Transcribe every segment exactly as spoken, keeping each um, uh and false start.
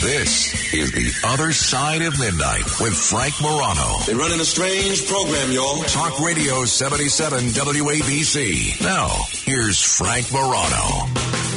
This is The Other Side of Midnight with Frank Morano. They're running a strange program, y'all. Talk Radio seventy-seven W A B C. Now, here's Frank Morano.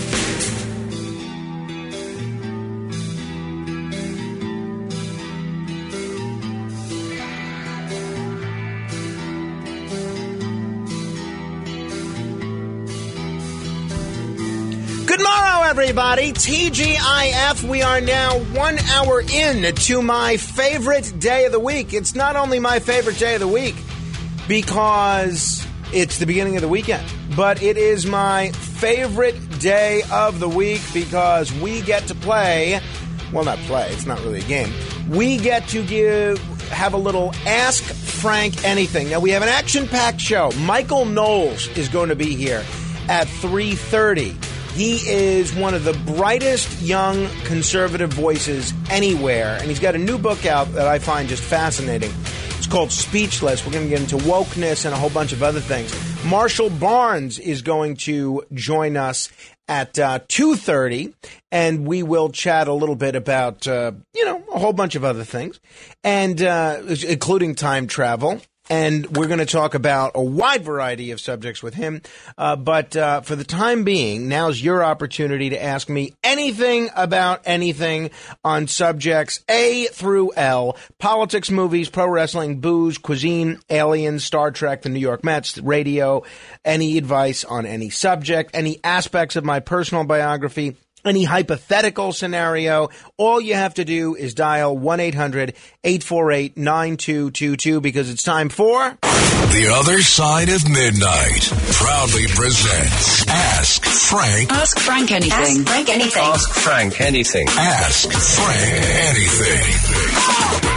Good morrow, everybody. T G I F. We are now one hour in to my favorite day of the week. It's not only my favorite day of the week because it's the beginning of the weekend, but it is my favorite day of the week because we get to play, well, not play, it's not really a game. We get to give, have a little Ask Frank Anything. Now, we have an action-packed show. Michael Knowles is going to be here at three thirty. He is one of the brightest young conservative voices anywhere, and he's got a new book out that I find just fascinating. It's called Speechless. We're going to get into wokeness and a whole bunch of other things. Marshall Barnes is going to join us at uh, two thirty, and we will chat a little bit about, uh, you know, a whole bunch of other things, and uh, including time travel. And we're going to talk about a wide variety of subjects with him. Uh, but uh, for the time being, now's your opportunity to ask me anything about anything on subjects A through L: politics, movies, pro wrestling, booze, cuisine, aliens, Star Trek, the New York Mets, radio, any advice on any subject, any aspects of my personal biography, any hypothetical scenario. All you have to do is dial one eight hundred eight four eight nine two two two because it's time for The Other Side of Midnight. Proudly presents Ask Frank. Ask Frank anything. Ask Frank anything. Ask Frank anything. Ask Frank anything.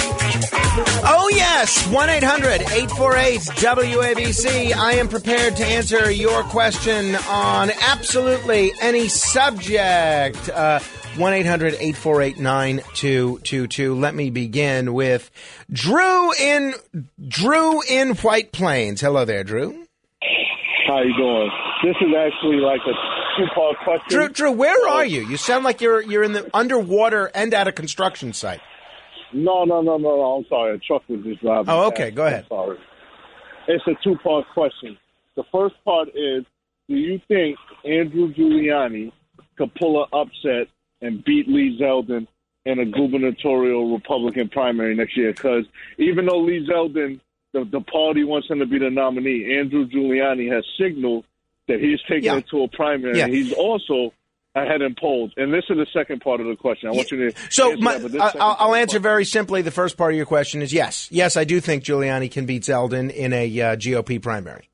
Oh, yes, one eight hundred eight four eight W A B C. I am prepared to answer your question on absolutely any subject. Uh, one eight hundred eight four eight nine two two two. Let me begin with Drew in Drew in White Plains. Hello there, Drew. How you doing? This is actually like a two-part question. Drew, Drew, where are you? You sound like you're you're in the underwater and at a construction site. No, no, no, no, no. I'm sorry. A truck was just driving. Oh, okay. past. Go ahead. I'm sorry. It's a two-part question. The first part is, do you think Andrew Giuliani could pull an upset and beat Lee Zeldin in a gubernatorial Republican primary next year? Because even though Lee Zeldin, the, the party wants him to be the nominee, Andrew Giuliani has signaled that he's taking Yeah. it to a primary. Yeah. He's also ahead in polls. And this is the second part of the question. I want you to So answer my, that, but this I- second I'll, part I'll of the answer question- very simply. The first part of your question is yes. Yes, I do think Giuliani can beat Zeldin in a uh, G O P primary.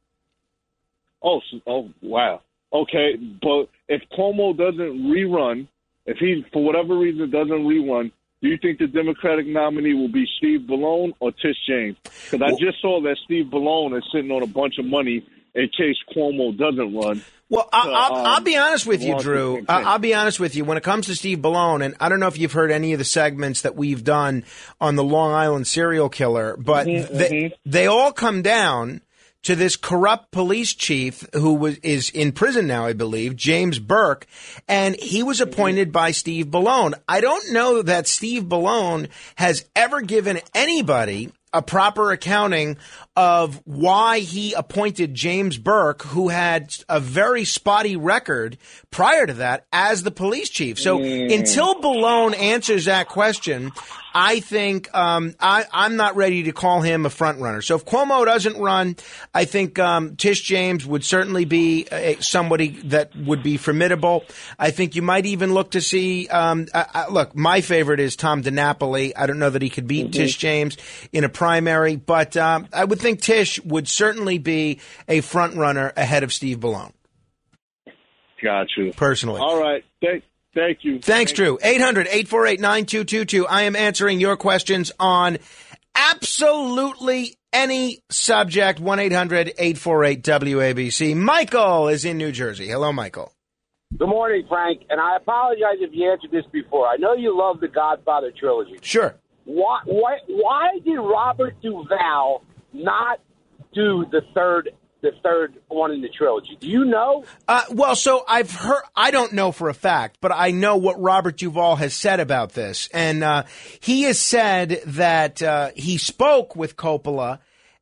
Oh, so- oh, wow. Okay, but if Cuomo doesn't rerun, if he, for whatever reason, doesn't rerun, do you think the Democratic nominee will be Steve Ballone or Tish James? Because I just saw that Steve Ballone is sitting on a bunch of money in case Cuomo doesn't run. Well, I, So, I'll, um, I'll be honest with you, launch Drew. the I, campaign. I'll be honest with you. When it comes to Steve Ballone, and I don't know if you've heard any of the segments that we've done on the Long Island serial killer, but Mhm, they, mhm. they all come down to this corrupt police chief who was is in prison now, I believe, James Burke, and he was appointed by Steve Ballone. I don't know that Steve Ballone has ever given anybody a proper accounting of why he appointed James Burke, who had a very spotty record prior to that as the police chief. So Mm. until Ballone answers that question, I think um, I, I'm not ready to call him a front runner. So if Cuomo doesn't run, I think um, Tish James would certainly be a, somebody that would be formidable. I think you might even look to see. Um, I, I, look, my favorite is Tom DiNapoli. I don't know that he could beat Tish James in a primary, but um, I would think Tish would certainly be a front runner ahead of Steve Ballone. Got you. Personally. All right. Thank, thank you. Thanks, Thank Drew. eight hundred eight four eight nine two two two. I am answering your questions on absolutely any subject. one eight hundred eight four eight W A B C. Michael is in New Jersey. Hello, Michael. Good morning, Frank. And I apologize if you answered this before. I know you love the Godfather trilogy. Sure. Why, why, why did Robert Duvall not do the third the third one in the trilogy. Do you know? Uh, well, so I've heard, I don't know for a fact, but I know what Robert Duvall has said about this. And uh, he has said that uh, he spoke with Coppola.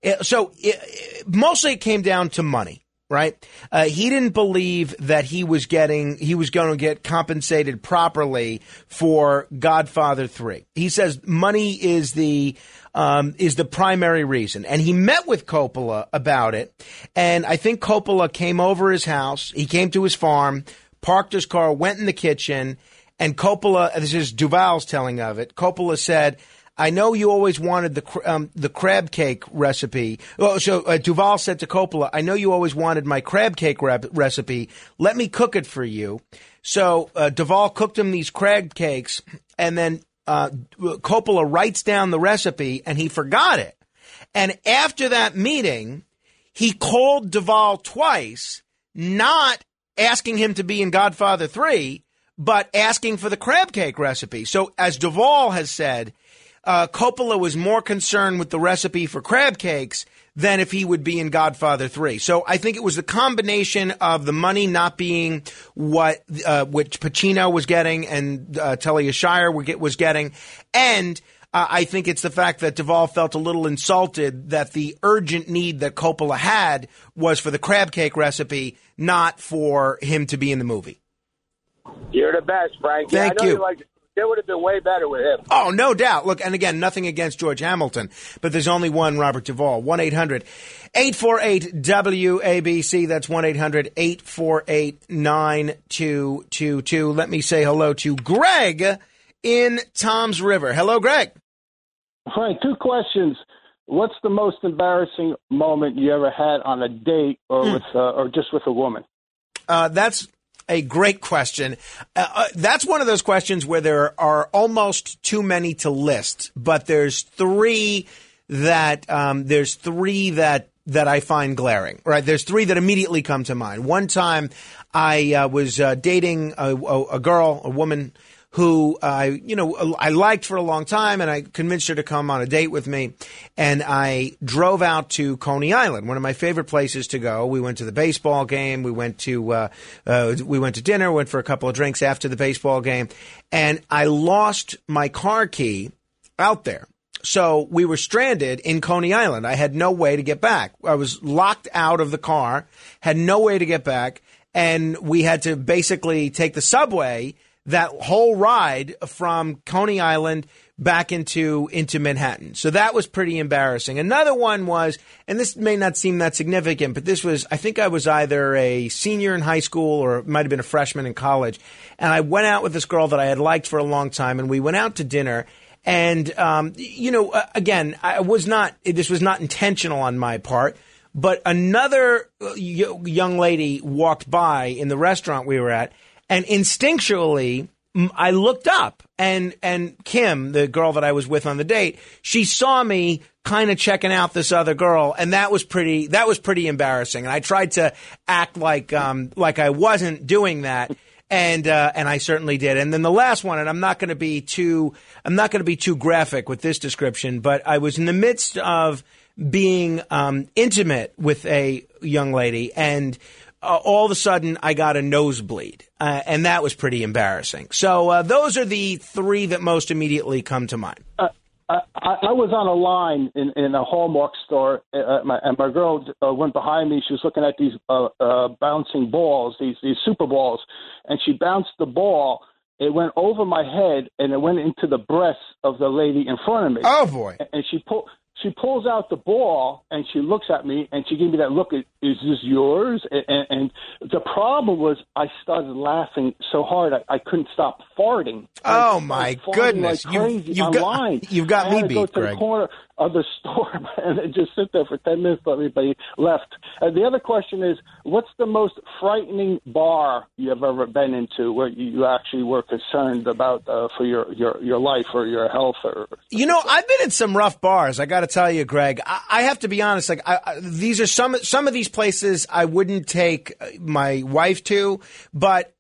So it, it, mostly it came down to money, right? Uh, he didn't believe that he was getting, he was going to get compensated properly for Godfather three. He says money is the Um, is the primary reason. And he met with Coppola about it. And I think Coppola came over his house. He came to his farm, parked his car, went in the kitchen. And Coppola, this is Duvall's telling of it, Coppola said, I know you always wanted the um, the crab cake recipe. Oh, so uh, Duvall said to Coppola, I know you always wanted my crab cake re- recipe. Let me cook it for you. So uh, Duvall cooked him these crab cakes, and then Uh, Coppola writes down the recipe, and he forgot it. And after that meeting, he called Duvall twice, not asking him to be in Godfather three, but asking for the crab cake recipe. So as Duvall has said, uh, Coppola was more concerned with the recipe for crab cakes than if he would be in Godfather three. So I think it was the combination of the money not being what uh, which Pacino was getting and uh, Talia Shire was getting, and uh, I think it's the fact that Duvall felt a little insulted that the urgent need that Coppola had was for the crab cake recipe, not for him to be in the movie. You're the best, Frank. Thank yeah, I know you. you like It would have been way better with him. Oh, no doubt. Look, and again, nothing against George Hamilton, but there's only one Robert Duvall. one eight hundred eight four eight W A B C. That's one eight hundred eight four eight nine two two two. Let me say hello to Greg in Toms River. Hello, Greg. Frank, two questions. What's the most embarrassing moment you ever had on a date or mm. with, uh, or just with a woman? Uh, that's a great question. Uh, uh, that's one of those questions where there are almost too many to list, but there's three that um, there's three that that I find glaring. Right? There's three that immediately come to mind. One time, I uh, was uh, dating a, a, a girl, a woman who I, you know, I liked for a long time, and I convinced her to come on a date with me. And I drove out to Coney Island, one of my favorite places to go. We went to the baseball game. We went to uh, uh, we went to dinner. Went for a couple of drinks after the baseball game, and I lost my car key out there. So we were stranded in Coney Island. I had no way to get back. I was locked out of the car, had no way to get back, and we had to basically take the subway that whole ride from Coney Island back into into Manhattan. So that was pretty embarrassing. Another one was, and this may not seem that significant, but this was, I think I was either a senior in high school or it might have been a freshman in college. And I went out with this girl that I had liked for a long time, and we went out to dinner. And, um, you know, uh, again, I was not, this was not intentional on my part, but another young lady walked by in the restaurant we were at. And instinctually, I looked up, and and Kim, the girl that I was with on the date, she saw me kind of checking out this other girl, and that was pretty that was pretty embarrassing. And I tried to act like um like I wasn't doing that, and uh, and I certainly did. And then the last one, and I'm not going to be too I'm not going to be too graphic with this description, but I was in the midst of being um, intimate with a young lady, and Uh, all of a sudden, I got a nosebleed, uh, and that was pretty embarrassing. So uh, those are the three that most immediately come to mind. Uh, I, I was on a line in, in a Hallmark store, uh, my, and my girl uh, went behind me. She was looking at these uh, uh, bouncing balls, these these super balls, and she bounced the ball. It went over my head, and it went into the breast of the lady in front of me. Oh, boy. And she pulled. She pulls out the ball, and she looks at me, and she gave me that look, is this yours? And, and the problem was I started laughing so hard I, I couldn't stop farting. Oh, my goodness. Like crazy you, you've, online. got, you've got I me had to beat, go to Greg. the corner of the store and just sit there for ten minutes till everybody left. And the other question is, what's the most frightening bar you have ever been into where you actually were concerned about uh, for your, your, your life or your health? Or You know, I've been in some rough bars, I got to tell you, Greg. I, I have to be honest. Like, I, I, these are some some of these places I wouldn't take my wife to, but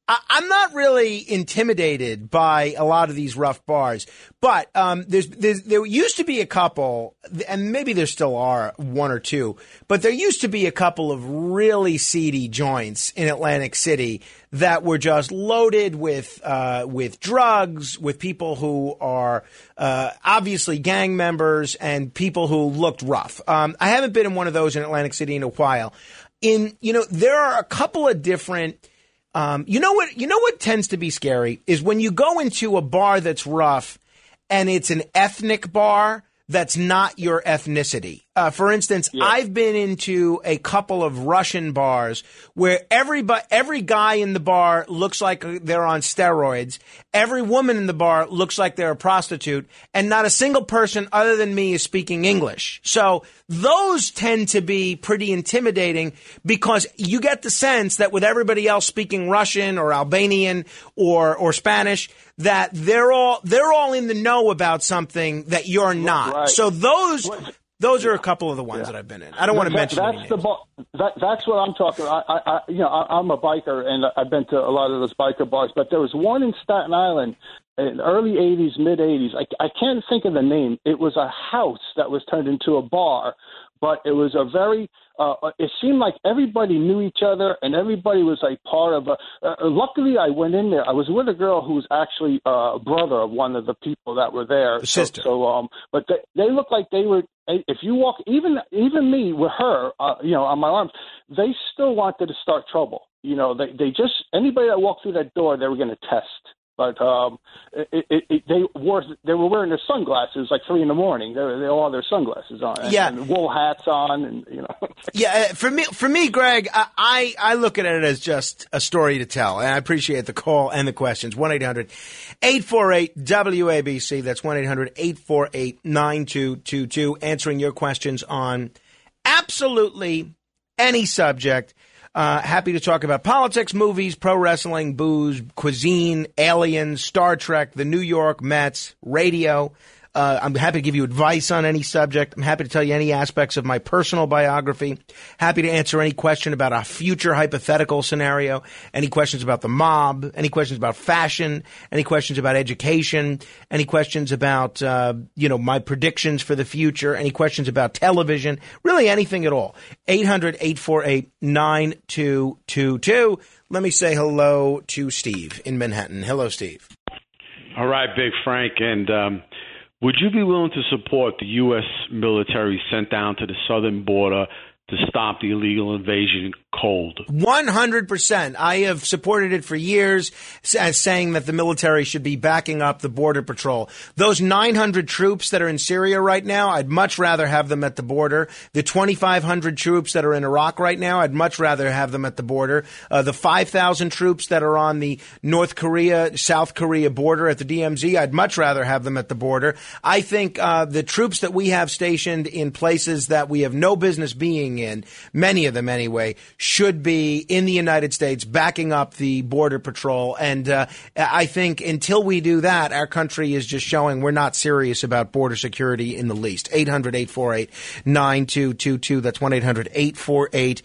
I, I'm not really intimidated by a lot of these rough bars, but um, there's, there's there used to be a couple, and maybe there still are one or two, but there used to be a couple of really seedy joints in Atlantic City that were just loaded with uh, with drugs, with people who are uh, obviously gang members and people who looked rough. Um, I haven't been in one of those in Atlantic City in a while. In you know, there are a couple of different. Um, you know what? You know what tends to be scary is when you go into a bar that's rough, and it's an ethnic bar that's not your ethnicity. Uh, for instance, yeah. I've been into a couple of Russian bars where everybody, every guy in the bar looks like they're on steroids. Every woman in the bar looks like they're a prostitute, and not a single person other than me is speaking English. So those tend to be pretty intimidating because you get the sense that with everybody else speaking Russian or Albanian or or Spanish, that they're all they're all in the know about something that you're not. Right. So those those are a couple of the ones yeah. that I've been in. I don't want to that, mention that's any the names. that, that's what I'm talking about. I, I, you know, I, I'm a biker, and I've been to a lot of those biker bars. But there was one in Staten Island in the early eighties, mid eighties. I, I can't think of the name. It was a house that was turned into a bar, but it was a very uh, it seemed like everybody knew each other and everybody was like part of a uh, luckily I went in there. I was with a girl who was actually uh, a brother of one of the people that were there. The sister. So, so um but they, they looked like they were, if you walk, even even me with her, uh, you know, on my arms, they still wanted to start trouble. You know, they they just, anybody that walked through that door, they were going to test. But um, it, it, it, they wore they were wearing their sunglasses like three in the morning. They they all had their sunglasses on, and, yeah, and wool hats on, and you know. yeah, for me, for me, Greg, I I look at it as just a story to tell, and I appreciate the call and the questions. One eight hundred eight four eight W A B C. That's one eight hundred eight four eight nine two two two. Answering your questions on absolutely any subject. Uh, happy to talk about politics, movies, pro wrestling, booze, cuisine, aliens, Star Trek, the New York Mets, radio. Uh, I'm happy to give you advice on any subject. I'm happy to tell you any aspects of my personal biography. Happy to answer any question about a future hypothetical scenario, any questions about the mob, any questions about fashion, any questions about education, any questions about, uh, you know, my predictions for the future, any questions about television, really anything at all. eight hundred eight four eight nine two two two. Let me say hello to Steve in Manhattan. Hello, Steve. All right, Big Frank. And, um, would you be willing to support the U S military sent down to the southern border to stop the illegal invasion cold? one hundred percent. I have supported it for years, as saying that the military should be backing up the border patrol. Those nine hundred troops that are in Syria right now, I'd much rather have them at the border. The twenty-five hundred troops that are in Iraq right now, I'd much rather have them at the border. Uh, the five thousand troops that are on the North Korea, South Korea border at the D M Z, I'd much rather have them at the border. I think uh, the troops that we have stationed in places that we have no business being in, many of them anyway, should be in the United States backing up the border patrol. And uh, I think until we do that, our country is just showing we're not serious about border security in the least. eight hundred eight four eight nine two two two. That's one eight hundred eight four eight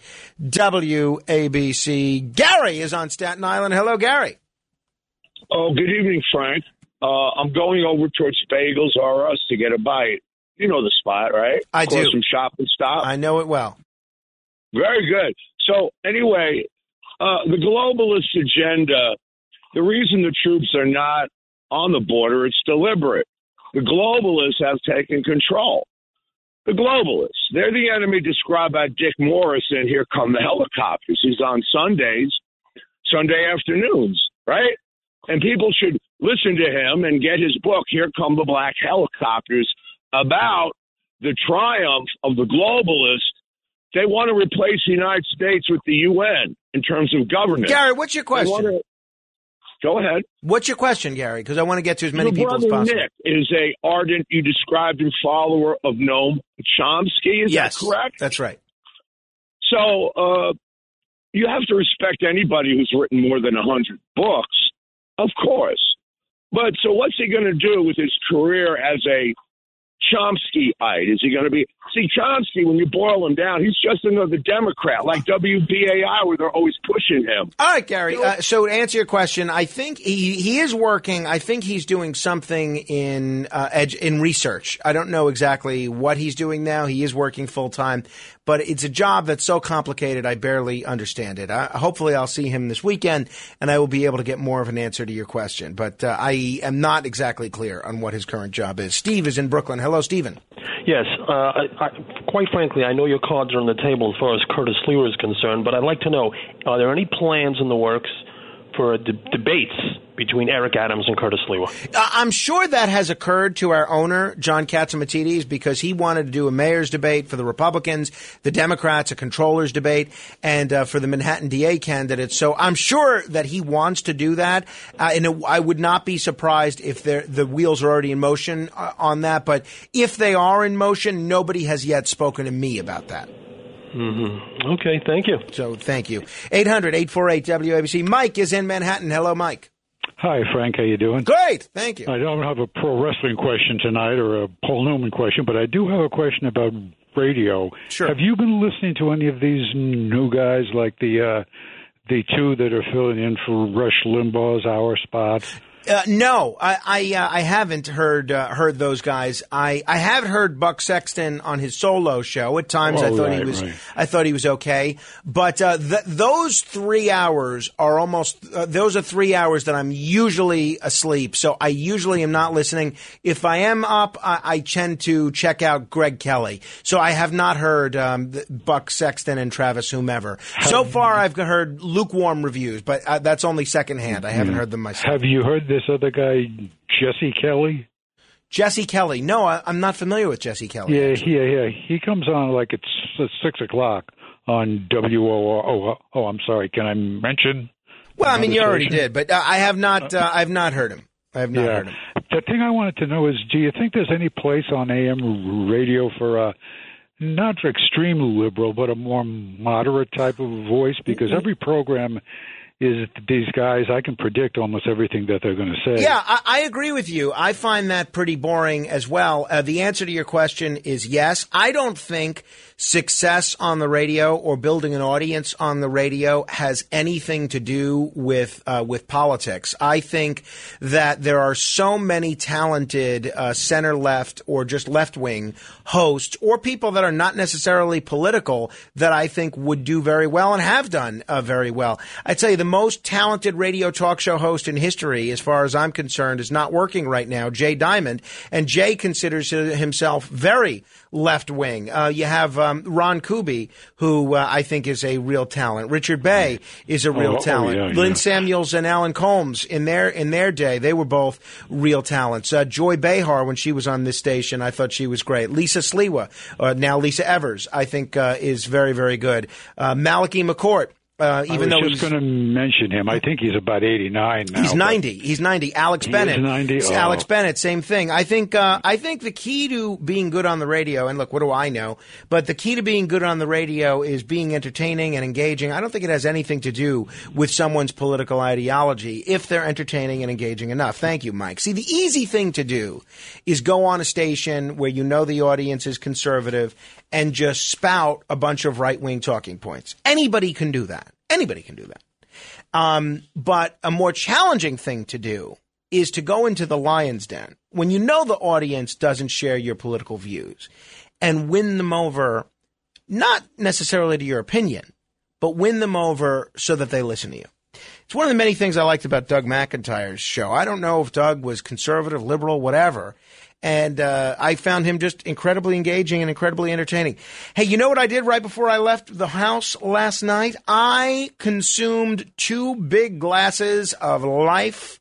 W A B C. Gary is on Staten Island. Hello, Gary. Oh, good evening, Frank. Uh, I'm going over towards Bagels R Us to get a bite. You know the spot, right? I Across do. From Shop and Stop. I know it well. Very good. So anyway, uh, the globalist agenda, the reason the troops are not on the border, it's deliberate. The globalists have taken control. The globalists, they're the enemy described by Dick Morrison. Here come the helicopters. He's on Sundays, Sunday afternoons, right? And people should listen to him and get his book, Here Come the Black Helicopters, about the triumph of the globalists. They want to replace the United States with the U N in terms of governance. Gary, what's your question? To, go ahead. What's your question, Gary? Because I want to get to as many Your people as brother possible. Nick is a ardent, you described him, follower of Noam Chomsky. Is yes, that correct? That's right. So uh, you have to respect anybody who's written more than one hundred books, of course. But so what's he going to do with his career as a Chomsky-ite? Is he going to be – see, Chomsky, when you boil him down, he's just another Democrat, like W B A I, where they're always pushing him. All right, Gary. Uh, so to answer your question, I think he, he is working. I think he's doing something in uh, edge, in research. I don't know exactly what he's doing now. He is working full-time. But it's a job that's so complicated, I barely understand it. I, hopefully I'll see him this weekend, and I will be able to get more of an answer to your question. But uh, I am not exactly clear on what his current job is. Steve is in Brooklyn. Hello, Stephen. Yes. Uh, I, I, quite frankly, I know your cards are on the table as far as Curtis Sliwa is concerned, but I'd like to know, are there any plans in the works for de- debates between Eric Adams and Curtis Sliwa? Uh, I'm sure that has occurred to our owner, John Catsimatidis, because he wanted to do a mayor's debate for the Republicans, the Democrats, a controller's debate, and uh, for the Manhattan D A candidates. So I'm sure that he wants to do that, uh, and it, I would not be surprised if the wheels are already in motion uh, on that. But if they are in motion, nobody has yet spoken to me about that. Mm-hmm. Okay, thank you. So thank you. eight hundred, eight four eight, W A B C. Mike is in Manhattan. Hello, Mike. Hi, Frank. How you doing? Great. Thank you. I don't have a pro wrestling question tonight or a Paul Newman question, but I do have a question about radio. Sure. Have you been listening to any of these new guys, like the uh, the two that are filling in for Rush Limbaugh's hour spot? Uh, no, I I, uh, I haven't heard uh, heard those guys. I, I have heard Buck Sexton on his solo show. At times, oh, I thought right, he was right. I thought he was okay. But uh, th- those three hours are almost uh, those are three hours that I'm usually asleep. So I usually am not listening. If I am up, I, I tend to check out Greg Kelly. So I have not heard um, Buck Sexton and Travis whomever. So far, I've heard lukewarm reviews, but uh, that's only secondhand. I haven't heard them myself. Have you heard this other guy, Jesse Kelly? Jesse Kelly. No, I, I'm not familiar with Jesse Kelly. Yeah, yeah, yeah. He comes on like it's, it's six o'clock on W O R. Oh, oh, I'm sorry. Can I mention? Well, I mean, you already did, but uh, I have not. Uh, I've not heard him. I have not yeah. heard him. The thing I wanted to know is, do you think there's any place on A M radio for a not extreme liberal, but a more moderate type of voice? Because every program is these guys, I can predict almost everything that they're going to say. Yeah, I, I agree with you. I find that pretty boring as well. Uh, the answer to your question is yes. I don't think success on the radio or building an audience on the radio has anything to do with uh, with politics. I think that there are so many talented uh, center-left or just left-wing hosts or people that are not necessarily political that I think would do very well and have done uh, very well. I'd say the most talented radio talk show host in history, as far as I'm concerned, is not working right now, Jay Diamond, and Jay considers himself very left-wing. Uh, you have um, Ron Kuby, who uh, I think is a real talent. Richard Bay is a real oh, talent. Oh, yeah, Lynn yeah. Samuels and Alan Colmes, in their in their day, they were both real talents. Uh, Joy Behar, when she was on this station, I thought she was great. Lisa Sliwa, uh, now Lisa Evers, I think uh, is very, very good. Uh, Malachi McCourt. Uh, even I though was just going to mention him. I think he's about eighty-nine now. He's ninety. He's ninety. Alex he Bennett. Is ninety. Oh. Alex Bennett, same thing. I think. Uh, I think the key to being good on the radio, and look, what do I know? But the key to being good on the radio is being entertaining and engaging. I don't think it has anything to do with someone's political ideology if they're entertaining and engaging enough. Thank you, Mike. See, the easy thing to do is go on a station where you know the audience is conservative and just spout a bunch of right-wing talking points. Anybody can do that. Anybody can do that. Um, but a more challenging thing to do is to go into the lion's den when you know the audience doesn't share your political views and win them over, not necessarily to your opinion, but win them over so that they listen to you. It's one of the many things I liked about Doug McIntyre's show. I don't know if Doug was conservative, liberal, whatever. And uh, I found him just incredibly engaging and incredibly entertaining. Hey, you know what I did right before I left the house last night? I consumed two big glasses of Life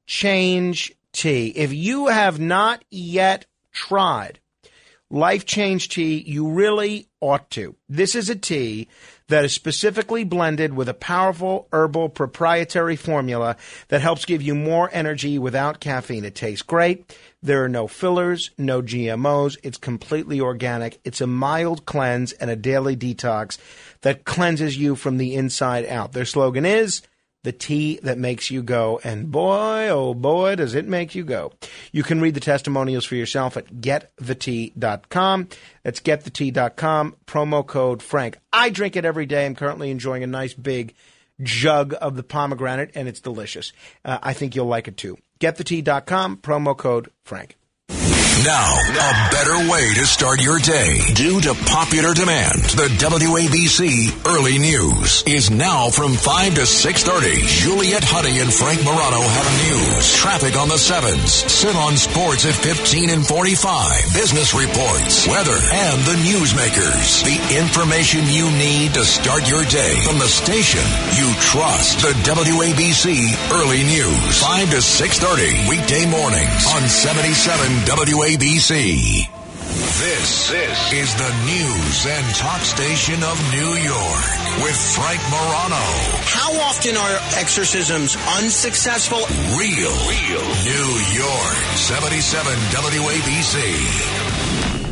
Change tea. If you have not yet tried Life Change tea, you really ought to. This is a tea that is specifically blended with a powerful herbal proprietary formula that helps give you more energy without caffeine. It tastes great. There are no fillers, no G M Os. It's completely organic. It's a mild cleanse and a daily detox that cleanses you from the inside out. Their slogan is, the tea that makes you go. And boy, oh boy, does it make you go. You can read the testimonials for yourself at get the tea dot com. That's get the tea dot com, promo code Frank. I drink it every day. I'm currently enjoying a nice big jug of the pomegranate, and it's delicious. Uh, I think you'll like it too. get the tea dot com, promo code Frank. Now, a better way to start your day. Due to popular demand, the W A B C Early News is now from five to six thirty. Juliet Honey and Frank Morano have news, traffic on the sevens, Sit on Sports at fifteen and forty-five, business reports, weather, and the newsmakers. The information you need to start your day from the station you trust. The W A B C Early News, five to six thirty, weekday mornings on seventy-seven W A B C. This, this is the news and talk station of New York with Frank Morano. How often are exorcisms unsuccessful? Real, real New York. seventy-seven W A B C.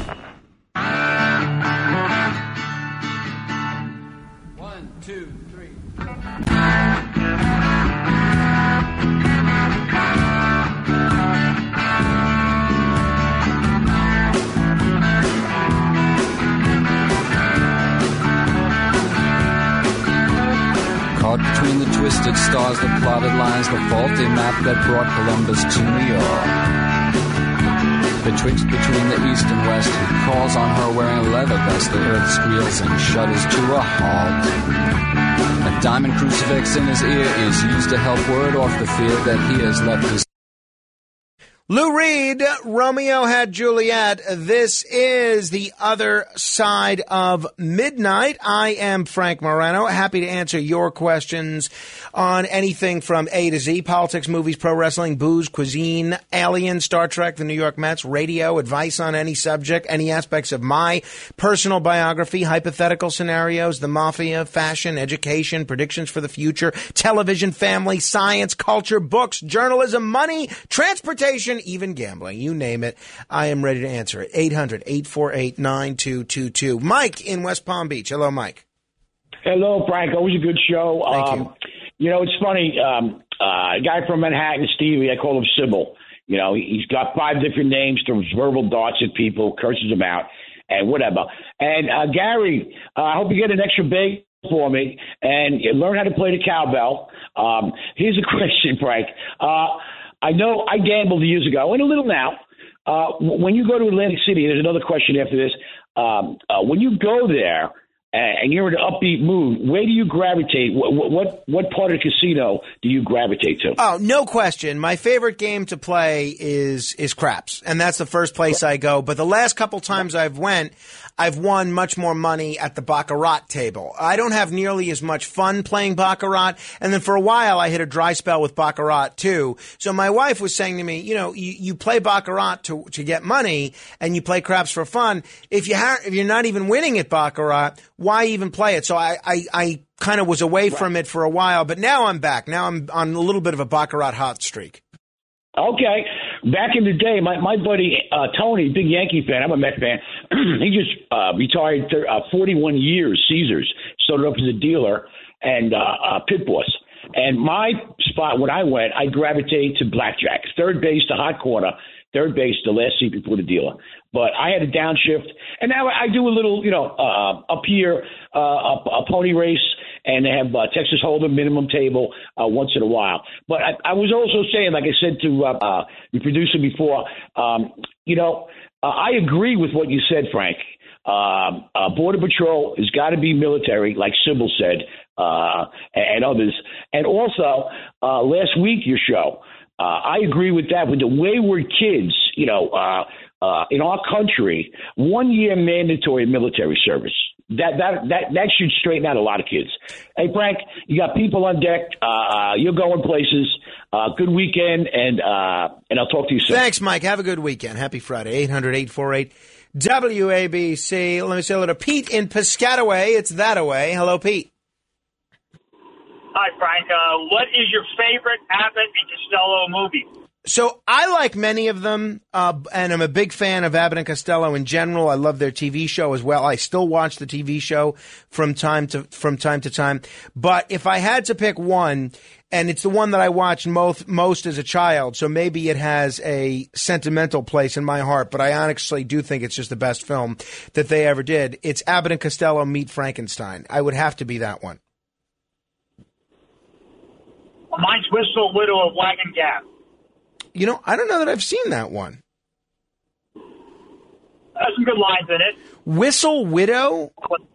One, two, three. Caught between the twisted stars, the plotted lines, the faulty map that brought Columbus to New York. Betwixt between the east and west, he calls on her wearing a leather vest. The earth squeals and shudders to a halt. A diamond crucifix in his ear is used to help ward off the fear that he has left his... Lou Reed, Romeo Had Juliet. This is The Other Side of Midnight. I am Frank Morano, happy to answer your questions on anything from A to Z, politics, movies, pro wrestling, booze, cuisine, Alien, Star Trek, the New York Mets, radio, advice on any subject, any aspects of my personal biography, hypothetical scenarios, the mafia, fashion, education, predictions for the future, television, family, science, culture, books, journalism, money, transportation, even gambling, you name it. I am ready to answer it. eight hundred, eight four eight, nine two two two. Mike in West Palm Beach. Hello, Mike. Hello, Frank. Always a good show. Thank um, you. You know, it's funny. Um, uh, a guy from Manhattan, Stevie, I call him Sybil. You know, he's got five different names, throws verbal darts at people, curses them out, and whatever. And uh, Gary, uh, I hope you get an extra big for me and learn how to play the cowbell. Um, here's a question, Frank. Uh, I know I gambled years ago, and a little now. Uh, when you go to Atlantic City, there's another question after this. Um, uh, when you go there and you're in an upbeat mood, where do you gravitate? What, what what part of the casino do you gravitate to? Oh, no question. My favorite game to play is is craps, and that's the first place I go. But the last couple times I've went, I've won much more money at the Baccarat table. I don't have nearly as much fun playing Baccarat, and then for a while I hit a dry spell with Baccarat too. So my wife was saying to me, you know, you, you play Baccarat to to get money, and you play craps for fun. If you ha- if you're not even winning at Baccarat, why even play it? So I I, I kind of was away from it for a while, but now I'm back. Now I'm on a little bit of a Baccarat hot streak. Okay. Back in the day, my, my buddy uh, Tony, big Yankee fan, I'm a Met fan, he just uh, retired th- uh, forty-one years, Caesars, started up as a dealer and uh, uh, pit boss. And my spot, when I went, I gravitated to blackjack, third base to hot corner, third base the last seat before the dealer. But I had a downshift, and now I do a little, you know, uh, up here, uh, a, a pony race, and they have uh, Texas Hold'em minimum table uh, once in a while. But I, I was also saying, like I said to uh, uh, the producer before, um, you know, uh, I agree with what you said, Frank. Uh, uh, Border Patrol has got to be military, like Sybil said, uh, and others. And also, uh, last week, your show, uh, I agree with that. With the wayward kids, you know, uh, uh, in our country, one year mandatory military service. That that that that should straighten out a lot of kids. Hey, Frank, you got people on deck. Uh, you're going places. Uh, good weekend, and uh, and I'll talk to you soon. Thanks, Mike. Have a good weekend. Happy Friday. eight hundred, eight four eight, W A B C. Let me say hello to Pete in Piscataway. It's that away. Hello, Pete. Hi, Frank. Uh, what is your favorite Abbott and Costello movie? So I like many of them, uh, and I'm a big fan of Abbott and Costello in general. I love their T V show as well. I still watch the T V show from time to from time to time. But if I had to pick one, and it's the one that I watched most most as a child, so maybe it has a sentimental place in my heart. But I honestly do think it's just the best film that they ever did. It's Abbott and Costello Meet Frankenstein. I would have to be that one. Mine's Whistle Widow of Wagon Gap. You know, I don't know that I've seen that one. There's some good lines in it. Whistle Widow?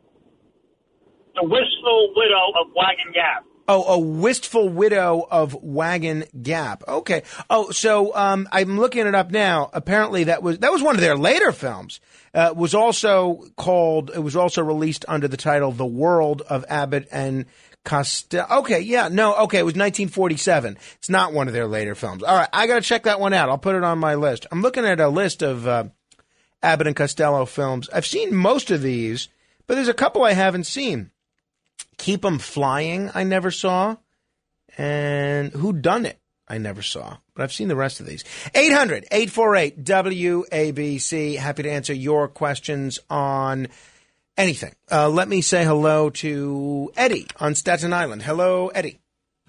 The Wistful Widow of Wagon Gap. Oh, a Wistful Widow of Wagon Gap. Okay. Oh, so um, I'm looking it up now. Apparently, that was that was one of their later films. Uh, it was also called. It was also released under the title "The World of Abbott and Costello." Okay, yeah, no, okay, it was nineteen forty-seven. It's not one of their later films. All right, I got to check that one out. I'll put it on my list. I'm looking at a list of uh, Abbott and Costello films. I've seen most of these, but there's a couple I haven't seen. Keep 'Em Flying, I never saw. And Who Done It, I never saw. But I've seen the rest of these. eight hundred, eight four eight, W A B C. Happy to answer your questions on anything. Uh, let me say hello to Eddie on Staten Island. Hello, Eddie.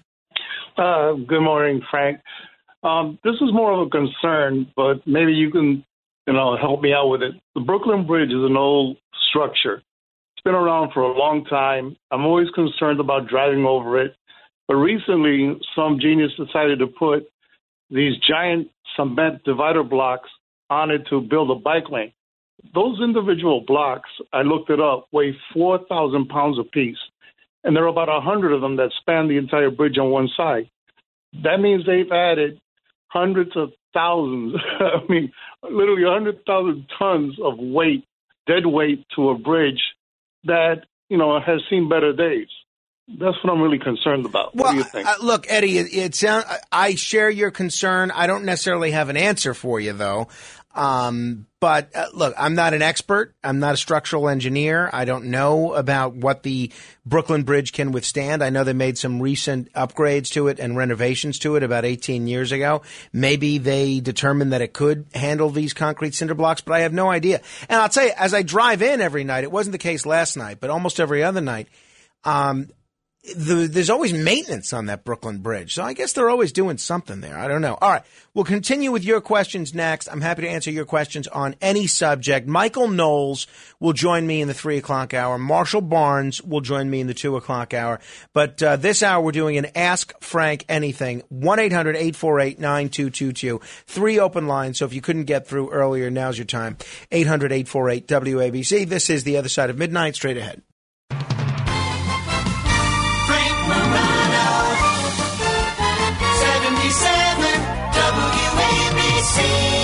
Uh, good morning, Frank. Um, this is more of a concern, but maybe you can, you know, help me out with it. The Brooklyn Bridge is an old structure. It's been around for a long time. I'm always concerned about driving over it. But recently, some genius decided to put these giant cement divider blocks on it to build a bike lane. Those individual blocks, I looked it up, weigh four thousand pounds apiece. And there are about one hundred of them that span the entire bridge on one side. That means they've added hundreds of thousands, I mean, literally one hundred thousand tons of weight, dead weight to a bridge that, you know, has seen better days. That's what I'm really concerned about. What well, do you think? Uh, look, Eddie, it, it sound, I share your concern. I don't necessarily have an answer for you, though. Um, but uh, look, I'm not an expert. I'm not a structural engineer. I don't know about what the Brooklyn Bridge can withstand. I know they made some recent upgrades to it and renovations to it about eighteen years ago. Maybe they determined that it could handle these concrete cinder blocks, but I have no idea. And I'll tell you, as I drive in every night, it wasn't the case last night, but almost every other night, um, The, there's always maintenance on that Brooklyn Bridge. So I guess they're always doing something there. I don't know. All right. We'll continue with your questions next. I'm happy to answer your questions on any subject. Michael Knowles will join me in the three o'clock hour. Marshall Barnes will join me in the two o'clock hour. But uh, this hour we're doing an Ask Frank Anything. one eight hundred eight four eight nine two two two. Three open lines. So if you couldn't get through earlier, now's your time. eight hundred eight four eight W A B C. This is The Other Side of Midnight. Straight ahead. seventy-seven W A B C.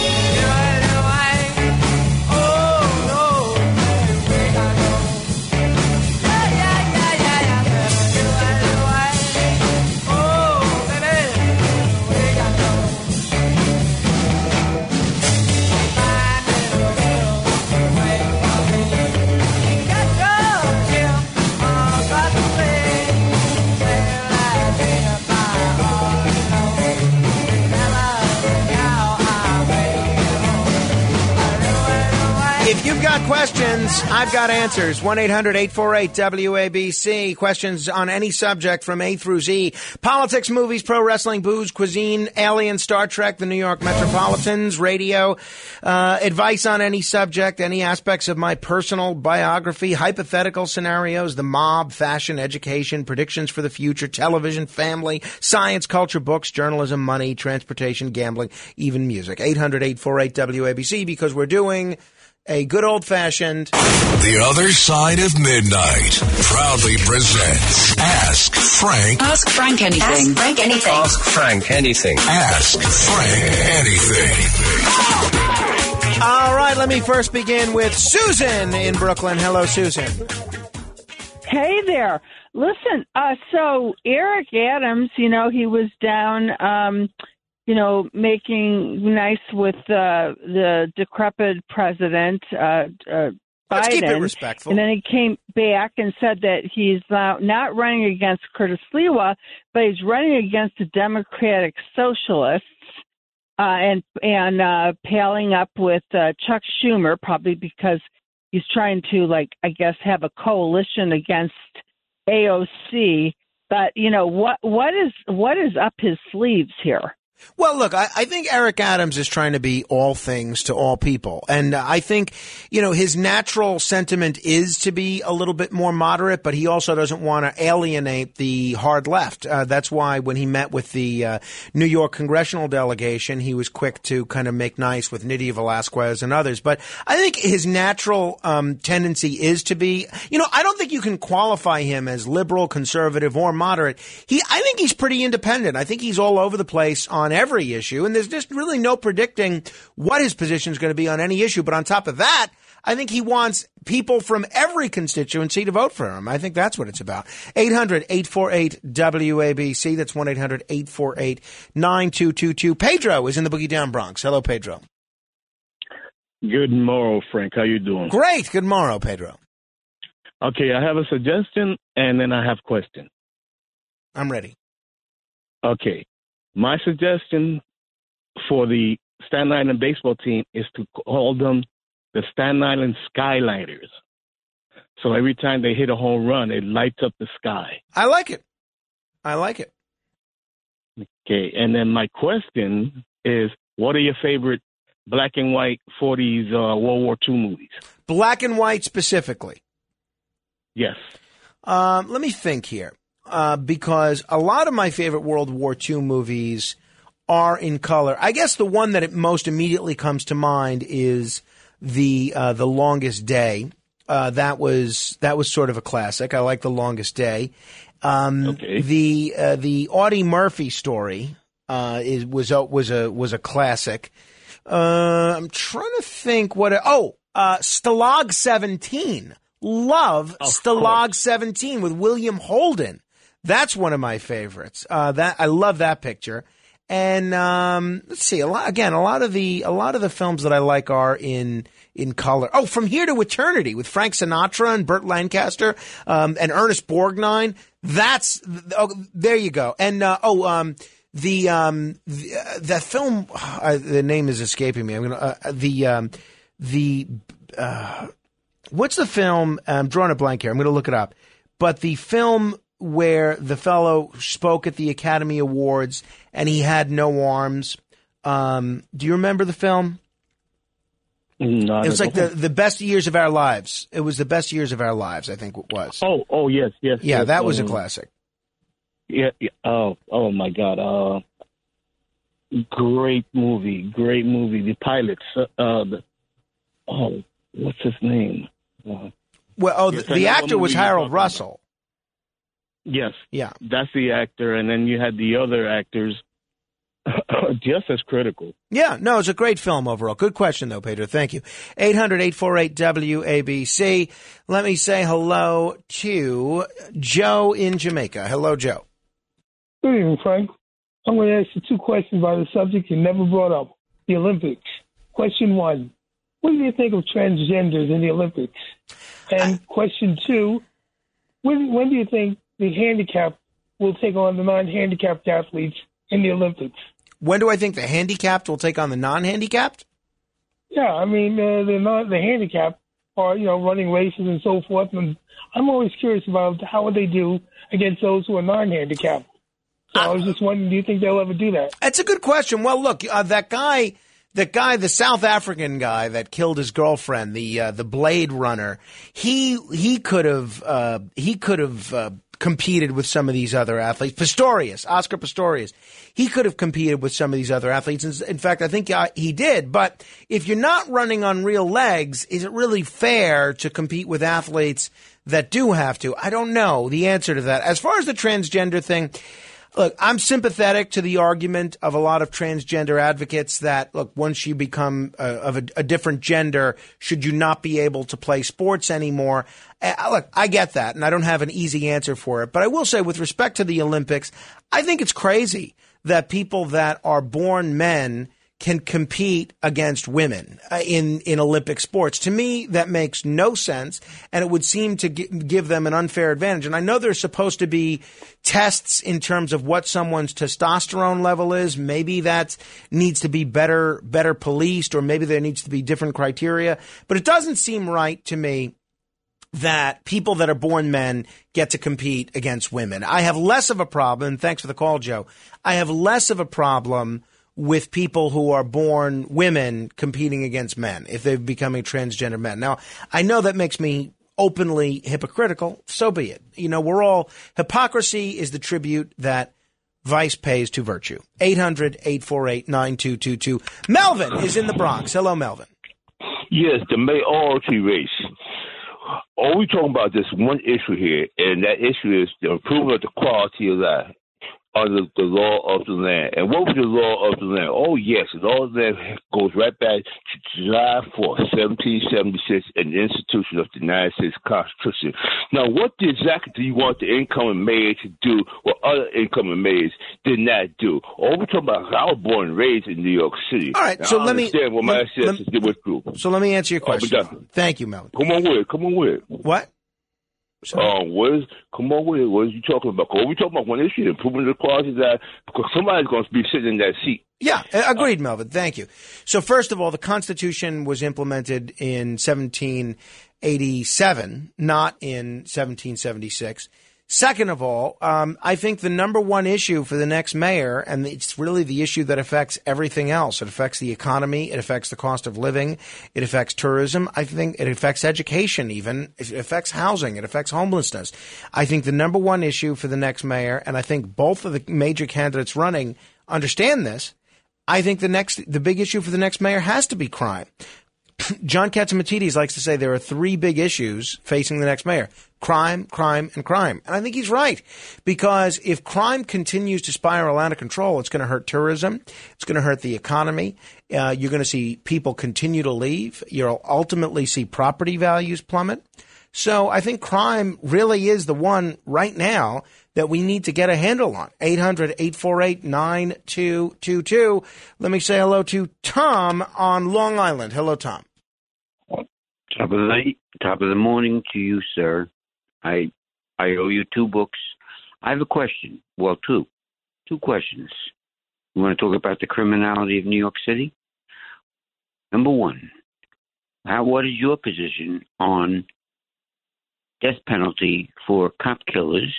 If you've got questions, I've got answers. one eight hundred eight four eight W A B C. Questions on any subject from A through Z. Politics, movies, pro wrestling, booze, cuisine, Alien, Star Trek, the New York Metropolitans, radio, uh, advice on any subject, any aspects of my personal biography, hypothetical scenarios, the mob, fashion, education, predictions for the future, television, family, science, culture, books, journalism, money, transportation, gambling, even music. eight hundred eight four eight W A B C because we're doing a good old-fashioned The Other Side of Midnight proudly presents Ask Frank. Ask Frank anything. Ask Frank anything. Ask Frank anything. Ask Frank anything. All right, let me first begin with Susan in Brooklyn. Hello, Susan. Hey there. Listen, uh, so Eric Adams, you know, he was down, um, you know, making nice with uh, the decrepit president, uh, uh, Let's Biden. keep it respectful. And then he came back and said that he's now not running against Curtis Lewa, but he's running against the Democratic Socialists. and and uh, palling up with uh, Chuck Schumer, probably because he's trying to, like, I guess, have a coalition against A O C. But you know what? What is what is up his sleeves here? Well, look, I, I think Eric Adams is trying to be all things to all people. And uh, I think, you know, his natural sentiment is to be a little bit more moderate, but he also doesn't want to alienate the hard left. Uh, that's why when he met with the uh, New York congressional delegation, he was quick to kind of make nice with Nydia Velázquez and others. But I think his natural um, tendency is to be, you know, I don't think you can qualify him as liberal, conservative, or moderate. He, I think he's pretty independent. I think he's all over the place on every issue, and there's just really no predicting what his position is going to be on any issue. But on top of that, I think he wants people from every constituency to vote for him. I think that's what it's about. eight hundred, eight four eight, W A B C. That's one eight hundred, eight four eight, nine two two two. Pedro is in the Boogie Down Bronx. Hello, Pedro. Good morrow, Frank. How you doing? Great. Good morrow, Pedro. Okay, I have a suggestion, and then I have a question. I'm ready. Okay. My suggestion for the Staten Island baseball team is to call them the Staten Island Skylighters. So every time they hit a home run, it lights up the sky. I like it. I like it. Okay, and then my question is, what are your favorite black and white forties uh, World War Two movies? Black and white specifically? Yes. Um, let me think here. Uh, because a lot of my favorite World War Two movies are in color. I guess the one that it most immediately comes to mind is the uh, The Longest Day. Uh, that was that was sort of a classic. I like The Longest Day. Um, okay. The uh, the Audie Murphy story uh, is was a, was a was a classic. Uh, I'm trying to think what. A, oh, uh, Stalag seventeen. Love of Stalag course. seventeen with William Holden. That's one of my favorites. Uh, that I love that picture. And um, let's see. A lot again. A lot of the a lot of the films that I like are in in color. Oh, From Here to Eternity with Frank Sinatra and Burt Lancaster um, and Ernest Borgnine. That's oh, there you go. And uh, oh, um, the um, the, uh, that film. Uh, the name is escaping me. I'm gonna uh, the um, the uh, what's the film? I'm drawing a blank here. I'm gonna look it up. But the film where the fellow spoke at the Academy Awards and he had no arms. Um, do you remember the film? No, it was like the, the best years of our lives. It was the best years of our lives, I think it was. Oh, oh yes, yes. Yeah, yes, that was um, a classic. Yeah, yeah. Oh, oh my God. Uh, great movie. Great movie. The pilots. Uh, uh the, oh, what's his name? Uh, well, oh, yes, the, the actor was Harold Russell. About. Yes. Yeah. That's the actor. And then you had the other actors just as critical. Yeah. No, it's a great film overall. Good question, though, Pedro. Thank you. eight hundred, eight four eight, W A B C. Let me say hello to Joe in Jamaica. Hello, Joe. Good evening, Frank. I'm going to ask you two questions about a subject you never brought up, the Olympics. Question one, what do you think of transgenders in the Olympics? And I- question two, when, when do you think the handicapped will take on the non-handicapped athletes in the Olympics? When do I think the handicapped will take on the non-handicapped? Yeah, I mean, uh, the non- the handicapped are, you know, running races and so forth. And I'm always curious about how would they do against those who are non-handicapped. So I was just wondering, do you think they'll ever do that? That's a good question. Well, look, uh, that guy, that guy, the South African guy that killed his girlfriend, the uh, the Blade Runner, he he could have uh, he could have uh, competed with some of these other athletes. Pistorius, Oscar Pistorius, he could have competed with some of these other athletes. In fact, I think he did. But if you're not running on real legs, is it really fair to compete with athletes that do have to? I don't know the answer to that. As far as the transgender thing, look, I'm sympathetic to the argument of a lot of transgender advocates that, look, once you become uh, of a, a different gender, should you not be able to play sports anymore? Uh, look, I get that, and I don't have an easy answer for it. But I will say, with respect to the Olympics, I think it's crazy that people that are born men can compete against women uh, in, in Olympic sports. To me, that makes no sense, and it would seem to gi- give them an unfair advantage. And I know there's supposed to be tests in terms of what someone's testosterone level is. Maybe that needs to be better, better policed, or maybe there needs to be different criteria. But it doesn't seem right to me that people that are born men get to compete against women. I have less of a problem, and thanks for the call, Joe. I have less of a problem with people who are born women competing against men if they're becoming transgender men. Now, I know that makes me openly hypocritical. So be it. You know, we're all, hypocrisy is the tribute that vice pays to virtue. eight hundred, eight four eight, nine two two two. Melvin is in the Bronx. Hello, Melvin. Yes, the mayoralty race. All we're talking about this one issue here, and that issue is the improvement of the quality of life under the law of the land. And what was the law of the land? Oh, yes, the law of the land goes right back to July fourth, seventeen seventy-six, and the institution of the United States Constitution. Now, what exactly do you want the incoming mayor to do what other incoming mayors did not do? Oh, we're talking about, I was born and raised in New York City. All right, now, so I let me understand what my let, ancestors did with you. So let me answer your question. Oh, Thank you, Melvin. Come on with it. Come on with it. What? Um, what is, come on with it. What are you talking about? What are we talking about one issue, improving the quality of that, because somebody's going to be sitting in that seat. Yeah, agreed, Melvin. Thank you. So first of all, the Constitution was implemented in seventeen eighty-seven, not in seventeen seventy-six. Second of all, um, I think the number one issue for the next mayor, and it's really the issue that affects everything else. It affects the economy. It affects the cost of living. It affects tourism. I think it affects education even. It affects housing. It affects homelessness. I think the number one issue for the next mayor, and I think both of the major candidates running understand this, I think the next, the big issue for the next mayor has to be crime. John Catsimatidis likes to say there are three big issues facing the next mayor: crime, crime, and crime. And I think he's right, because if crime continues to spiral out of control, it's going to hurt tourism. It's going to hurt the economy. Uh, you're going to see people continue to leave. You'll ultimately see property values plummet. So I think crime really is the one right now that we need to get a handle on. eight hundred, eight four eight, nine two two two. Let me say hello to Tom on Long Island. Hello, Tom. Top of the night, top of the morning to you, sir. I I owe you two books. I have a question. Well, two. Two questions. You want to talk about the criminality of New York City? Number one, how, what is your position on death penalty for cop killers?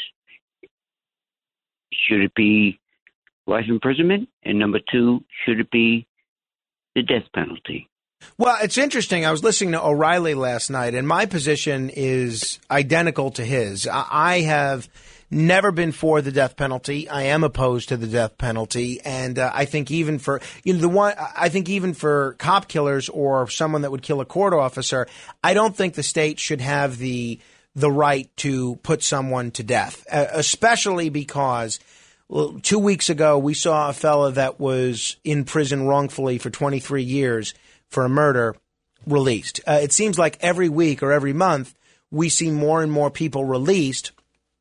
Should it be life imprisonment? And number two, should it be the death penalty? Well, it's interesting. I was listening to O'Reilly last night, and my position is identical to his. I have never been for the death penalty. I am opposed to the death penalty, and uh, I think even for you know the one, I think even for cop killers or someone that would kill a court officer, I don't think the state should have the the right to put someone to death, uh, especially because. Well, two weeks ago, we saw a fella that was in prison wrongfully for twenty-three years for a murder released. Uh, it seems like every week or every month, we see more and more people released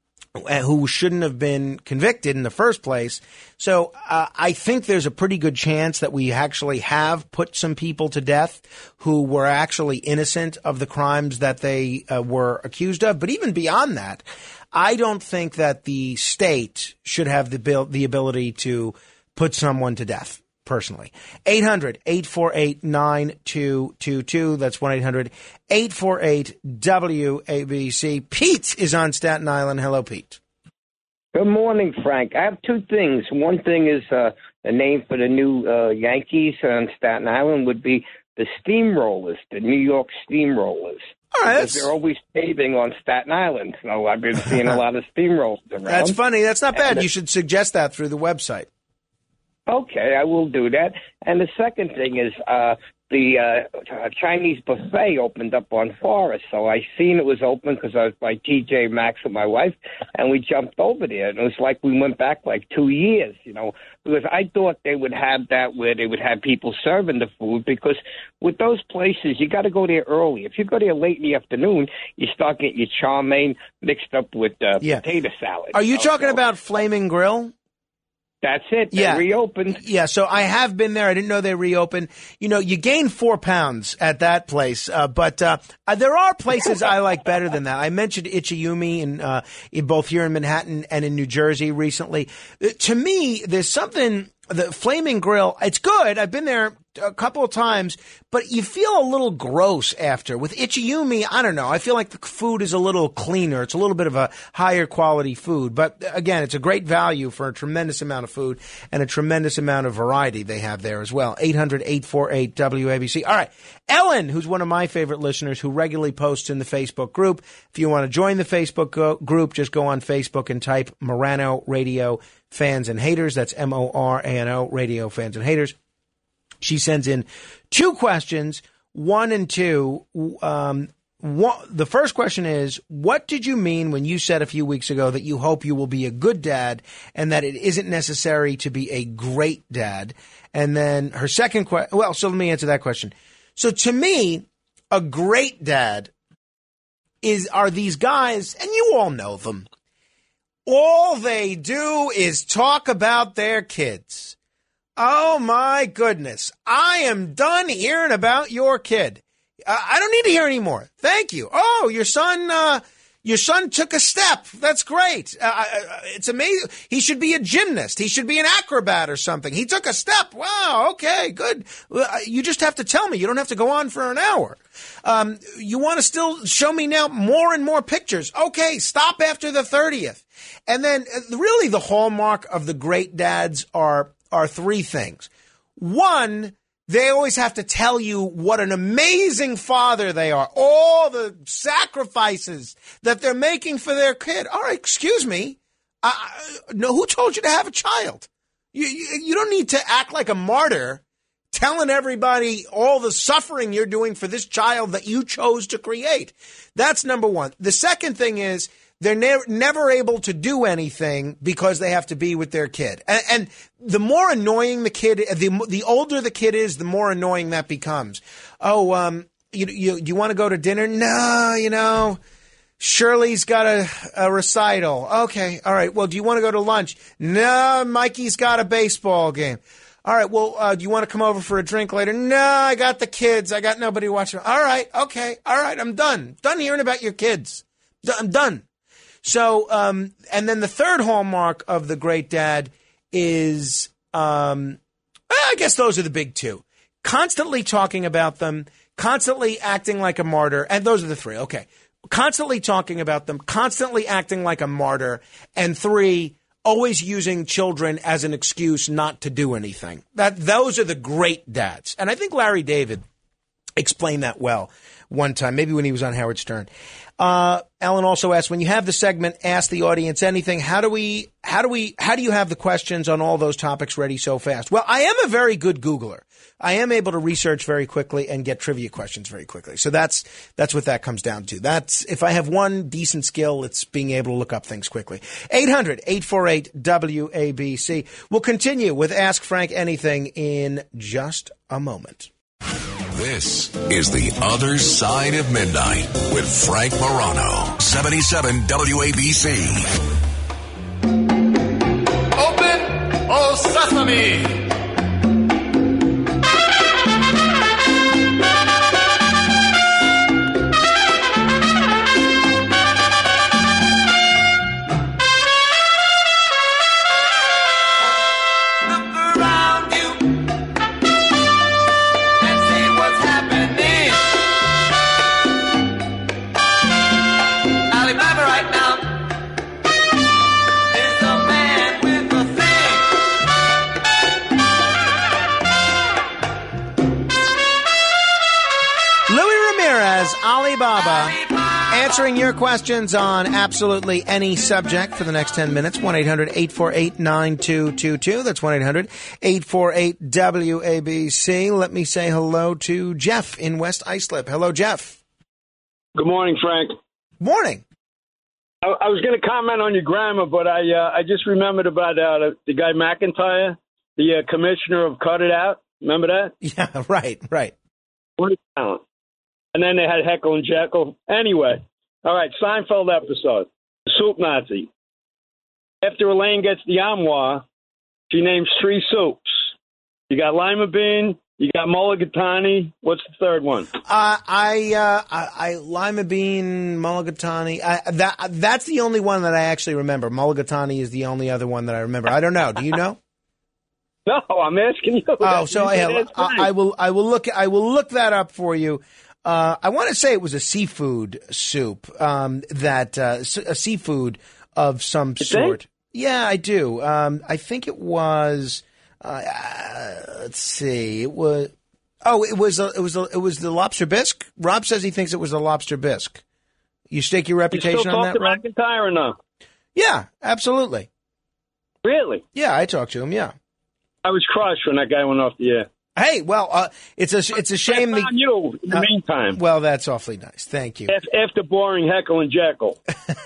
who shouldn't have been convicted in the first place. So uh, I think there's a pretty good chance that we actually have put some people to death who were actually innocent of the crimes that they uh, were accused of. But even beyond that, I don't think that the state should have the bill, the ability to put someone to death, personally. eight hundred, eight four eight, nine two two two. That's one eight hundred, eight four eight, W A B C. Pete is on Staten Island. Hello, Pete. Good morning, Frank. I have two things. One thing is uh, the name for the new uh, Yankees on Staten Island would be the Steamrollers, the New York Steamrollers. All right, because they're always paving on Staten Island. So I've been seeing a lot of steamrollers around. That's funny. That's not bad. And you should suggest that through the website. Okay, I will do that. And the second thing is uh, the uh, Chinese buffet opened up on Forest. So I seen it was open because I was by T J Maxx with my wife, and we jumped over there. And it was like we went back like two years, you know, because I thought they would have that where they would have people serving the food, because with those places, you got to go there early. If you go there late in the afternoon, you start getting your chow mein mixed up with uh, Yeah. potato salad. Are you know? talking So- about Flaming Grill? That's it. They Yeah. reopened. Yeah, so I have been there. I didn't know they reopened. You know, you gain four pounds at that place, uh, but uh, uh, there are places I like better than that. I mentioned Ichiyumi in, uh, in both here in Manhattan and in New Jersey recently. Uh, to me, there's something. The Flaming Grill, it's good. I've been there a couple of times, but you feel a little gross after. With Ichiyumi, I don't know. I feel like the food is a little cleaner. It's a little bit of a higher quality food. But again, it's a great value for a tremendous amount of food and a tremendous amount of variety they have there as well. eight hundred, eight four eight, W A B C. All right. Ellen, who's one of my favorite listeners who regularly posts in the Facebook group. If you want to join the Facebook go- group, just go on Facebook and type Morano Radio Fans and Haters. That's M O R A N O, Radio Fans and Haters. She sends in two questions, one and two. Um, one, the first question is, what did you mean when you said a few weeks ago that you hope you will be a good dad and that it isn't necessary to be a great dad? And then her second question, well, so let me answer that question. So to me, a great dad is are these guys, and you all know them. All they do is talk about their kids. Oh, my goodness. I am done hearing about your kid. Uh, I don't need to hear anymore. Thank you. Oh, your son, uh, your son took a step. That's great. Uh, it's amazing. He should be a gymnast. He should be an acrobat or something. He took a step. Wow. Okay, good. You just have to tell me. You don't have to go on for an hour. Um, you want to still show me now more and more pictures. Okay, stop after the thirtieth. And then uh, really the hallmark of the great dads are are three things. One, they always have to tell you what an amazing father they are. All the sacrifices that they're making for their kid. All right, excuse me. Uh, no, who told you to have a child? You, you, you don't need to act like a martyr telling everybody all the suffering you're doing for this child that you chose to create. That's number one. The second thing is, they're ne- never able to do anything because they have to be with their kid. And, and the more annoying the kid, the the older the kid is, the more annoying that becomes. Oh, um, you you, you want to go to dinner? No, you know, Shirley's got a, a recital. Okay, all right. Well, do you want to go to lunch? No, Mikey's got a baseball game. All right, well, uh, do you want to come over for a drink later? No, I got the kids. I got nobody watching. All right, okay, all right, I'm done. Done hearing about your kids. D- I'm done. So, um, and then the third hallmark of the great dad is, um, I guess those are the big two. Constantly talking about them, constantly acting like a martyr. And those are the three. Okay. Constantly talking about them, constantly acting like a martyr. And three, always using children as an excuse not to do anything. That, those are the great dads. And I think Larry David explained that well one time, maybe when he was on Howard Stern. Uh, Ellen also asked, when you have the segment, Ask the Audience Anything, how do we, how do we, how do you have the questions on all those topics ready so fast? Well, I am a very good Googler. I am able to research very quickly and get trivia questions very quickly. So that's, that's what that comes down to. That's, if I have one decent skill, it's being able to look up things quickly. eight hundred, eight four eight, W A B C. We'll continue with Ask Frank Anything in just a moment. This is The Other Side of Midnight with Frank Morano, seventy-seven W A B C. Open, oh sesame! Alibaba, answering your questions on absolutely any subject for the next ten minutes. one eight hundred, eight four eight, nine two two two. That's one eight hundred, eight four eight, W A B C. Let me say hello to Jeff in West Islip. Hello, Jeff. Good morning, Frank. Morning. I, I was going to comment on your grammar, but I uh, I just remembered about uh, the guy McIntyre, the uh, commissioner of Cut It Out. Remember that? Yeah, right, right. What a talent. And then they had Heckle and Jekyll. Anyway, all right, Seinfeld episode, Soup Nazi. After Elaine gets the armoire, She names three soups. You got lima bean, you got mulligatawny. What's the third one? Uh, I, uh, I, I lima bean, mulligatawny. I, that that's the only one that I actually remember. Mulligatawny is the only other one that I remember. I don't know. Do you know? No, I'm asking you. Oh, so I, have, I, I will. I will look. I will look that up for you. Uh, I want to say it was a seafood soup. Um, that uh, a seafood of some You sort. think? Yeah, I do. Um, I think it was. Uh, uh, let's see. It was. Oh, it was. A, it was. A, it was the lobster bisque. Rob says he thinks it was a lobster bisque. You stake your You reputation still on talk that, to Rob? McIntyre or no? Yeah, absolutely. Really? Yeah, I talked to him. Yeah. I was crushed when that guy went off the air. Hey, well, uh, it's a it's a shame. That's on you. In the uh, meantime, well, that's awfully nice. Thank you. Af- after boring Heckle and Jekyll.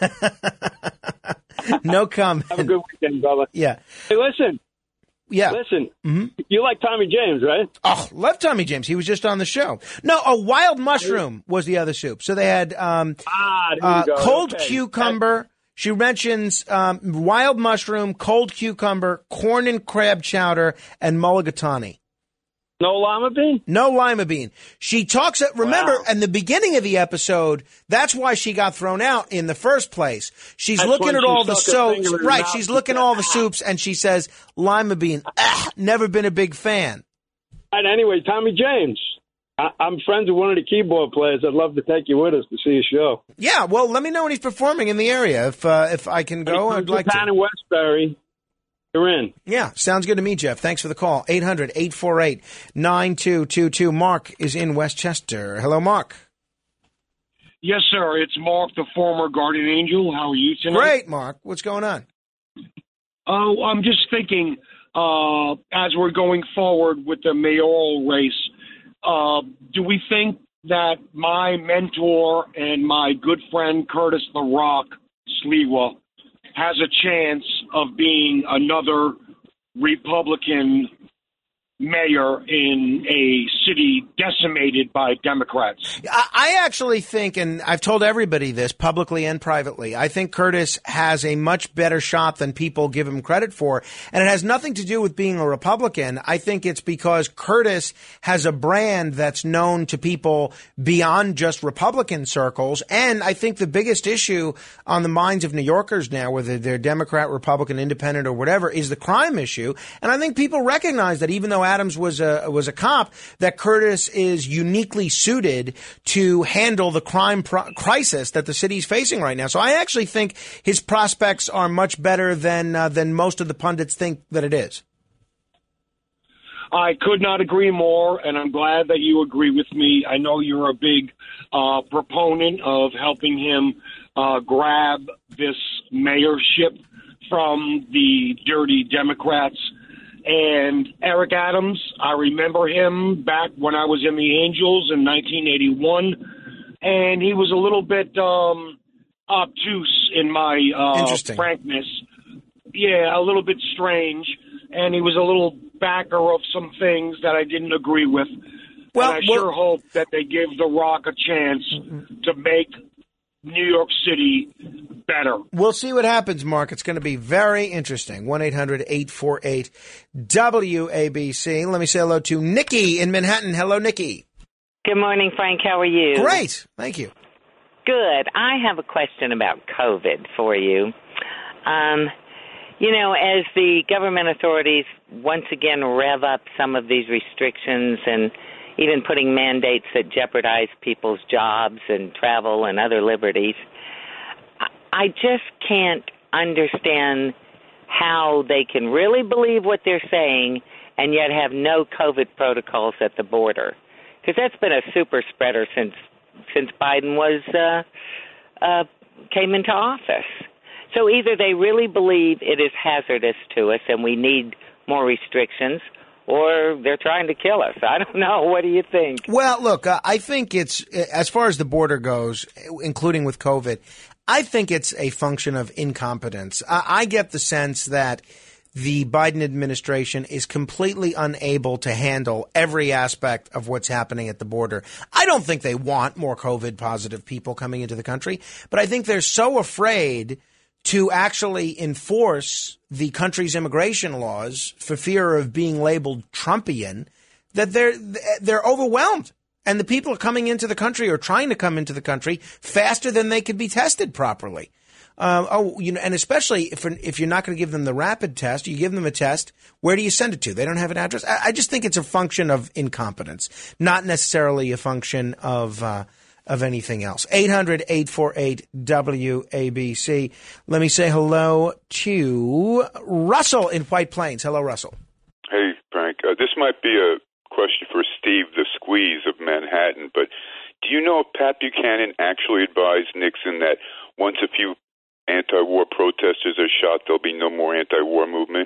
No comment. Have a good weekend, brother. Yeah. Hey, listen. Yeah. Listen. Mm-hmm. You like Tommy James, right? Oh, love Tommy James. He was just on the show. No, a wild mushroom was the other soup. So they had um, Ah, there you uh, go. cold Okay. cucumber. She mentions um, wild mushroom, cold cucumber, corn and crab chowder, and mulligatawny. No lima bean? No lima bean. She talks, remember, in the beginning of the episode, that's why she got thrown out in the first place. She's That's looking when at she all the stuck her finger soups. in her Right, mouth she's and looking at said, all the soups, and she says, lima bean. Ah, never been a big fan. And anyway, Tommy James. I- I'm friends with one of the keyboard players. I'd love to take you with us to see a show. Yeah, well, let me know when he's performing in the area. If uh, if I can go, I'd like Town to. in Westbury. You're in. Yeah, sounds good to me, Jeff. Thanks for the call. eight hundred, eight four eight, nine two two two. Mark is in Westchester. Hello, Mark. Yes, sir. It's Mark, the former Guardian Angel. How are you tonight? Great, Mark. What's going on? Oh, I'm just thinking, uh, as we're going forward with the mayoral race, uh, do we think that my mentor and my good friend Curtis the Rock Sliwa has a chance of being another Republican mayor in a city decimated by Democrats? I I actually think, and I've told everybody this publicly and privately, I think Curtis has a much better shot than people give him credit for. And it has nothing to do with being a Republican. I think it's because Curtis has a brand that's known to people beyond just Republican circles. And I think the biggest issue on the minds of New Yorkers now, whether they're Democrat, Republican, Independent, or whatever, is the crime issue. And I think people recognize that even though Adams was a was a cop, that Curtis is uniquely suited to handle the crime pro- crisis that the city's facing right now. So I actually think his prospects are much better than uh, than most of the pundits think that it is. I could not agree more, and I'm glad that you agree with me. I know you're a big uh, proponent of helping him uh, grab this mayorship from the dirty Democrats. And Eric Adams, I remember him back when I was in the Angels in nineteen eighty-one, and he was a little bit um, obtuse in my uh, frankness. Yeah, a little bit strange, and he was a little backer of some things that I didn't agree with. Well, and I sure hope that they give The Rock a chance to make New York City better. We'll see what happens, Mark. It's going to be very interesting. one eight hundred, eight four eight, W A B C. Let me say hello to Nikki in Manhattan. Hello, Nikki. Good morning, Frank. How are you? Great. Thank you. Good. I have a question about COVID for you. Um, you know, as the government authorities once again rev up some of these restrictions and even putting mandates that jeopardize people's jobs and travel and other liberties, I just can't understand how they can really believe what they're saying and yet have no COVID protocols at the border. Because that's been a super spreader since since Biden was uh, uh, came into office. So either they really believe it is hazardous to us and we need more restrictions, or they're trying to kill us. I don't know. What do you think? Well, look, uh, I think it's, as far as the border goes, including with COVID, I think it's a function of incompetence. I, I get the sense that the Biden administration is completely unable to handle every aspect of what's happening at the border. I don't think they want more COVID positive people coming into the country, but I think they're so afraid to actually enforce the country's immigration laws for fear of being labeled Trumpian, that they're they're overwhelmed. And the people are coming into the country or trying to come into the country faster than they could be tested properly. Uh, oh, you know, and especially if if you're not going to give them the rapid test, you give them a test. Where do you send it to? They don't have an address. I, I just think it's a function of incompetence, not necessarily a function of uh, of anything else. eight hundred, eight four eight, W A B C. Let me say hello to Russell in White Plains. Hello, Russell. Hey, Frank. Uh, this might be a question for Steve the Squeeze of Manhattan, but do you know if Pat Buchanan actually advised Nixon that once a few anti-war protesters are shot, there'll be no more anti-war movement?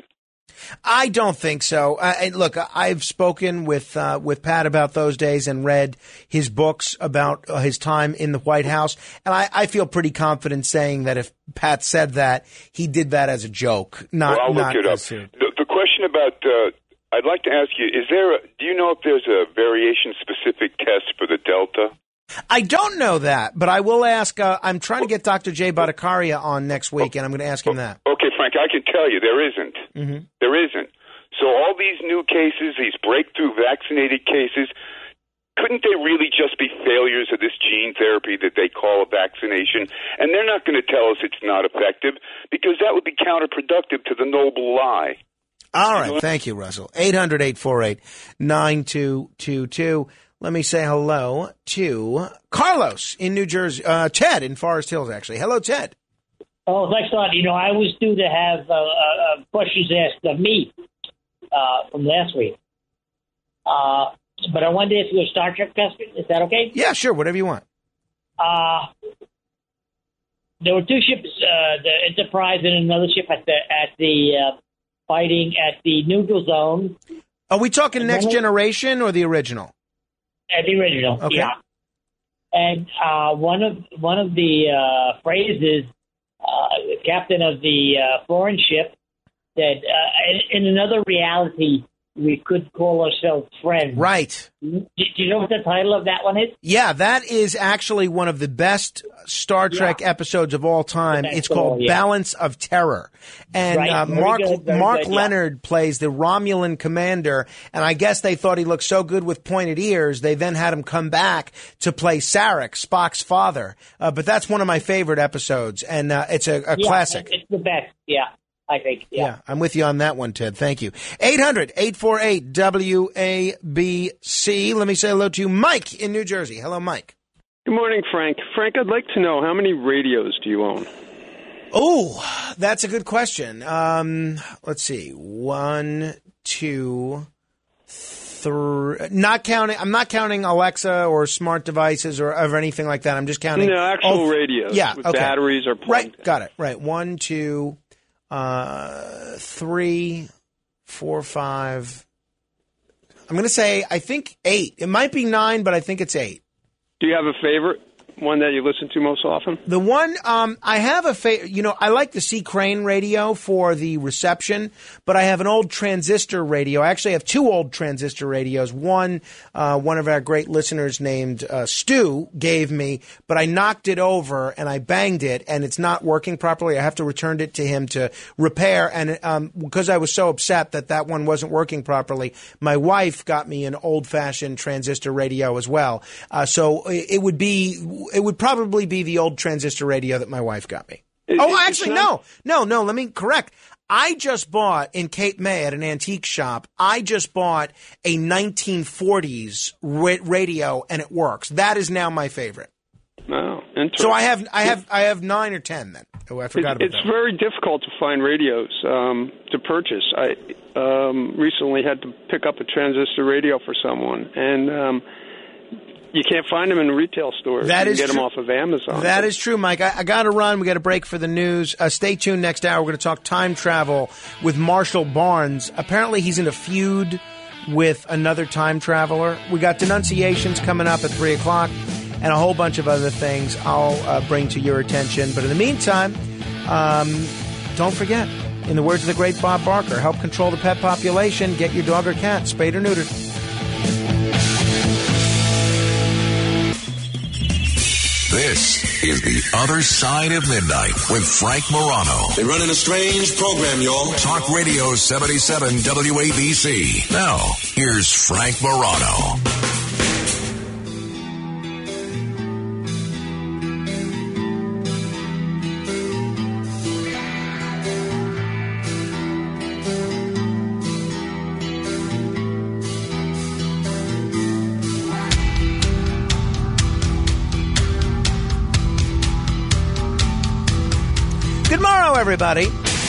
I don't think so. Uh, and look, I've spoken with uh, with Pat about those days and read his books about uh, his time in the White House, and I, I feel pretty confident saying that if Pat said that, he did that as a joke. Not, well, I'll not look it up. The, the question about uh, I'd like to ask you: Is there? A, do you know if there's a variation-specific test for the Delta? I don't know that, but I will ask. Uh, I'm trying to get Doctor Jay Bhattacharya on next week, and I'm going to ask him that. Okay, Frank, I can tell you there isn't. Mm-hmm. There isn't. So all these new cases, these breakthrough vaccinated cases, couldn't they really just be failures of this gene therapy that they call a vaccination? And they're not going to tell us it's not effective because that would be counterproductive to the noble lie. All right. Thank you, Russell. eight hundred, eight four eight, nine two two two. Let me say hello to Carlos in New Jersey. Uh, Ted in Forest Hills, actually. Hello, Ted. Oh, thanks a lot. You know, I was due to have uh, uh, questions asked of me uh, from last week. Uh, but I wanted to ask you a Star Trek question. Is that okay? Yeah, sure. Whatever you want. Uh, there were two ships, uh, the Enterprise and another ship at the at the uh, fighting at the neutral zone. Are we talking And Next then- Generation or the original? At the original, Okay. yeah. And uh, one of one of the uh, phrases, uh, the captain of the uh, foreign ship said, uh, in, in another reality, we could call ourselves friends. Right. Do, do you know what the title of that one is? Yeah, that is actually one of the best Star Trek episodes of all time. That's It's called all, yeah. Balance of Terror. And Right, uh, very Mark good, very Mark good, yeah. Leonard plays the Romulan commander, and I guess they thought he looked so good with pointed ears, they then had him come back to play Sarek, Spock's father. Uh, but that's one of my favorite episodes, and uh, it's a, a Yeah, classic. It's the best, yeah, I think. Yeah. Yeah, I'm with you on that one, Ted. Thank you. eight hundred, eight four eight, W A B C. Let me say hello to Mike in New Jersey. Hello, Mike. Good morning, Frank. Frank, I'd like to know, how many radios do you own? Oh, that's a good question. Um, let's see. One, two, three. Not counting. I'm not counting Alexa or smart devices or, or anything like that. I'm just counting. No, actual oh, radios Yeah, with okay. batteries or plugged Right, got it. Right. One, two, uh, three, four, five. I'm going to say, I think eight. It might be nine, but I think it's eight. Do you have a favorite, one that you listen to most often? The one, um, I have a fa- you know, I like the C. Crane radio for the reception, but I have an old transistor radio. I actually have two old transistor radios. One, uh, one of our great listeners named uh, Stu gave me, but I knocked it over and I banged it and it's not working properly. I have to return it to him to repair. And um, because I was so upset that that one wasn't working properly, my wife got me an old fashioned transistor radio as well. Uh, so it, it would be, it would probably be the old transistor radio that my wife got me. It- oh, it's actually, not- no, no, no. Let me correct. I just bought in Cape May at an antique shop. I just bought a nineteen forties ra- radio, and it works. That is now my favorite. Oh, interesting. So I have, I have, I have nine or ten. Then oh, I forgot It- about it's that. very difficult to find radios um, to purchase. I um, recently had to pick up a transistor radio for someone, and um, you can't find them in retail stores. That you is can get them true. off of Amazon. That is true, Mike. I, I got to run. We got to break for the news. Uh, stay tuned next hour. We're going to talk time travel with Marshall Barnes. Apparently, he's in a feud with another time traveler. We got denunciations coming up at three o'clock and a whole bunch of other things I'll uh, bring to your attention. But in the meantime, um, don't forget, in the words of the great Bob Barker, help control the pet population. Get your dog or cat spayed or neutered. This is The Other Side of Midnight with Frank Morano. They're running a strange program, y'all. Talk Radio seventy-seven W A B C. Now, here's Frank Morano. Everybody,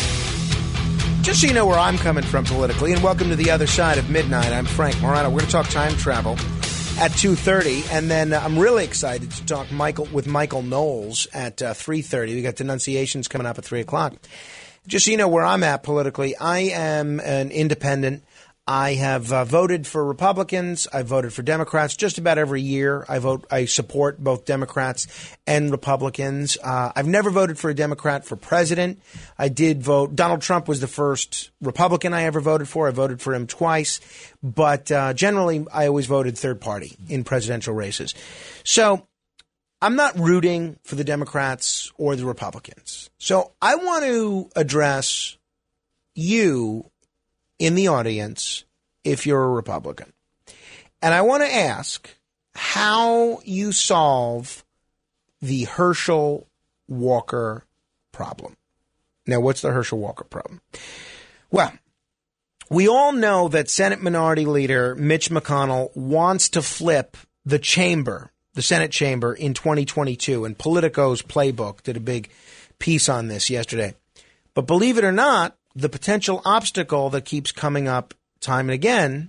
just so you know where I'm coming from politically, and welcome to The Other Side of Midnight. I'm Frank Morano. We're going to talk time travel at two thirty, and then uh, I'm really excited to talk Michael with Michael Knowles at uh, three thirty. We got denunciations coming up at three o'clock. Just so you know where I'm at politically, I am an independent. I have uh, voted for Republicans. I voted for Democrats just about every year. I vote. I support both Democrats and Republicans. Uh, I've never voted for a Democrat for president. I did vote. Donald Trump was the first Republican I ever voted for. I voted for him twice. But uh, generally, I always voted third party in presidential races. So I'm not rooting for the Democrats or the Republicans. So I want to address you in the audience if you're a Republican. And I want to ask how you solve the Herschel Walker problem. Now, what's the Herschel Walker problem? Well, we all know that Senate Minority Leader Mitch McConnell wants to flip the chamber, the Senate chamber, in twenty twenty-two. And Politico's Playbook did a big piece on this yesterday. But believe it or not, the potential obstacle that keeps coming up time and again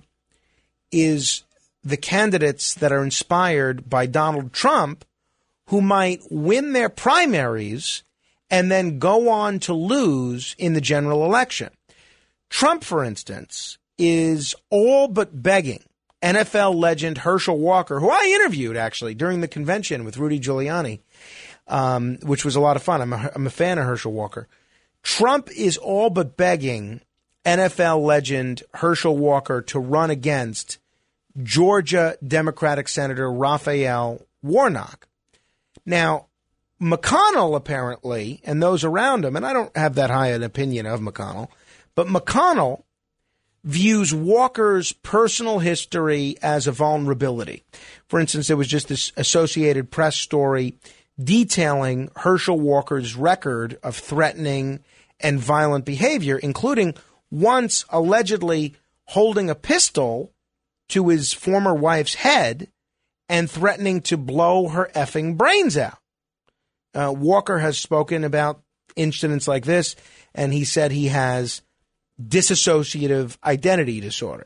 is the candidates that are inspired by Donald Trump, who might win their primaries and then go on to lose in the general election. Trump, for instance, is all but begging N F L legend Herschel Walker, who I interviewed actually during the convention with Rudy Giuliani, um, which was a lot of fun. I'm a, I'm a fan of Herschel Walker. Trump is all but begging N F L legend Herschel Walker to run against Georgia Democratic Senator Raphael Warnock. Now, McConnell apparently, and those around him, and I don't have that high an opinion of McConnell, but McConnell views Walker's personal history as a vulnerability. For instance, there was just this Associated Press story detailing Herschel Walker's record of threatening and violent behavior, including once allegedly holding a pistol to his former wife's head and threatening to blow her effing brains out. Uh, Walker has spoken about incidents like this, and he said he has dissociative identity disorder.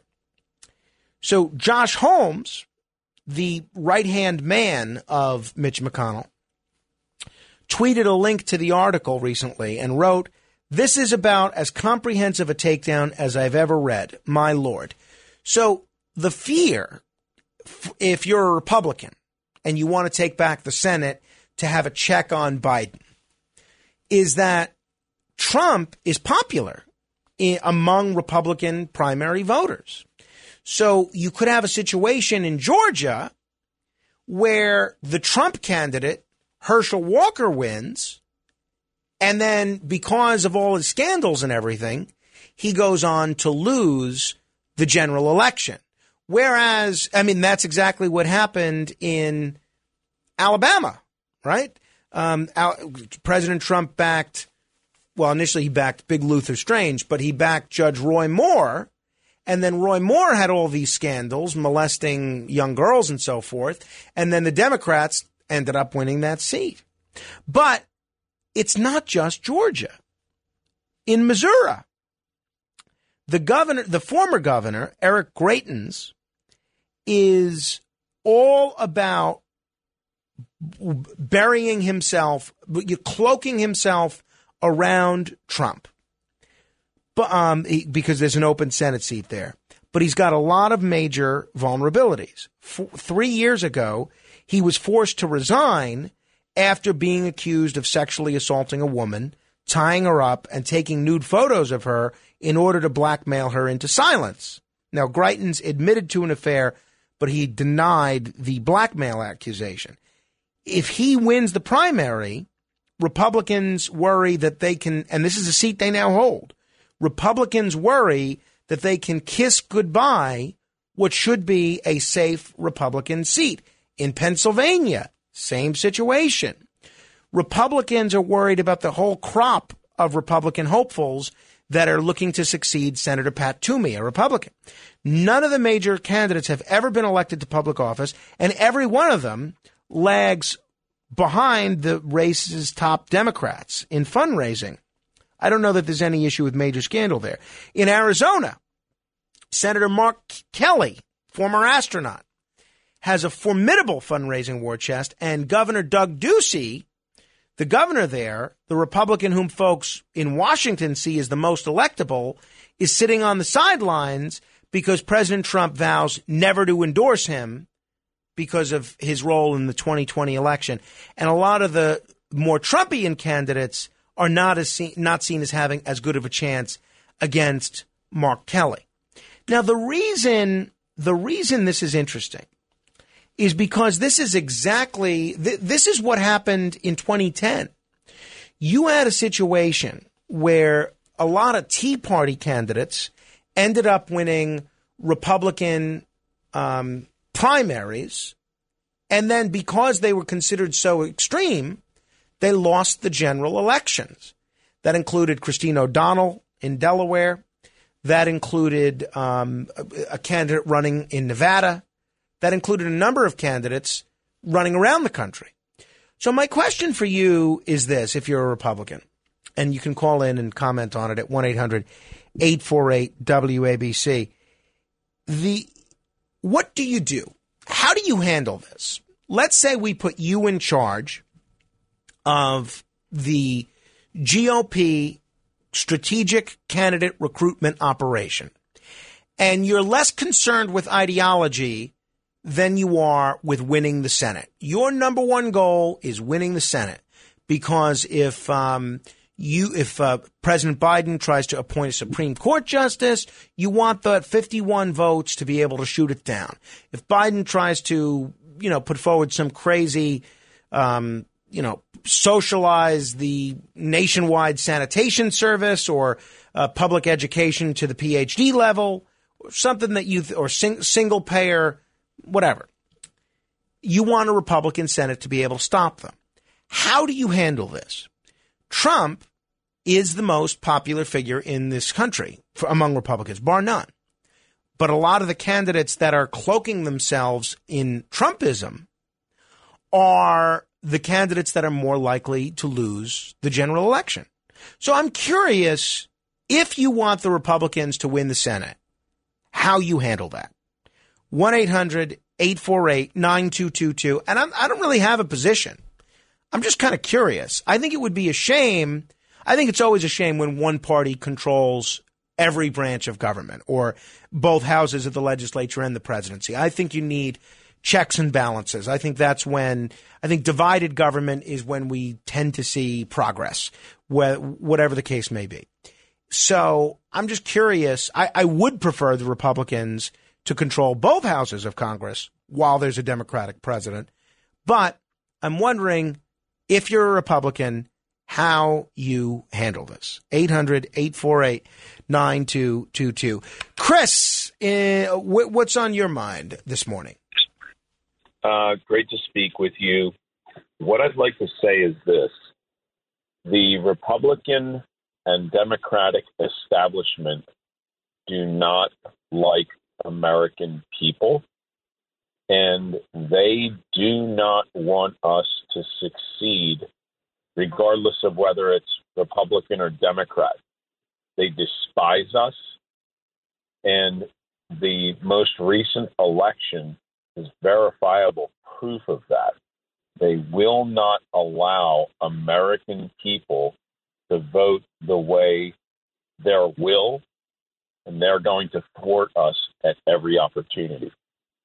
So Josh Holmes, the right-hand man of Mitch McConnell, tweeted a link to the article recently and wrote, "This is about as comprehensive a takedown as I've ever read, my lord." So the fear, if you're a Republican and you want to take back the Senate to have a check on Biden, is that Trump is popular in, among Republican primary voters. So you could have a situation in Georgia where the Trump candidate Herschel Walker wins, and then because of all his scandals and everything, he goes on to lose the general election. Whereas, I mean, that's exactly what happened in Alabama, right? Um, President Trump backed, well, initially he backed Big Luther Strange, but he backed Judge Roy Moore. And then Roy Moore had all these scandals, molesting young girls and so forth. And then the Democrats ended up winning that seat. But it's not just Georgia. In Missouri, the governor, the former governor, Eric Greitens, is all about burying himself, cloaking himself around Trump. But, um, he, because there's an open Senate seat there. But he's got a lot of major vulnerabilities. F- three years ago, he was forced to resign after being accused of sexually assaulting a woman, tying her up, and taking nude photos of her in order to blackmail her into silence. Now, Greitens admitted to an affair, but he denied the blackmail accusation. if he wins the primary, Republicans worry that they can, and this is a seat they now hold, Republicans worry that they can kiss goodbye what should be a safe Republican seat. In Pennsylvania, same situation. Republicans are worried about the whole crop of Republican hopefuls that are looking to succeed Senator Pat Toomey, a Republican. None of the major candidates have ever been elected to public office, and every one of them lags behind the race's top Democrats in fundraising. I don't know that there's any issue with major scandal there. In Arizona, Senator Mark Kelly, former astronaut, has a formidable fundraising war chest, and Governor Doug Ducey, the governor there, the Republican whom folks in Washington see as the most electable, is sitting on the sidelines because President Trump vows never to endorse him because of his role in the twenty twenty election. And a lot of the more Trumpian candidates are not as seen, not seen as having as good of a chance against Mark Kelly. Now, the reason the reason this is interesting is because this is exactly th- this is what happened in twenty ten. You had a situation where a lot of Tea Party candidates ended up winning Republican um, primaries, and then because they were considered so extreme, they lost the general elections. That included Christine O'Donnell in Delaware. That included um, a, a candidate running in Nevada. That included a number of candidates running around the country. So my question for you is this, if you're a Republican, and you can call in and comment on it at one eight hundred eight four eight W A B C. The, what do you do? How do you handle this? Let's say we put you in charge of the G O P strategic candidate recruitment operation, and you're less concerned with ideology than you are with winning the Senate. Your number one goal is winning the Senate, because if um, you if uh, President Biden tries to appoint a Supreme Court justice, you want the fifty-one votes to be able to shoot it down. If Biden tries to, you know, put forward some crazy, um, you know, socialize the nationwide sanitation service or uh, public education to the P H D level, or something that you th- or sing- single payer. Whatever. You want a Republican Senate to be able to stop them. How do you handle this? Trump is the most popular figure in this country for, among Republicans, bar none. But a lot of the candidates that are cloaking themselves in Trumpism are the candidates that are more likely to lose the general election. So I'm curious, if you want the Republicans to win the Senate, how you handle that. one eight hundred eight four eight nine two two two. And I'm, I don't really have a position. I'm just kind of curious. I think it would be a shame. I think it's always a shame when one party controls every branch of government, or both houses of the legislature and the presidency. I think you need checks and balances. I think that's when, I think divided government is when we tend to see progress, wh- whatever the case may be. So I'm just curious. I, I would prefer the Republicans to control both houses of Congress while there's a Democratic president. But I'm wondering, if you're a Republican, how you handle this. eight hundred eight four eight nine two two two. Chris, uh, w- what's on your mind this morning? Uh, great to speak with you. What I'd like to say is this. The Republican and Democratic establishment do not like American people, and they do not want us to succeed, regardless of whether it's Republican or Democrat. They despise us, and the most recent election is verifiable proof of that. They will not allow American people to vote the way their will, and they're going to thwart us at every opportunity.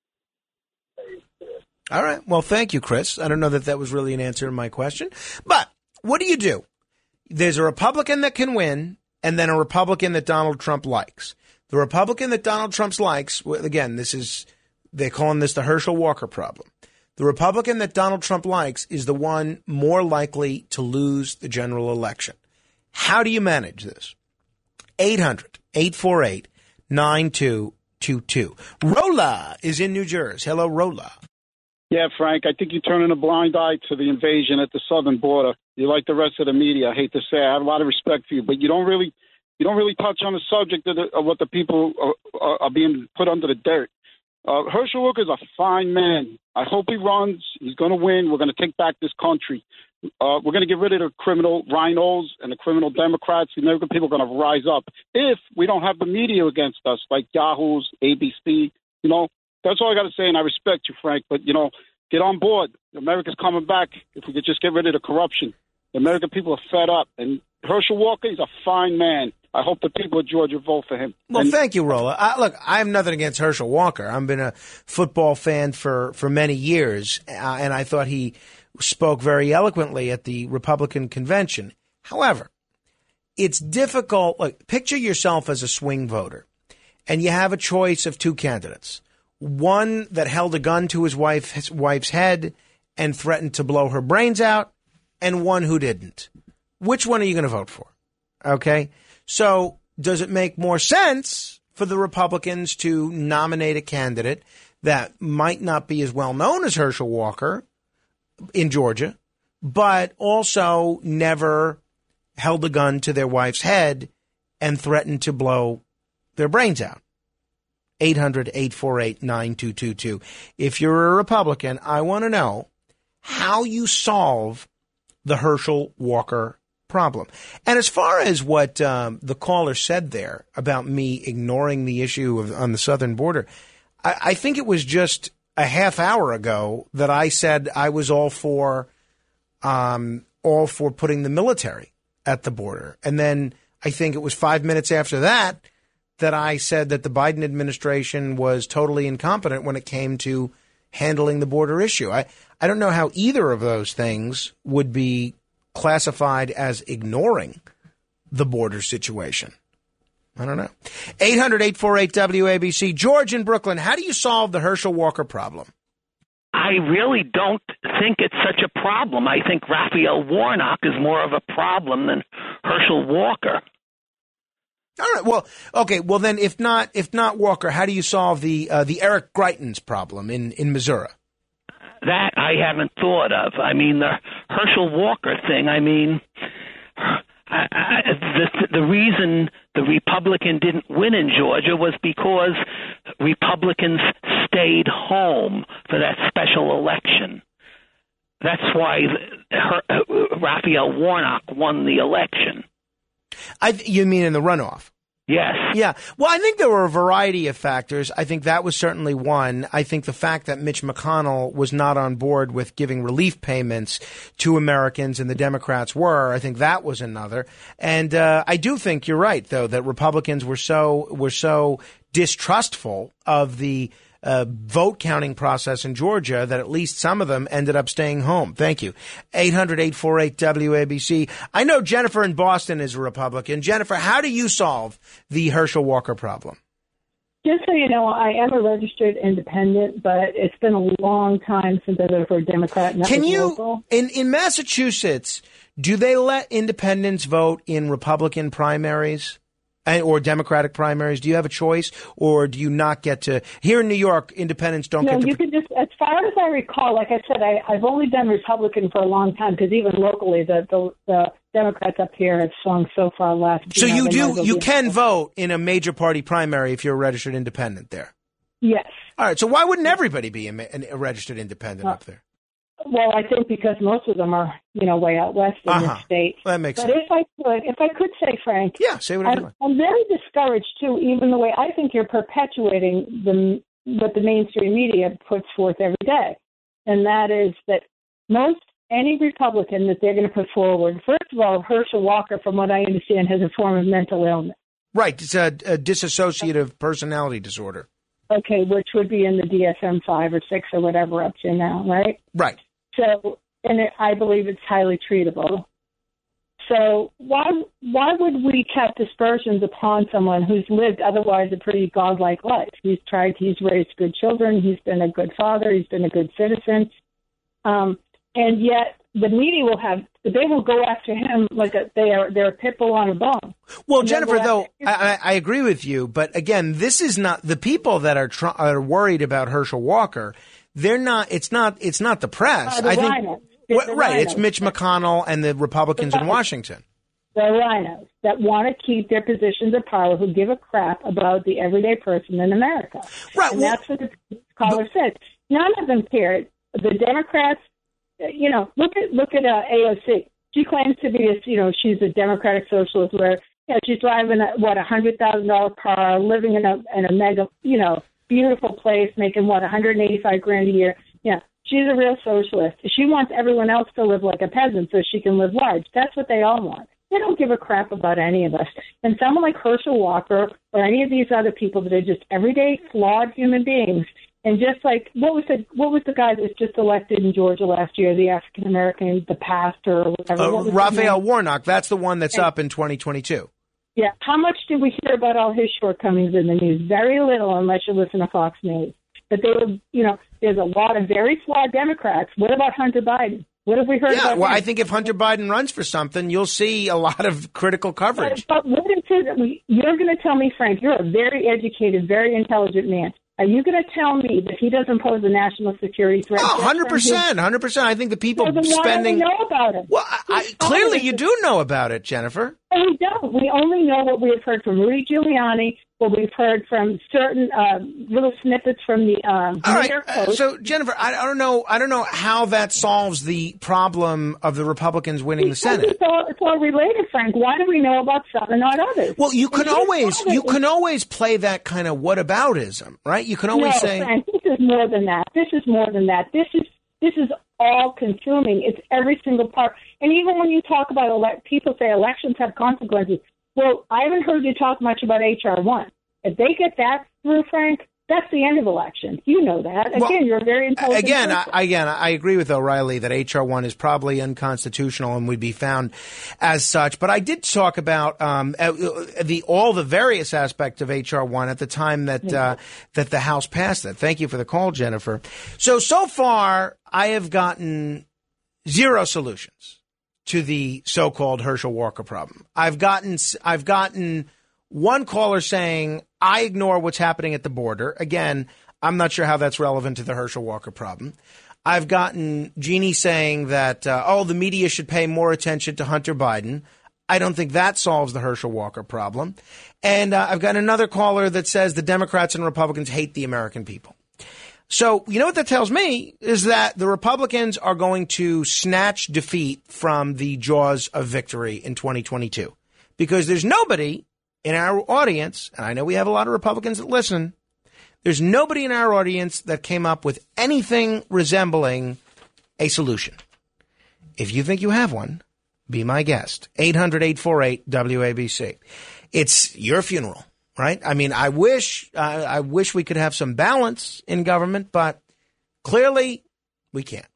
All right. Well, thank you, Chris. I don't know that that was really an answer to my question. But what do you do? There's a Republican that can win, and then a Republican that Donald Trump likes. The Republican that Donald Trump likes, again, this is, they're calling this the Herschel Walker problem. The Republican that Donald Trump likes is the one more likely to lose the general election. How do you manage this? eight hundred, eight four eight, nine two two two. Rolla is in New Jersey. Hello, Rolla. Yeah, Frank, I think you're turning a blind eye to the invasion at the southern border. You're like the rest of the media. I hate to say, I have a lot of respect for you, but you don't really, you don't really touch on the subject of, the, of what the people are, are, are being put under the dirt. Uh, Herschel Walker is a fine man. I hope he runs. He's going to win. We're going to take back this country. Uh, we're going to get rid of the criminal rhinos and the criminal Democrats. The American people are going to rise up if we don't have the media against us, like Yahoo's, A B C. You know, that's all I got to say, and I respect you, Frank. But, you know, get on board. America's coming back if we could just get rid of the corruption. The American people are fed up. And Herschel Walker, he's a fine man. I hope the people of Georgia vote for him. Well, and- thank you, Rolla. Uh, look, I have nothing against Herschel Walker. I've been a football fan for, for many years, uh, and I thought he spoke very eloquently at the Republican convention. However, it's difficult. Look, picture yourself as a swing voter, and you have a choice of two candidates. One that held a gun to his wife, his wife's head and threatened to blow her brains out, and one who didn't. Which one are you going to vote for? Okay? So does it make more sense for the Republicans to nominate a candidate that might not be as well known as Herschel Walker in Georgia, but also never held a gun to their wife's head and threatened to blow their brains out? eight hundred, eight four eight, nine two two two. If you're a Republican, I want to know how you solve the Herschel Walker problem. And as far as what um, the caller said there about me ignoring the issue of, on the southern border, I, I think it was just a half hour ago that I said I was all for um, all for putting the military at the border. And then I think it was five minutes after that that I said that the Biden administration was totally incompetent when it came to handling the border issue. I, I don't know how either of those things would be classified as ignoring the border situation. I don't know. eight hundred, eight four eight, W A B C. George in Brooklyn, how do you solve the Herschel Walker problem? I really don't think it's such a problem. I think Raphael Warnock is more of a problem than Herschel Walker. All right. Well, okay. Well, then, if not, if not Walker, how do you solve the uh, the Eric Greitens problem in, in Missouri? That I haven't thought of. I mean, the Herschel Walker thing. I mean, I, I, the the reason the Republican didn't win in Georgia was because Republicans stayed home for that special election. That's why her, uh, Raphael Warnock won the election. I, you mean in the runoff? Yes. Yeah. Well, I think there were a variety of factors. I think that was certainly one. I think the fact that Mitch McConnell was not on board with giving relief payments to Americans and the Democrats were, I think that was another. And uh, I do think you're right, though, that Republicans were so were so distrustful of the uh, vote counting process in Georgia that at least some of them ended up staying home. Thank you. eight hundred, eight four eight, W A B C. I know Jennifer in Boston is a Republican. Jennifer, how do you solve the Herschel Walker problem? Just so you know, I am a registered independent, but it's been a long time since I've voted for a Democrat. And that Can was you, local. in, in Massachusetts, do they let independents vote in Republican primaries? Or Democratic primaries? Do you have a choice, or do you not get to? Here in New York, independents don't No, get to. you can just, as far as I recall, like I said, I, I've only done Republican for a long time because even locally, the, the the Democrats up here have swung so far left. So know, you they might as do, well you be- can vote in a major party primary if you're a registered independent there. Yes. All right. So why wouldn't everybody be a, ma- a registered independent Uh, up there? Well, I think because most of them are, you know, way out west in Uh-huh. the state. Well, that makes but sense. if I could, if I could say, Frank, yeah, say whatever you I'm, want. I'm very discouraged too, even the way I think you're perpetuating the what the mainstream media puts forth every day, and that is that most any Republican that they're going to put forward, first of all, Herschel Walker, from what I understand, has a form of mental illness. Right. It's a, a dissociative personality disorder. Okay, which would be in the D S M five or six or whatever up to now, right? Right. So, and it, I believe it's highly treatable. So why why would we cast aspersions upon someone who's lived otherwise a pretty godlike life? He's tried, he's raised good children, he's been a good father, he's been a good citizen, Um, and yet the media will have, they will go after him like a, they are, they're a pit bull on a bone. Well, And Jennifer, they'll go though, after him. I, I I agree with you. But again, this is not the people that are tr- are worried about Herschel Walker. They're not. It's not. It's not the press. Uh, the I think. rhinos. It's Wh- the right. It's rhinos. Mitch McConnell and the Republicans in Right. Washington. The rhinos that want to keep their positions of power, who give a crap about the everyday person in America. Right. And that's what the caller said. None of them cared. The Democrats, uh, you know, look at look at uh, A O C. She claims to be this, you know, she's a democratic socialist where, you know, she's driving a, what, a hundred thousand dollar car, living in a in a mega, you know, beautiful place, making what, one hundred eighty five grand a year. Yeah, she's a real socialist. She wants everyone else to live like a peasant so she can live large. That's what they all want. They don't give a crap about any of us. And someone like Herschel Walker or any of these other people that are just everyday flawed human beings, and just like what was the what was the guy that was just elected in Georgia last year, the African American, the pastor or whatever. Uh, What was his Raphael name? Warnock. That's the one that's And- up in twenty twenty-two. Yeah. How much did we hear about all his shortcomings in the news? Very little, unless you listen to Fox News. But they were, you know, there's a lot of very flawed Democrats. What about Hunter Biden? What have we heard Yeah. about Well, him? I think if Hunter Biden runs for something, you'll see a lot of critical coverage. But, but what is it that we, you're going to tell me, Frank, you're a very educated, very intelligent man. Are you going to tell me that he doesn't pose a national security threat? Oh, just one hundred from his- percent. one hundred percent. I think the people Well, then why spending. don't we know about it? Well, I, I, clearly you do know about it, Jennifer. No, we don't. We only know what we have heard from Rudy Giuliani, what we've heard from certain uh, little snippets from the um, All New right. York uh, Post. so, Jennifer, I, I don't know. I don't know how that solves the problem of the Republicans winning the Senate. It's all, it's all related, Frank. Why do we know about some and not others? Well, you can And here's always why. you can always play that kind of whataboutism, right? You can always no, say, Frank, this is more than that. This is more than that. This is this is all consuming. It's every single part. And even when you talk about ele- people say elections have consequences. Well, I haven't heard you talk much about H R one. If they get that through, Frank, that's the end of elections. You know that. Again, Well, you're a very intelligent Again, person. I, again, I agree with O'Reilly that H R one is probably unconstitutional and would be found as such. But I did talk about um, uh, the all the various aspects of H R one at the time that uh, that the House passed it. Thank you for the call, Jennifer. So so far, I have gotten zero solutions to the so-called Herschel Walker problem. I've gotten I've gotten one caller saying, I ignore what's happening at the border. Again, I'm not sure how that's relevant to the Herschel Walker problem. I've gotten Jeannie saying that, uh, oh, the media should pay more attention to Hunter Biden. I don't think that solves the Herschel Walker problem. And uh, I've got another caller that says the Democrats and Republicans hate the American people. So, you know what that tells me is that the Republicans are going to snatch defeat from the jaws of victory in twenty twenty-two. Because there's nobody in our audience, and I know we have a lot of Republicans that listen, there's nobody in our audience that came up with anything resembling a solution. If you think you have one, be my guest. eight hundred, eight four eight, W A B C. It's your funeral, right? I mean, I wish, uh, I wish we could have some balance in government, but clearly we can't.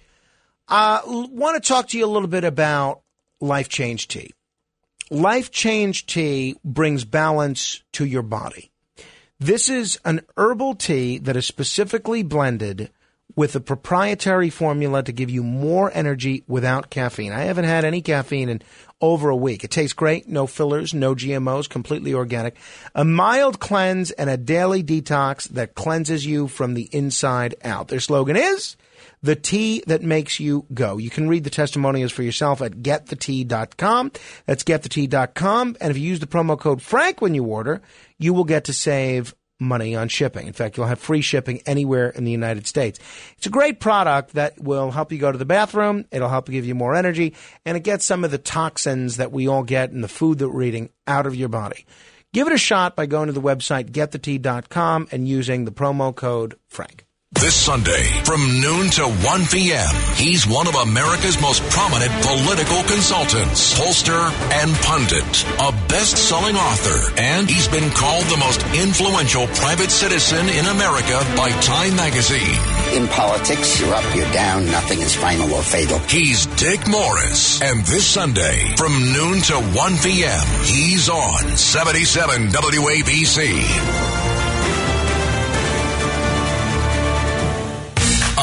I uh, want to talk to you a little bit about Life Change Tea. Life Change Tea brings balance to your body. This is an herbal tea that is specifically blended with a proprietary formula to give you more energy without caffeine. I haven't had any caffeine in over a week. It tastes great. No fillers, no G M Os, completely organic. A mild cleanse and a daily detox that cleanses you from the inside out. Their slogan is the tea that makes you go. You can read the testimonials for yourself at get the tea dot com. That's get the tea dot com. And if you use the promo code Frank when you order, you will get to save money on shipping. In fact, you'll have free shipping anywhere in the United States. It's a great product that will help you go to the bathroom. It'll help give you more energy, and it gets some of the toxins that we all get in the food that we're eating out of your body. Give it a shot by going to the website get the tea dot com and using the promo code Frank. This Sunday, from noon to one p.m., he's one of America's most prominent political consultants, pollster, and pundit, a best-selling author, and he's been called the most influential private citizen in America by Time magazine. In politics, you're up, you're down, nothing is final or fatal. He's Dick Morris, and this Sunday, from noon to one p.m., he's on seventy-seven W A B C. A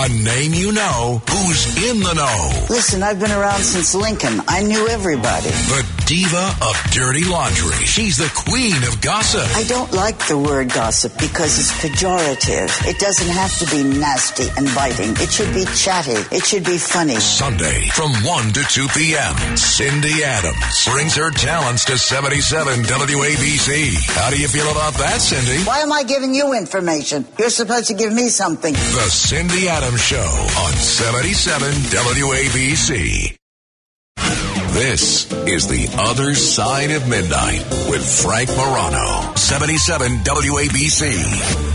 A name you know who's in the know. Listen, I've been around since Lincoln. I knew everybody. The diva of dirty laundry. She's the queen of gossip. I don't like the word gossip because it's pejorative. It doesn't have to be nasty and biting. It should be chatty. It should be funny. Sunday from one to two p.m. Cindy Adams brings her talents to seventy-seven W A B C. How do you feel about that, Cindy? Why am I giving you information? You're supposed to give me something. The Cindy Adams Show on seventy-seven W A B C. This is The Other Side of Midnight with Frank Morano. seventy-seven W A B C.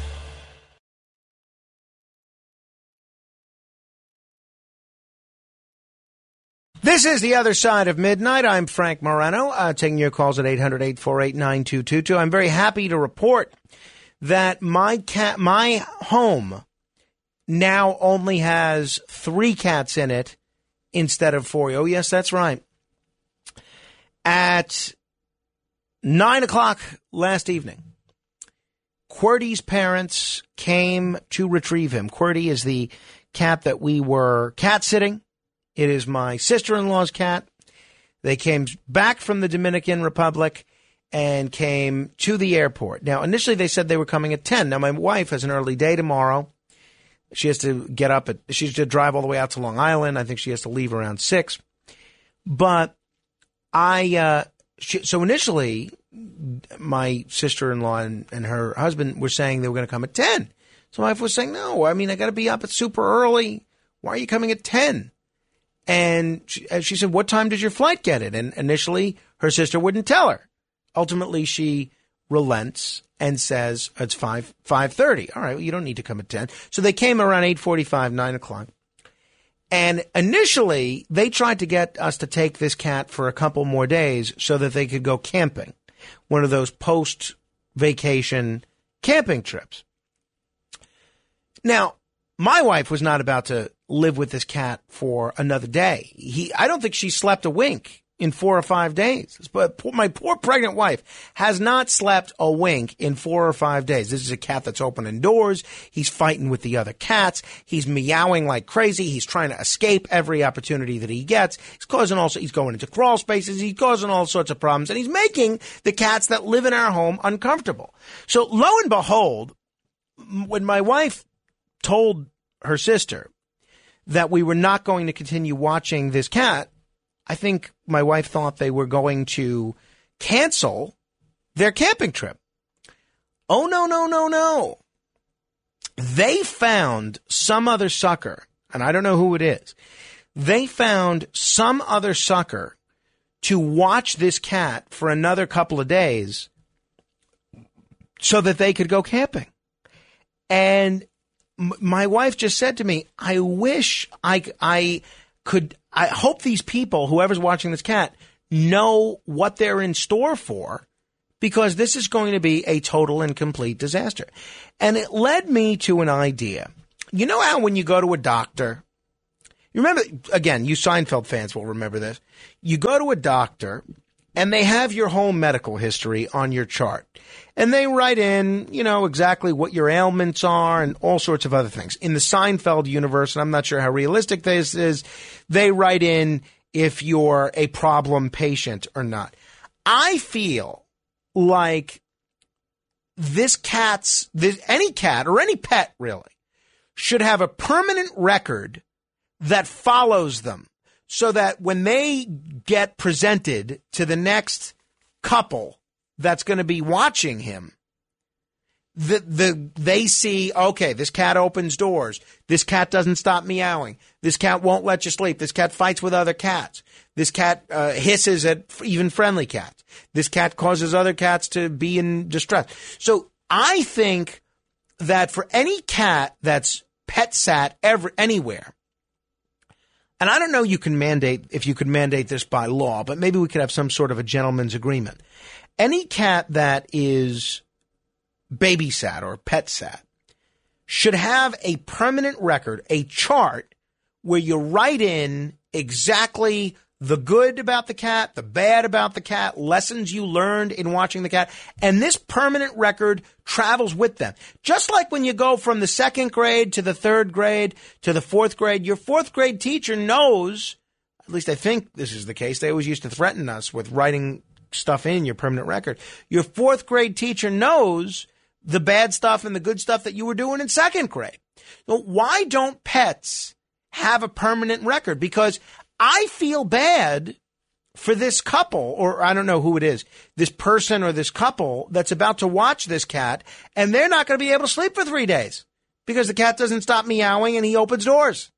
This is The Other Side of Midnight. I'm Frank Morano, uh, taking your calls at eight hundred, eight four eight, nine two two two. I'm very happy to report that my cat, my home now only has three cats in it instead of four. Oh, yes, that's right. At nine o'clock last evening, QWERTY's parents came to retrieve him. QWERTY is the cat that we were cat sitting. It is my sister-in-law's cat. They came back from the Dominican Republic and came to the airport. Now, initially they said they were coming at ten. Now, my wife has an early day tomorrow. She has to get up at, she has to drive all the way out to Long Island. I think she has to leave around six. But I, uh, she, so initially my sister-in-law and, and her husband were saying they were going to come at ten. So my wife was saying, no, I mean, I got to be up at super early. Why are you coming at ten? And she, and she said, what time did your flight get it? And initially her sister wouldn't tell her. Ultimately, she relents and says it's five five thirty. All right, well, you don't need to come at ten. So they came around eight forty-five, nine o'clock. And initially, they tried to get us to take this cat for a couple more days so that they could go camping, one of those post-vacation camping trips. Now, my wife was not about to live with this cat for another day. He, I don't think she slept a wink in four or five days. But my poor pregnant wife has not slept a wink in four or five days. This is a cat that's opening doors. He's fighting with the other cats. He's meowing like crazy. He's trying to escape every opportunity that he gets. He's causing also, he's going into crawl spaces. He's causing all sorts of problems. And he's making the cats that live in our home uncomfortable. So lo and behold, when my wife told her sister that we were not going to continue watching this cat, I think my wife thought they were going to cancel their camping trip. Oh, no, no, no, no. They found some other sucker, and I don't know who it is. They found some other sucker to watch this cat for another couple of days so that they could go camping. And my wife just said to me, I wish I, I could, I hope these people, whoever's watching this cat, know what they're in store for, because this is going to be a total and complete disaster. And it led me to an idea. You know how when you go to a doctor, you remember, again, you Seinfeld fans will remember this. You go to a doctor and they have your whole medical history on your chart. And they write in, you know, exactly what your ailments are and all sorts of other things. In the Seinfeld universe, and I'm not sure how realistic this is, they write in if you're a problem patient or not. I feel like this cat's, this, any cat or any pet really, should have a permanent record that follows them so that when they get presented to the next couple that's going to be watching him, the, the, they see, okay, this cat opens doors. This cat doesn't stop meowing. This cat won't let you sleep. This cat fights with other cats. This cat uh, hisses at even friendly cats. This cat causes other cats to be in distress. So I think that for any cat that's pet sat ever, anywhere, and I don't know you can mandate, if you could mandate this by law, but maybe we could have some sort of a gentleman's agreement. Any cat that is babysat or pet sat should have a permanent record, a chart where you write in exactly the good about the cat, the bad about the cat, lessons you learned in watching the cat. And this permanent record travels with them. Just like when you go from the second grade to the third grade to the fourth grade, your fourth grade teacher knows, at least I think this is the case, they always used to threaten us with writing stuff in your permanent record. Your fourth grade teacher knows the bad stuff and the good stuff that you were doing in second grade. So why don't pets have a permanent record? Because I feel bad for this couple, or I don't know who it is, this person or this couple that's about to watch this cat, and they're not going to be able to sleep for three days because the cat doesn't stop meowing and he opens doors.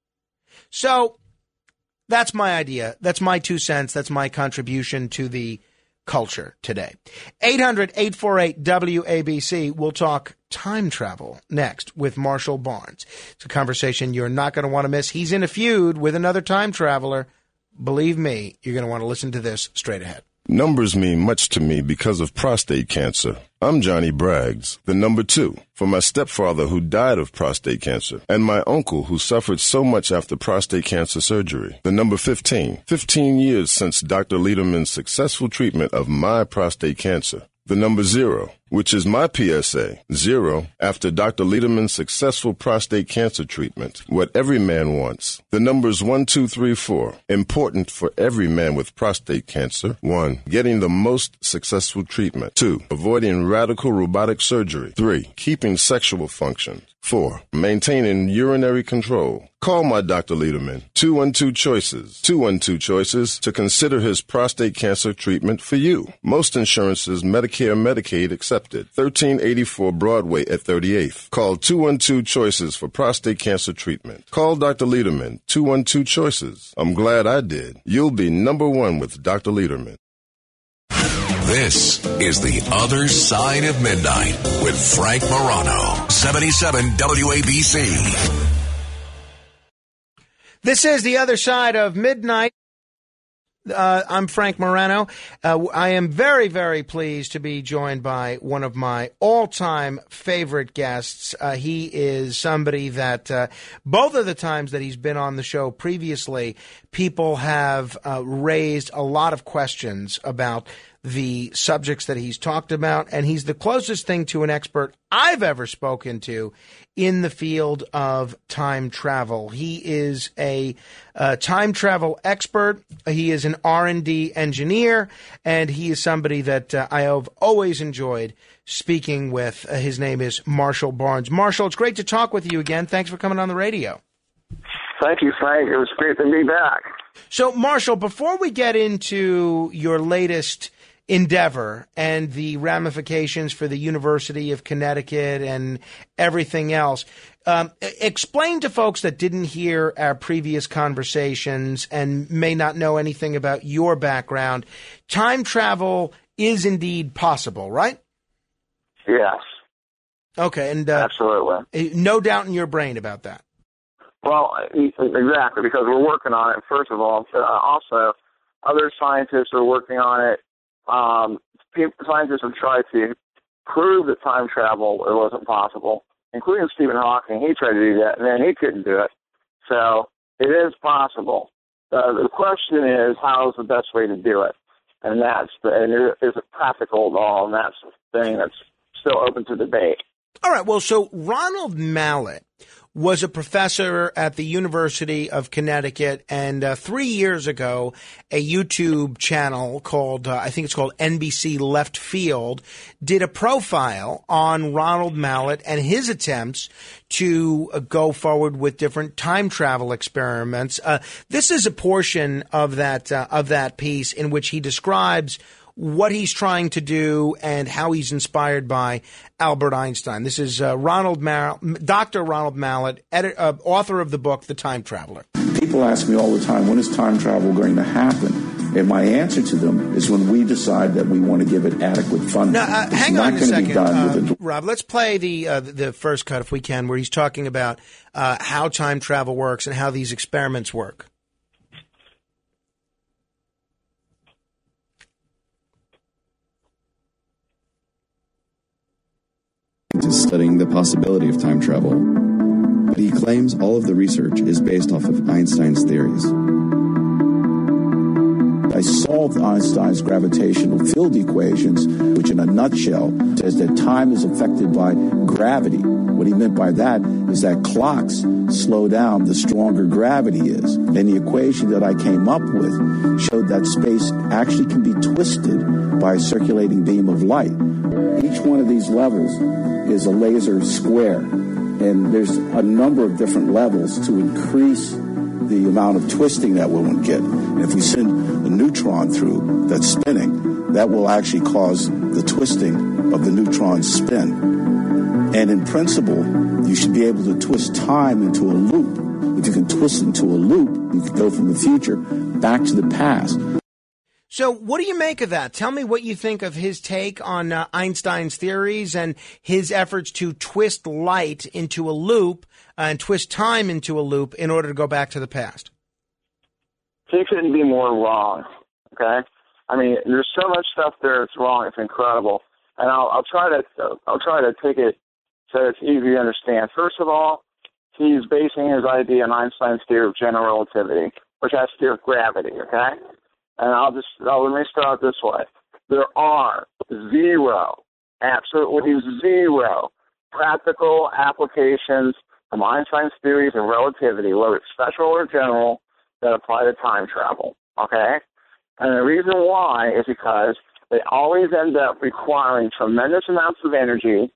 So that's my idea. That's my two cents. That's my contribution to the culture today. eight hundred, eight four eight, W A B C. We'll talk time travel next with Marshall Barnes. It's a conversation you're not going to want to miss. He's in a feud with another time traveler. Believe me, you're going to want to listen to this straight ahead. Numbers mean much to me because of prostate cancer. I'm Johnny Braggs, the number two, for my stepfather who died of prostate cancer, and my uncle who suffered so much after prostate cancer surgery. The number fifteen, fifteen years since Doctor Lederman's successful treatment of my prostate cancer. The number zero, which is my P S A, zero, after Doctor Lederman's successful prostate cancer treatment, what every man wants. The numbers one, two, three, four, important for every man with prostate cancer. One, getting the most successful treatment. Two, avoiding radical robotic surgery. Three, keeping sexual function. Four, maintaining urinary control. Call my Doctor Lederman, two one two Choices, two one two Choices, to consider his prostate cancer treatment for you. Most insurances, Medicare, Medicaid accepted. thirteen eighty-four Broadway at thirty-eighth. Call two one two Choices for prostate cancer treatment. Call Doctor Lederman, two one two Choices. I'm glad I did. You'll be number one with Doctor Lederman. This is The Other Side of Midnight with Frank Morano, seventy-seven W A B C. This is The Other Side of Midnight. Uh, I'm Frank Morano. Uh, I am very, very pleased to be joined by one of my all-time favorite guests. Uh, he is somebody that uh, both of the times that he's been on the show previously, people have uh, raised a lot of questions about the subjects that he's talked about, and he's the closest thing to an expert I've ever spoken to in the field of time travel. He is a uh, time travel expert. He is an R and D engineer, and he is somebody that uh, I have always enjoyed speaking with. Uh, his name is Marshall Barnes. Marshall, it's great to talk with you again. Thanks for coming on the radio. Thank you, Frank. It was great to be back. So, Marshall, before we get into your latest endeavor and the ramifications for the University of Connecticut and everything else, um, explain to folks that didn't hear our previous conversations and may not know anything about your background, time travel is indeed possible, right? Yes. Okay, and uh, absolutely, no doubt in your brain about that. Well, exactly, because we're working on it. First of all, uh, also, other scientists are working on it. Um, people, scientists have tried to prove that time travel it wasn't possible, including Stephen Hawking. He tried to do that, and then he couldn't do it. So it is possible. Uh, the question is, how is the best way to do it? And that's the, and is it practical at all? And that's the thing that's still open to debate. All right. Well, so Ronald Mallett was a professor at the University of Connecticut, and uh, three years ago, a YouTube channel called, uh, I think it's called N B C Left Field, did a profile on Ronald Mallett and his attempts to uh, go forward with different time travel experiments. Uh, this is a portion of that uh, of that piece in which he describes what he's trying to do and how he's inspired by Albert Einstein. This is uh, Ronald Mar- Doctor Ronald Mallett, edit- uh, author of the book, The Time Traveler. People ask me all the time, when is time travel going to happen? And my answer to them is when we decide that we want to give it adequate funding. Now, uh, it's hang not on a going to second, be done uh, with a... Rob. Let's play the uh, the first cut, if we can, where he's talking about uh, how time travel works and how these experiments work. Is studying the possibility of time travel, but he claims all of the research is based off of Einstein's theories. I solved Einstein's gravitational field equations, which in a nutshell says that time is affected by gravity. What he meant by that is that clocks slow down the stronger gravity is. And the equation that I came up with showed that space actually can be twisted by a circulating beam of light. Each one of these levels is a laser square, and there's a number of different levels to increase the amount of twisting that we'll get. And if we send a neutron through that's spinning, that will actually cause the twisting of the neutron's spin. And in principle, you should be able to twist time into a loop. If you can twist into a loop, you can go from the future back to the past. So what do you make of that? Tell me what you think of his take on uh, Einstein's theories and his efforts to twist light into a loop uh, and twist time into a loop in order to go back to the past. He couldn't be more wrong, okay? I mean, there's so much stuff there that's wrong. It's incredible. And I'll, I'll try to I'll try to take it so it's easy to understand. First of all, he's basing his idea on Einstein's theory of general relativity, which has to do with gravity, okay? And I'll just, I'll, let me start this way. There are zero, absolutely zero, practical applications from Einstein's theories of relativity, whether it's special or general, that apply to time travel, okay? And the reason why is because they always end up requiring tremendous amounts of energy,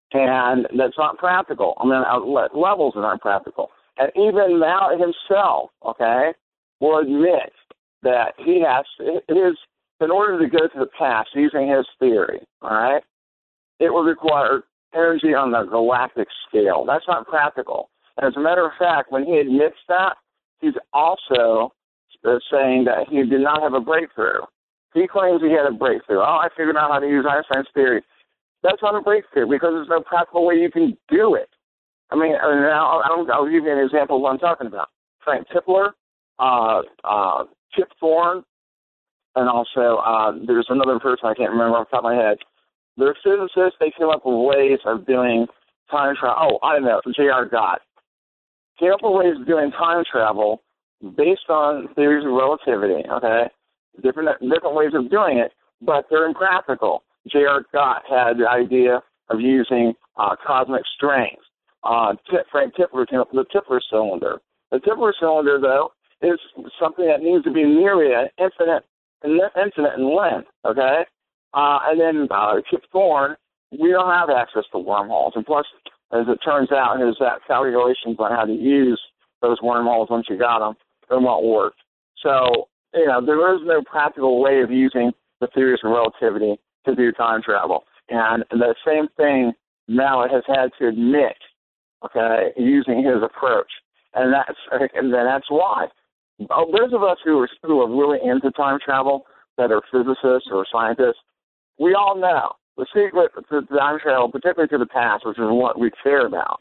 and that's not practical. I mean, at levels that aren't practical. And even now himself, okay, will admit that he has, it is, in order to go to the past using his theory, all right, it would require energy on the galactic scale. That's not practical. And as a matter of fact, when he admits that, he's also saying that he did not have a breakthrough. He claims he had a breakthrough. Oh, I figured out how to use Einstein's theory. That's not a breakthrough because there's no practical way you can do it. I mean, I'll, I'll, I'll give you an example of what I'm talking about. Frank Tipler, uh, uh, Kip Thorne, and also uh, there's another person I can't remember off the top of my head. They're physicists. They came up with ways of doing time travel. Oh, I know, J R Gott. Came up with ways of doing time travel based on theories of relativity, okay? Different different ways of doing it, but they're impractical. J R Gott had the idea of using uh, cosmic strings. Uh, Frank Tipler came up with the Tipler cylinder. The Tipler cylinder, though, is something that needs to be nearly infinite, infinite in length, okay? Uh, and then uh, Kip Thorne, we don't have access to wormholes. And plus, as it turns out, his uh, calculations on how to use those wormholes once you got them, they won't work. So, you know, there is no practical way of using the theories of relativity to do time travel. And the same thing Mallet has had to admit, okay, using his approach. And that's and that's why. Those of us who are, who are really into time travel, that are physicists or scientists, we all know the secret to time travel, particularly to the past, which is what we care about,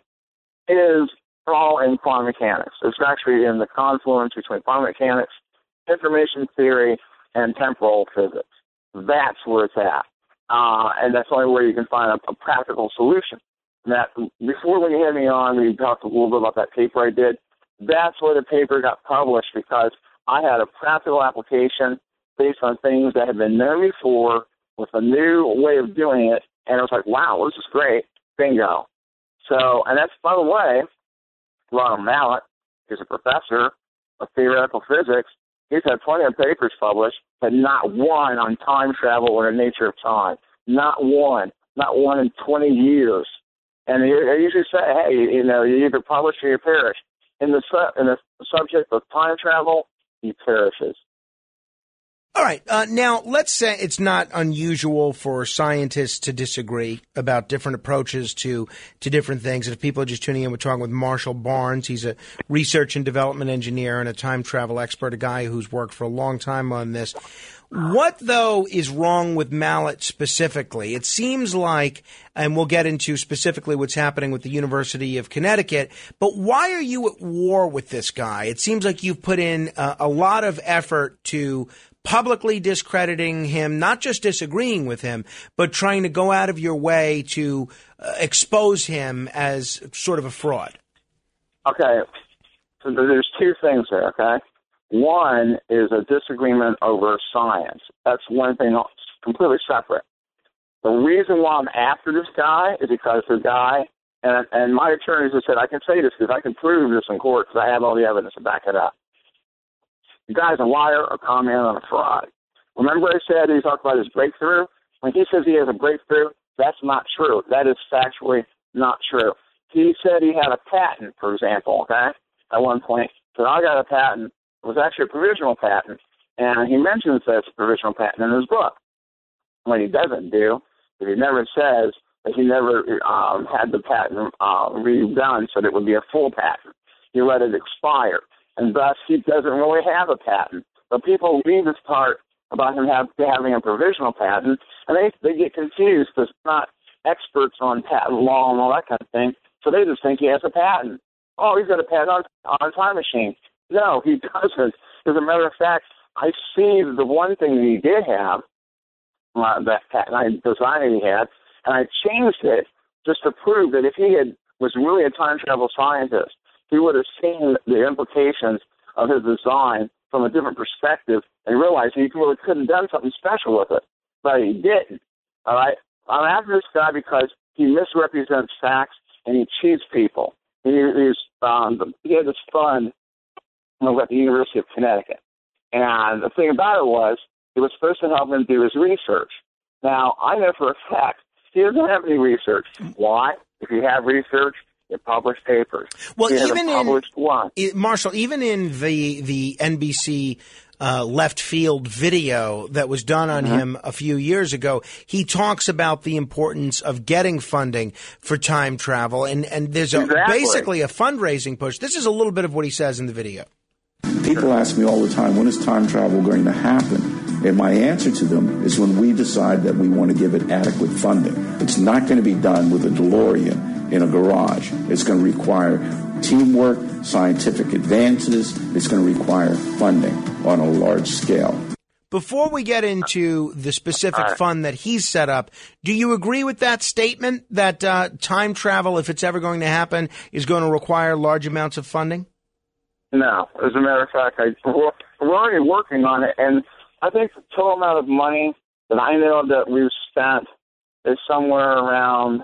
is all in quantum mechanics. It's actually in the confluence between quantum mechanics, information theory, and temporal physics. That's where it's at. Uh, and that's the only way you can find a, a practical solution. That before when you had me on, we talked a little bit about that paper I did. That's where the paper got published, because I had a practical application based on things that had been known before with a new way of doing it, and it was like, wow, this is great. Bingo. So, and that's, by the way, Ronald Mallet is a professor of theoretical physics. He's had plenty of papers published, but not one on time travel or the nature of time. Not one. Not one in twenty years. And I usually say, hey, you know, you either publish or you perish. In the, su- in the subject of time travel, he perishes. All right. Uh, now, let's say it's not unusual for scientists to disagree about different approaches to, to different things. And if people are just tuning in, we're talking with Marshall Barnes. He's a research and development engineer and a time travel expert, a guy who's worked for a long time on this. What, though, is wrong with Mallet specifically? It seems like, and we'll get into specifically what's happening with the University of Connecticut, but why are you at war with this guy? It seems like you've put in a, a lot of effort to publicly discrediting him, not just disagreeing with him, but trying to go out of your way to uh, expose him as sort of a fraud. Okay, so there's two things there, okay? One is a disagreement over science. That's one thing completely separate. The reason why I'm after this guy is because the guy, and, and my attorneys have said, I can say this because I can prove this in court because I have all the evidence to back it up. The guy's a liar, a con man, and a fraud. Remember I said he talked about his breakthrough? When he says he has a breakthrough, that's not true. That is factually not true. He said he had a patent, for example, okay, at one point. So I got a patent. It was actually a provisional patent, and he mentions that it's a provisional patent in his book. What he doesn't do is he never says that he never um, had the patent uh, redone so that it would be a full patent. He let it expire, and thus he doesn't really have a patent. But people read this part about him have, having a provisional patent, and they, they get confused because they're not experts on patent law and all that kind of thing, so they just think he has a patent. Oh, he's got a patent on, on a time machine. No, he doesn't. As a matter of fact, I see the one thing that he did have, uh, that patent I designed he had, and I changed it just to prove that if he had was really a time travel scientist, he would have seen the implications of his design from a different perspective and realized he really could have done something special with it, but he didn't. All right, I'm after this guy because he misrepresents facts and he cheats people. He, he's um, he had this fund at the University of Connecticut, and the thing about it was it was supposed to help him do his research. Now I know for a fact he doesn't have any research. Why? If you have research, you publish papers. Well, he even published in one. Marshall, even in the the N B C uh, left field video that was done on Mm-hmm. him a few years ago, he talks about the importance of getting funding for time travel, and and there's a, Exactly. basically a fundraising push. This is a little bit of what he says in the video. People ask me all the time, when is time travel going to happen? And my answer to them is when we decide that we want to give it adequate funding. It's not going to be done with a DeLorean in a garage. It's going to require teamwork, scientific advances. It's going to require funding on a large scale. Before we get into the specific fund that he's set up, do you agree with that statement that uh, time travel, if it's ever going to happen, is going to require large amounts of funding? No. As a matter of fact, I, we're we're already working on it, and I think the total amount of money that I know that we've spent is somewhere around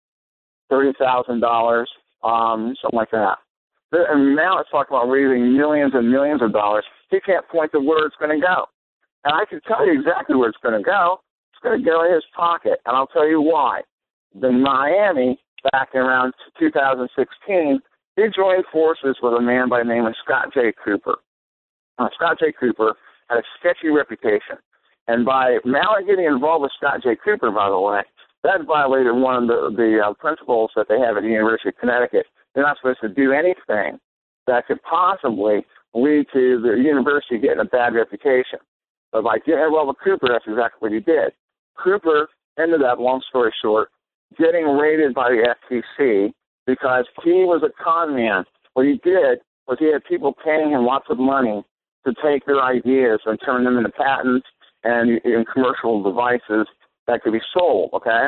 thirty thousand dollars, um, something like that. And now it's talking about raising millions and millions of dollars. He can't point to where it's going to go. And I can tell you exactly where it's going to go. It's going to go in his pocket, and I'll tell you why. In Miami, back in around two thousand sixteen, he joined forces with a man by the name of Scott J. Cooper. Uh, Scott J. Cooper had a sketchy reputation. And by Mallett getting involved with Scott J. Cooper, by the way, that violated one of the, the uh, principles that they have at the University of Connecticut. They're not supposed to do anything that could possibly lead to the university getting a bad reputation. But by getting involved with Cooper, that's exactly what he did. Cooper ended up, long story short, getting raided by the F T C because he was a con man. What he did was he had people paying him lots of money to take their ideas and turn them into patents and in commercial devices that could be sold, okay?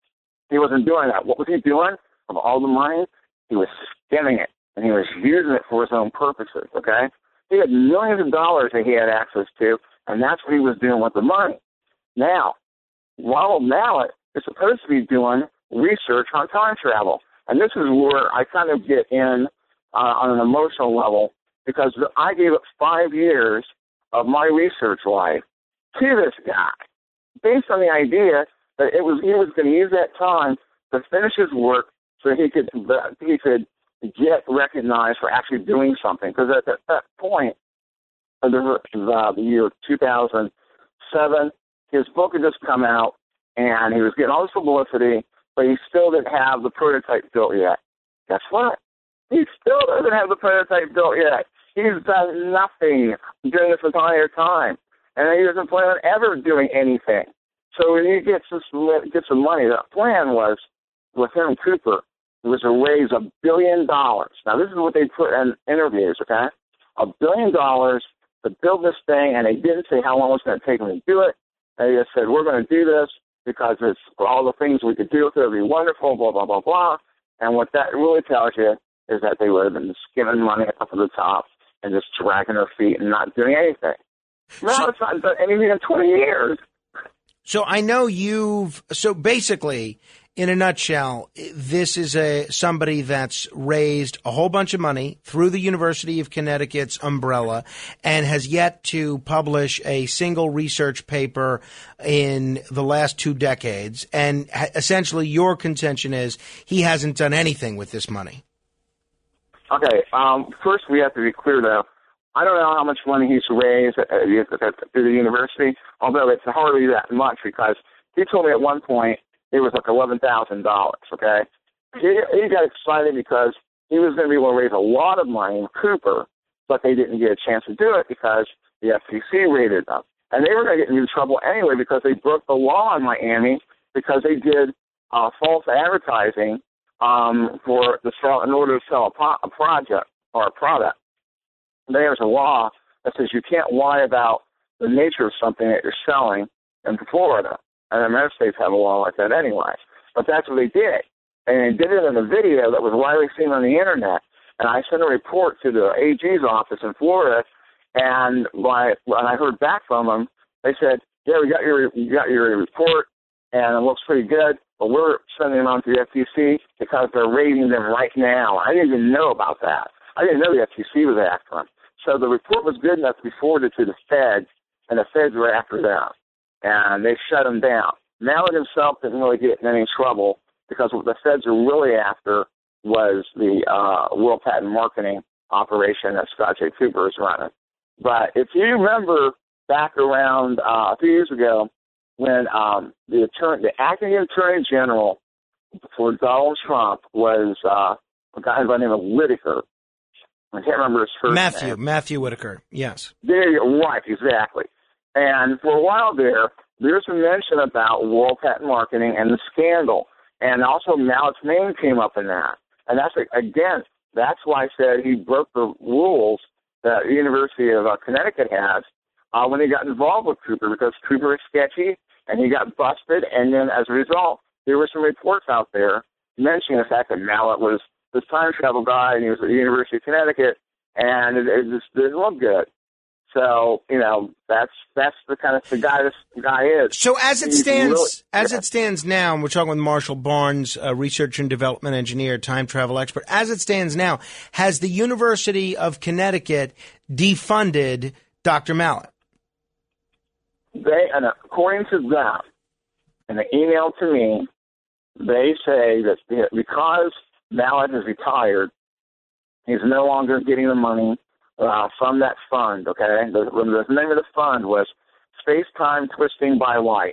He wasn't doing that. What was he doing? Of all the money, he was skimming it, and he was using it for his own purposes, okay? He had millions of dollars that he had access to, and that's what he was doing with the money. Now, Ronald Mallett is supposed to be doing research on time travel, and this is where I kind of get in uh, on an emotional level because I gave up five years of my research life to this guy based on the idea that it was he was going to use that time to finish his work so he could he could get recognized for actually doing something. Because at that, that point, uh, the, the year two thousand seven, his book had just come out, and he was getting all this publicity, but he still didn't have the prototype built yet. Guess what? He still doesn't have the prototype built yet. He's done nothing during this entire time, and he doesn't plan on ever doing anything. So when he gets this, gets some money, the plan was with him and Cooper, it was to raise a billion dollars. Now this is what they put in interviews, okay? A billion dollars to build this thing, and they didn't say how long it was going to take them to do it. They just said, we're going to do this because it's for all the things we could do with it. It'll be wonderful, blah, blah, blah, blah. And what that really tells you is that they would have been skimming money up to the top. and just dragging their feet and not doing anything. Now it's not done anything in twenty years. So I know you've, so basically, in a nutshell, this is a somebody that's raised a whole bunch of money through the University of Connecticut's umbrella and has yet to publish a single research paper in the last two decades. And essentially your contention is he hasn't done anything with this money. Okay, um, first we have to be clear, though. I don't know how much money he's raised at, at, at, through the university, although it's hardly that much because he told me at one point it was like eleven thousand dollars, okay? He, he got excited because he was going to be able to raise a lot of money in Cooper, but they didn't get a chance to do it because the F C C raided them. And they were going to get into trouble anyway because they broke the law in Miami because they did uh, false advertising um, for the sell in order to sell a, po- a project or a product. There's a law that says you can't lie about the nature of something that you're selling in Florida. And the United States have a law like that anyway. But that's what they did. And they did it in a video that was widely seen on the Internet. And I sent a report to the A G's office in Florida, and when I heard back from them, they said, yeah, we got your you got your report, and it looks pretty good, but we're sending them on to the F T C because they're raiding them right now. I didn't even know about that. I didn't know the F T C was after them. So the report was good enough to be forwarded to the feds, and the feds were after them. And they shut him down. Mallett himself didn't really get in any trouble because what the feds were really after was the uh, World Patent Marketing operation that Scott J. Cooper is running. But if you remember back around uh, a few years ago when um, the attorney, the acting attorney general for Donald Trump was uh, a guy by the name of Whitaker. I can't remember his first Matthew, name. Matthew Whitaker, yes. There you go. Right, exactly. And for a while there, there's a mention about World Patent Marketing and the scandal. And also Mallett's name came up in that. And that's, again, that's why I said he broke the rules that the University of uh, Connecticut has uh, when he got involved with Cooper, because Cooper is sketchy, and he got busted. And then as a result, there were some reports out there mentioning the fact that Mallett was this time travel guy, and he was at the University of Connecticut, and it, it just didn't look good. So, you know, that's that's the kind of the guy this guy is. So as it He's stands, really, as yeah. it stands now, and we're talking with Marshall Barnes, a research and development engineer, time travel expert. As it stands now, has the University of Connecticut defunded Doctor Mallett? They, and according to them, in the email to me, they say that because Mallett is retired, he's no longer getting the money Uh, from that fund, okay? The, the name of the fund was Space-Time Twisting by Light.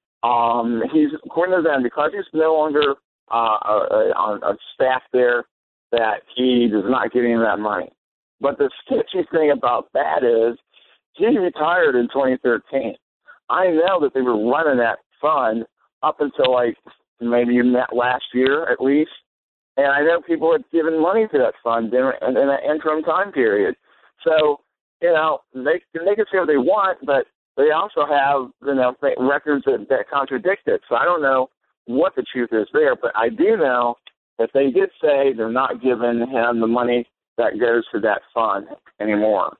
Um, he's, according to them, because he's no longer uh, uh, on uh, staff there, that he is not getting that money. But the sketchy thing about that is he retired in twenty thirteen. I know that they were running that fund up until, like, maybe that last year at least. And I know people had given money to that fund in, in, in that interim time period. So, you know, they, they can say what they want, but they also have, you know, records that, that contradict it. So I don't know what the truth is there, but I do know that they did say they're not giving him the money that goes to that fund anymore.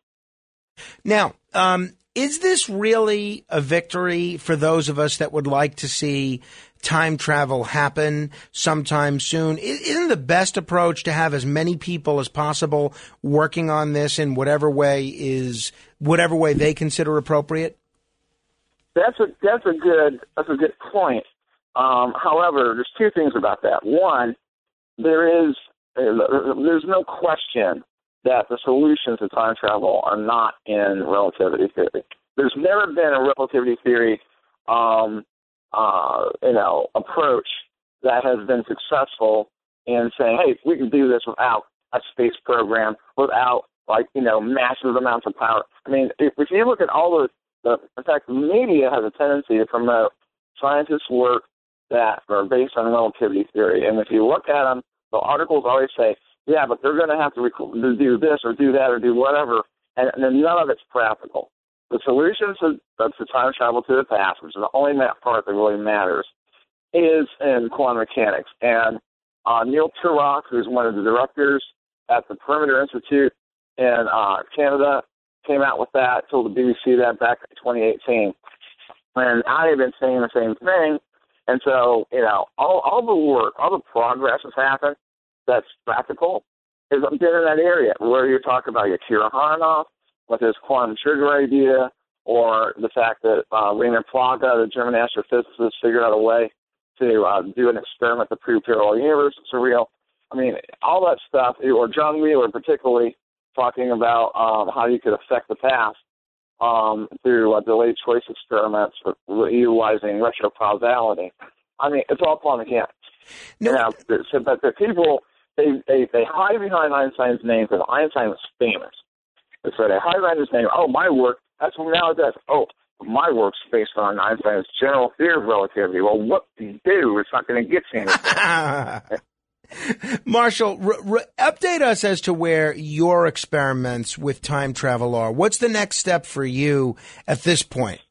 Now, um, is this really a victory for those of us that would like to see time travel happen sometime soon? Isn't the best approach to have as many people as possible working on this in whatever way is whatever way they consider appropriate? That's a that's a good that's a good point. Um, however, there's two things about that. One, there is there's no question that the solutions to time travel are not in relativity theory. There's never been a relativity theory, um, uh, you know, approach that has been successful in saying, hey, we can do this without a space program, without, like, you know, massive amounts of power. I mean, if, if you look at all the, the, in fact, the media has a tendency to promote scientists' work that are based on relativity theory. And if you look at them, the articles always say, yeah, but they're going to have to rec- do this or do that or do whatever, and, and none of it's practical. The solution to, to time travel to the past, which is the only part that really matters, is in quantum mechanics. And uh, Neil Turok, who's one of the directors at the Perimeter Institute in uh, Canada came out with that, told the B B C that back in twenty eighteen. And I have been saying the same thing. And so, you know, all, all the work, all the progress has happened that's practical is been in that area where you're talking about Yakira Harnoff with his quantum trigger idea, or the fact that uh, Raymond Plage, the German astrophysicist, figured out a way to uh, do an experiment to prove parallel universes are real. I mean, all that stuff, or John Wheeler particularly talking about um, how you could affect the past um, through uh, delayed choice experiments with, with utilizing retrocausality. I mean, it's all quantum mechanics. No. Now, so, but the people, they, they, they hide behind Einstein's name because Einstein was famous. So they hide behind his name. Oh, my work, that's what now it does. Oh, my work's based on Einstein's general theory of relativity. Well, what do you do? It's not going to get you anything. Marshall, r- r- update us as to where your experiments with time travel are. What's the next step for you at this point?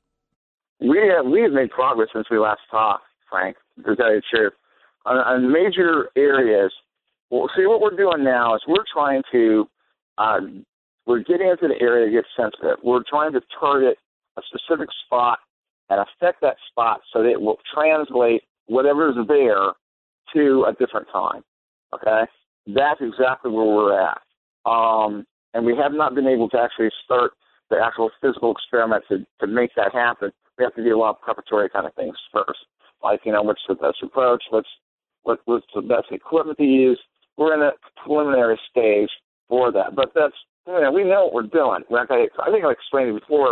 We have, we have made progress since we last talked, Frank, to tell you the truth. On, on major areas, well, see, what we're doing now is we're trying to, uh, we're getting into the area that gets sensitive. We're trying to target a specific spot and affect that spot so that it will translate whatever is there to a different time. Okay? That's exactly where we're at. Um, and we have not been able to actually start the actual physical experiment to, to make that happen. We have to do a lot of preparatory kind of things first. Like, you know, what's the best approach? What's, what, what's the best equipment to use? We're in a preliminary stage for that. But that's, you know, we know what we're doing. Like I, I think I explained it before.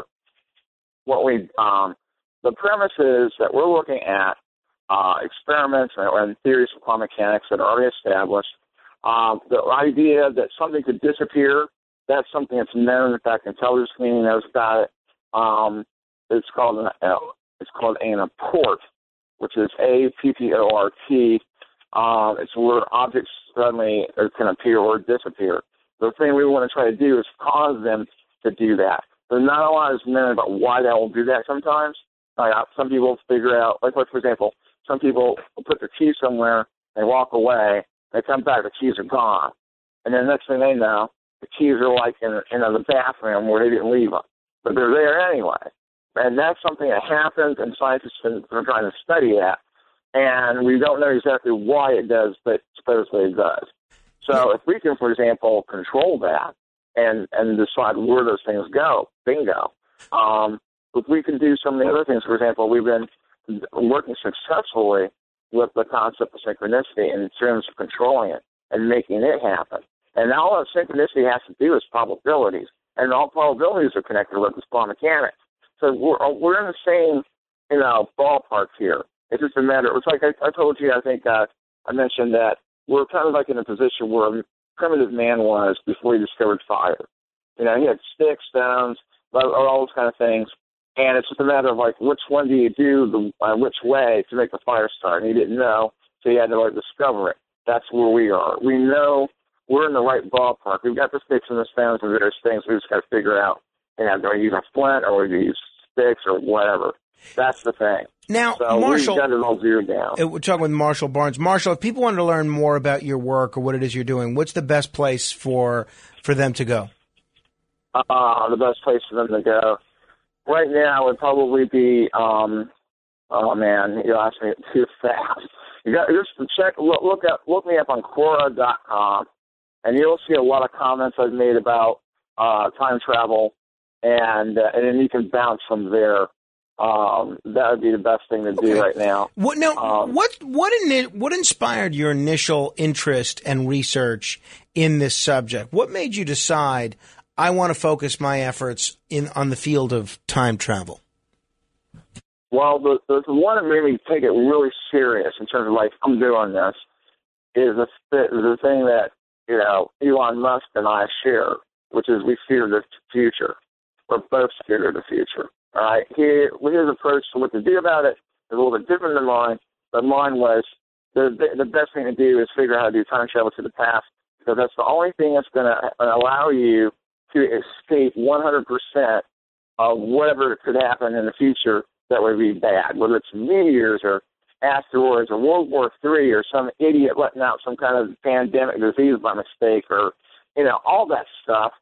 What we, um, the premise is that we're looking at uh, experiments and, and theories of quantum mechanics that are already established. Um, the idea that something could disappear, that's something that's known. In fact, intelligence community knows about it. Um, it's called an uh, it's called an apport, which is A P P O R T. Um, it's where objects suddenly can appear or disappear. The thing we want to try to do is cause them to do that. There's not a lot is known about why they will do that sometimes. Like, some people figure out, like, like, for example, some people will put their keys somewhere, they walk away, they come back, the keys are gone. And then the next thing they know, the keys are like in, in the bathroom where they didn't leave them. But they're there anyway. And that's something that happens, and scientists are trying to study that. And we don't know exactly why it does, but supposedly it does. So if we can, for example, control that, and, and decide where those things go, bingo. Um, if we can do some of the other things, for example, we've been working successfully with the concept of synchronicity in terms of controlling it and making it happen. And all that synchronicity has to do is probabilities, and all probabilities are connected with quantum mechanics. So we're we're in the same, you know, ballpark here. It's just a matter. It's like I, I told you. I think uh, I mentioned that we're kind of like in a position where primitive man was before he discovered fire. You know, he had sticks, stones, all those kind of things, and it's just a matter of, like, which one do you do, the uh, which way to make the fire start, and he didn't know, so he had to, like, discover it. That's where we are. We know we're in the right ballpark. We've got the sticks and the stones and various things. We just got to figure out, you know, do I use a flint or do I use sticks or whatever. That's the thing. Now, so Marshall, we've got it all zeroed down. We're talking with Marshall Barnes. Marshall, if people wanted to learn more about your work or what it is you're doing, what's the best place for for them to go? Uh, the best place for them to go right now would probably be, um, oh man, you asked me too fast. You got just check, look, look up, look me up on Quora dot com, and you'll see a lot of comments I've made about uh, time travel, and uh, and then you can bounce from there. Um, that would be the best thing to do okay. right now. What now? Um, what what in, what inspired your initial interest and research in this subject? What made you decide I want to focus my efforts in on the field of time travel? Well, the the, the one that made me take it really serious in terms of, like, I'm doing this is the the thing that, you know, Elon Musk and I share, which is we fear the future. We're both scared of the future. All right, he, his approach to what to do about it is a little bit different than mine, but mine was the, the the best thing to do is figure out how to do time travel to the past, because that's the only thing that's going to allow you to escape one hundred percent of whatever could happen in the future that would be bad, whether it's meteors or asteroids or World War Three or some idiot letting out some kind of pandemic disease by mistake or, you know, all that stuff.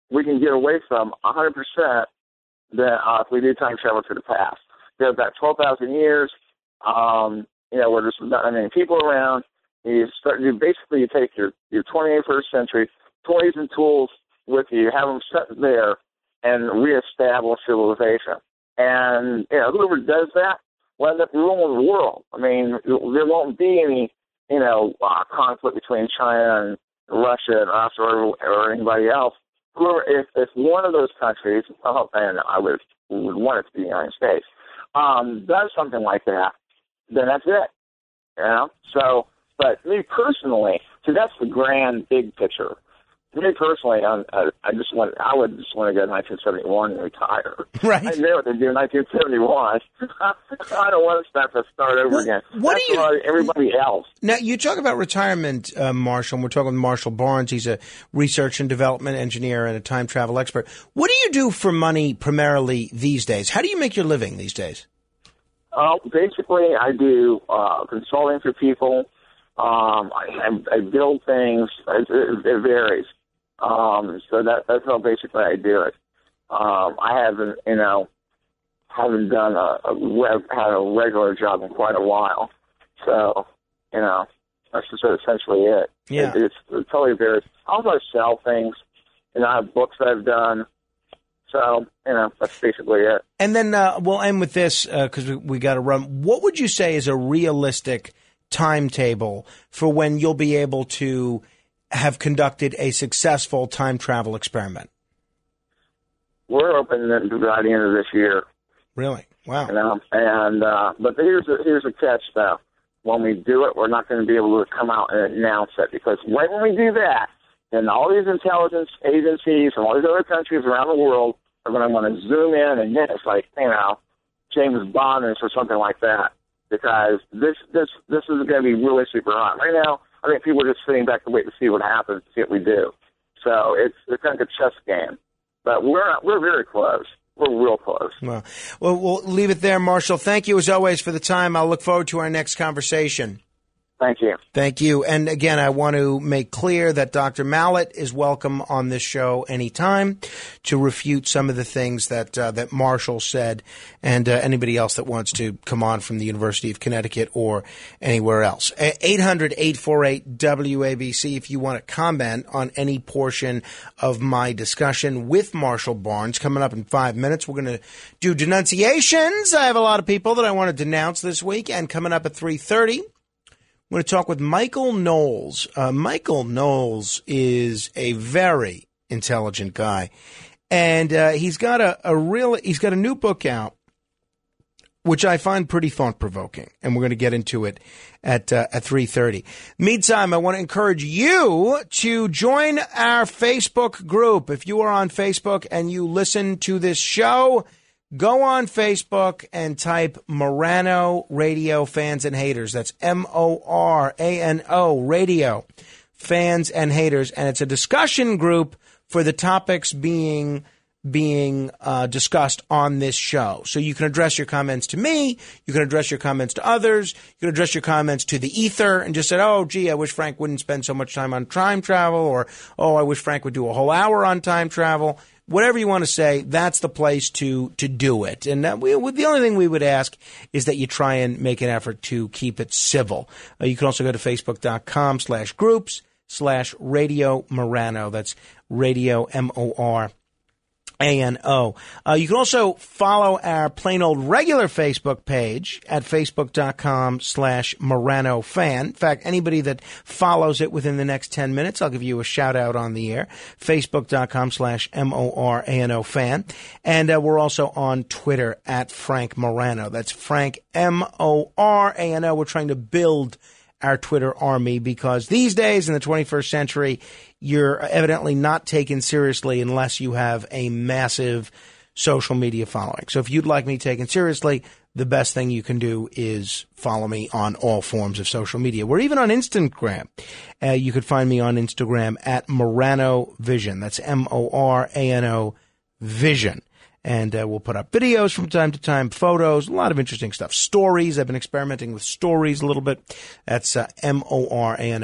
we can get away from one hundred percent that uh, if we do time travel to the past. There's about twelve thousand years, um, you know, where there's not many people around. You start, you basically you take your, your twenty-first century toys and tools with you, have them set there, and reestablish civilization. And, you know, whoever does that will end up ruling the world. I mean, there won't be any, you know, uh, conflict between China and Russia and us or, or anybody else. Whoever, if, if one of those countries, I hope, and I would, would want it to be the United States, um, does something like that, then that's it. You know? So, but me personally, so that's the grand big picture. Me personally, I, I just want, I would just want to go to nineteen seventy-one and retire. Right. I know what they do in nineteen seventy-one. I don't want to have to start over what, again. What that's do you, what everybody else. Now, you talk about retirement, uh, Marshall, and we're talking with Marshall Barnes. He's a research and development engineer and a time travel expert. What do you do for money primarily these days? How do you make your living these days? Uh, basically, I do uh, consulting for people. Um, I, I build things. It, it, it varies. Um, so that, that's how basically I do it. Um, I haven't, you know, haven't done a, a had a regular job in quite a while. So, you know, that's just essentially it. Yeah. It, it's, it totally varies. I also sell things. You know, I have books that I've done. So, you know, that's basically it. And then uh, we'll end with this because uh, we, we got to run. What would you say is a realistic timetable for when you'll be able to have conducted a successful time travel experiment? We're open by the end of this year. Really? Wow. You know, and uh, but here's a, here's a catch though. When we do it, we're not going to be able to come out and announce it, because right when we do that, then all these intelligence agencies from all these other countries around the world are going to want to zoom in, and then it's like, you know, James Bond or something like that, because this this this is going to be really super hot right now. I think people are just sitting back to wait to see what happens, see what we do. So it's it's kind of a chess game, but we're we're very close. We're real close. Well, well, we'll leave it there, Marshall. Thank you as always for the time. I'll look forward to our next conversation. Thank you. Thank you. And again, I want to make clear that Doctor Mallett is welcome on this show anytime to refute some of the things that uh, that Marshall said, and uh, anybody else that wants to come on from the University of Connecticut or anywhere else. eight hundred, eight four eight, W A B C if you want to comment on any portion of my discussion with Marshall Barnes. Coming up in five minutes, we're going to do denunciations. I have a lot of people that I want to denounce this week, and coming up at three thirty, I'm going to talk with Michael Knowles. Uh, Michael Knowles is a very intelligent guy, and uh, he's got a, a real he's got a new book out, which I find pretty thought provoking, and we're going to get into it at uh, at three thirty. Meantime, I want to encourage you to join our Facebook group. If you are on Facebook and you listen to this show, go on Facebook and type Morano Radio Fans and Haters. That's M O R A N O Radio Fans and Haters. And it's a discussion group for the topics being being uh, discussed on this show. So you can address your comments to me. You can address your comments to others. You can address your comments to the ether and just say, oh, gee, I wish Frank wouldn't spend so much time on time travel, or, oh, I wish Frank would do a whole hour on time travel. Whatever you want to say, that's the place to to do it. And uh, we, the only thing we would ask is that you try and make an effort to keep it civil. Uh, you can also go to facebook.com slash groups slash Radio Morano. That's Radio M O R A N O. Uh, you can also follow our plain old regular Facebook page at facebook.com slash Morano fan. In fact, anybody that follows it within the next ten minutes, I'll give you a shout out on the air. Facebook.com slash M O R A N O fan. And uh, we're also on Twitter at Frank Morano. That's Frank M O R A N O. We're trying to build our Twitter army, because these days in the twenty-first century, you're evidently not taken seriously unless you have a massive social media following. So if you'd like me taken seriously, the best thing you can do is follow me on all forms of social media. We're even on Instagram. Uh, you could find me on Instagram at Morano Vision. That's M O R A N O Vision. And uh, we'll put up videos from time to time, photos, a lot of interesting stuff. Stories. I've been experimenting with stories a little bit. That's uh, M O R A N O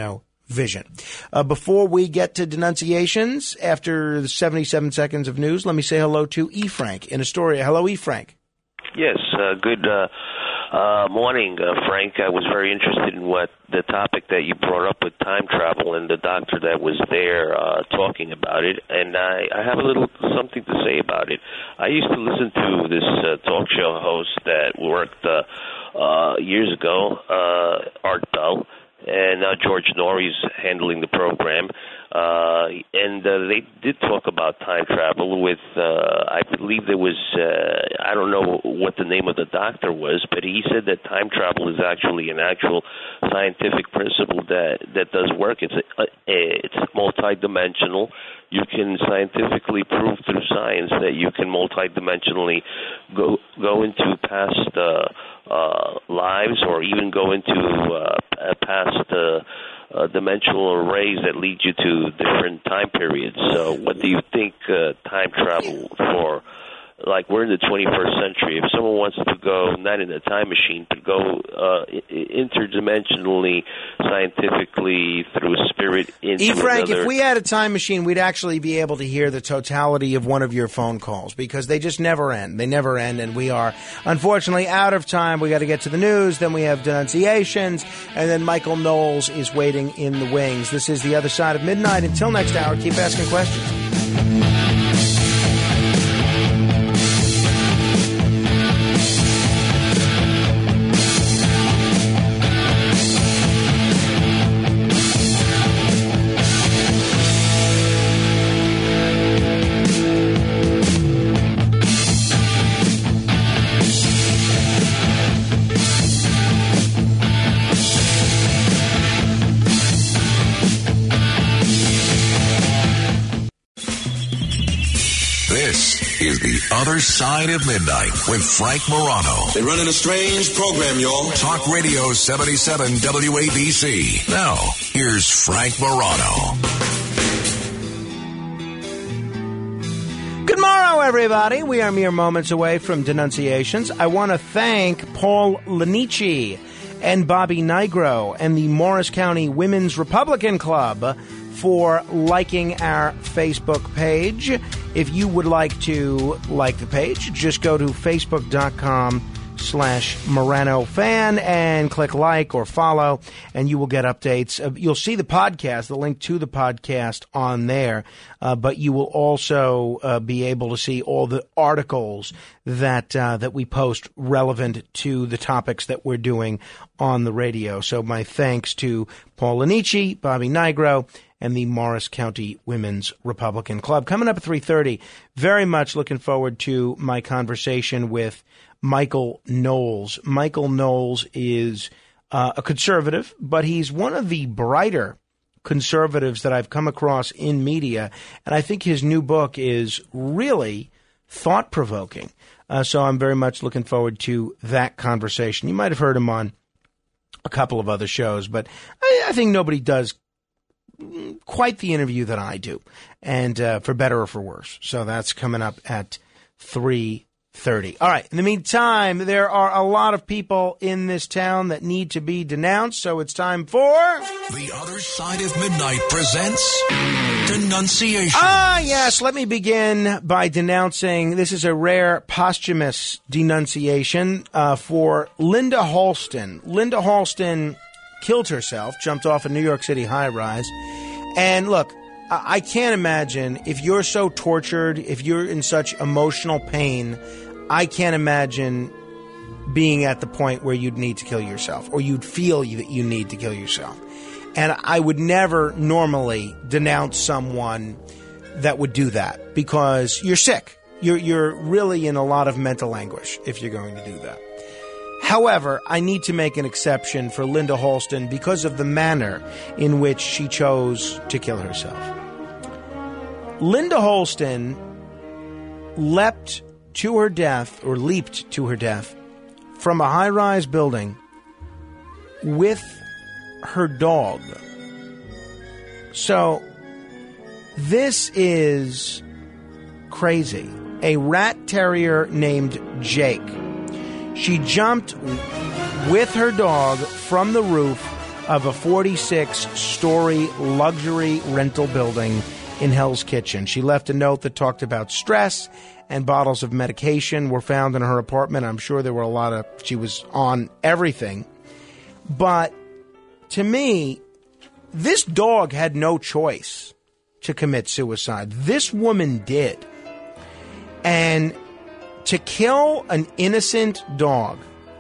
vision. Uh, before we get to denunciations, after the seventy-seven seconds of news, let me say hello to E. Frank in Astoria. Hello, E. Frank. Yes, uh, good uh, uh, morning, uh, Frank. I was very interested in what the topic that you brought up with time travel and the doctor that was there uh, talking about it, and I, I have a little something to say about it. I used to listen to this uh, talk show host that worked uh, uh, years ago, uh, Art Bell, and now George Norrie's handling the program. Uh, and uh, they did talk about time travel with, uh, I believe there was, uh, I don't know what the name of the doctor was, but he said that time travel is actually an actual scientific principle that, that does work. It's a, a, it's multidimensional. You can scientifically prove through science that you can multidimensionally go go into past uh, uh, lives, or even go into uh, past uh, uh, dimensional arrays that lead you to different time periods. So what do you think uh, time travel for? Like, we're in the twenty-first century. If someone wants to go, not in a time machine, but go uh, interdimensionally, scientifically, through spirit into E. Frank, another... if we had a time machine, we'd actually be able to hear the totality of one of your phone calls, because they just never end. They never end, and we are, unfortunately, out of time. We got to get to the news, then we have denunciations, and then Michael Knowles is waiting in the wings. This is The Other Side of Midnight. Until next hour, keep asking questions. Is The Other Side of Midnight with Frank Morano. They're running a strange program, y'all. Talk Radio seventy-seven W A B C. Now, here's Frank Morano. Good morrow, everybody. We are mere moments away from denunciations. I want to thank Paul Lanici and Bobby Nigro and the Morris County Women's Republican Club for liking our Facebook page. If you would like to like the page, just go to facebook.com slash Morano fan and click like or follow, and you will get updates. You'll see the podcast, the link to the podcast on there, uh, but you will also uh, be able to see all the articles that uh, that we post relevant to the topics that we're doing on the radio. So my thanks to Paul Lanici, Bobby Nigro, and the Morris County Women's Republican Club. Coming up at three thirty, very much looking forward to my conversation with Michael Knowles. Michael Knowles is uh, a conservative, but he's one of the brighter conservatives that I've come across in media, and I think his new book is really thought-provoking. Uh, so I'm very much looking forward to that conversation. You might have heard him on a couple of other shows, but I, I think nobody does quite the interview that I do, and uh, for better or for worse. So that's coming up at three thirty. All right. In the meantime, there are a lot of people in this town that need to be denounced, so it's time for... The Other Side of Midnight presents Denunciation. Ah, yes. Let me begin by denouncing, this is a rare posthumous denunciation uh, for Linda Halston. Linda Halston killed herself, jumped off a New York City high-rise. And look, I can't imagine, if you're so tortured, if you're in such emotional pain, I can't imagine being at the point where you'd need to kill yourself, or you'd feel that you need to kill yourself. And I would never normally denounce someone that would do that, because you're sick. You're, you're really in a lot of mental anguish if you're going to do that. However, I need to make an exception for Linda Halston because of the manner in which she chose to kill herself. Linda Halston leapt to her death, or leaped to her death, from a high-rise building with her dog. So, this is crazy. A rat terrier named Jake. She jumped with her dog from the roof of a forty-six story luxury rental building in Hell's Kitchen. She left a note that talked about stress, and bottles of medication were found in her apartment. I'm sure there were a lot of, she was on everything. But to me, this dog had no choice to commit suicide. This woman did. And to kill an innocent dog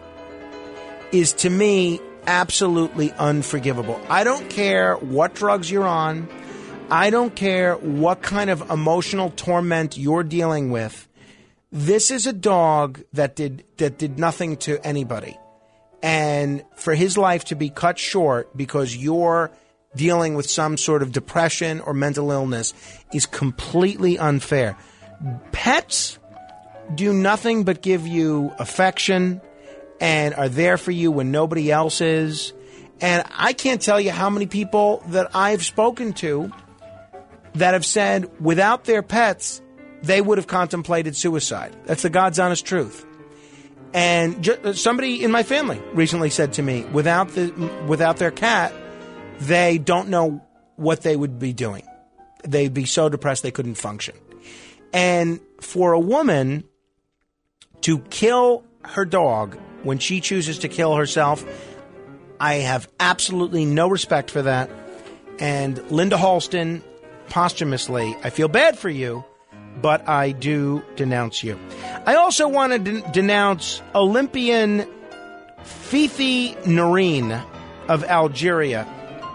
is, to me, absolutely unforgivable. I don't care what drugs you're on. I don't care what kind of emotional torment you're dealing with. This is a dog that did that did nothing to anybody. And for his life to be cut short because you're dealing with some sort of depression or mental illness is completely unfair. Pets do nothing but give you affection and are there for you when nobody else is. And I can't tell you how many people that I've spoken to that have said without their pets, they would have contemplated suicide. That's the God's honest truth. And ju- somebody in my family recently said to me, without the without their cat, they don't know what they would be doing. They'd be so depressed they couldn't function. And for a woman to kill her dog when she chooses to kill herself, I have absolutely no respect for that. And Linda Halston, posthumously, I feel bad for you, but I do denounce you. I also want to de- denounce Olympian Fifi Nourine of Algeria.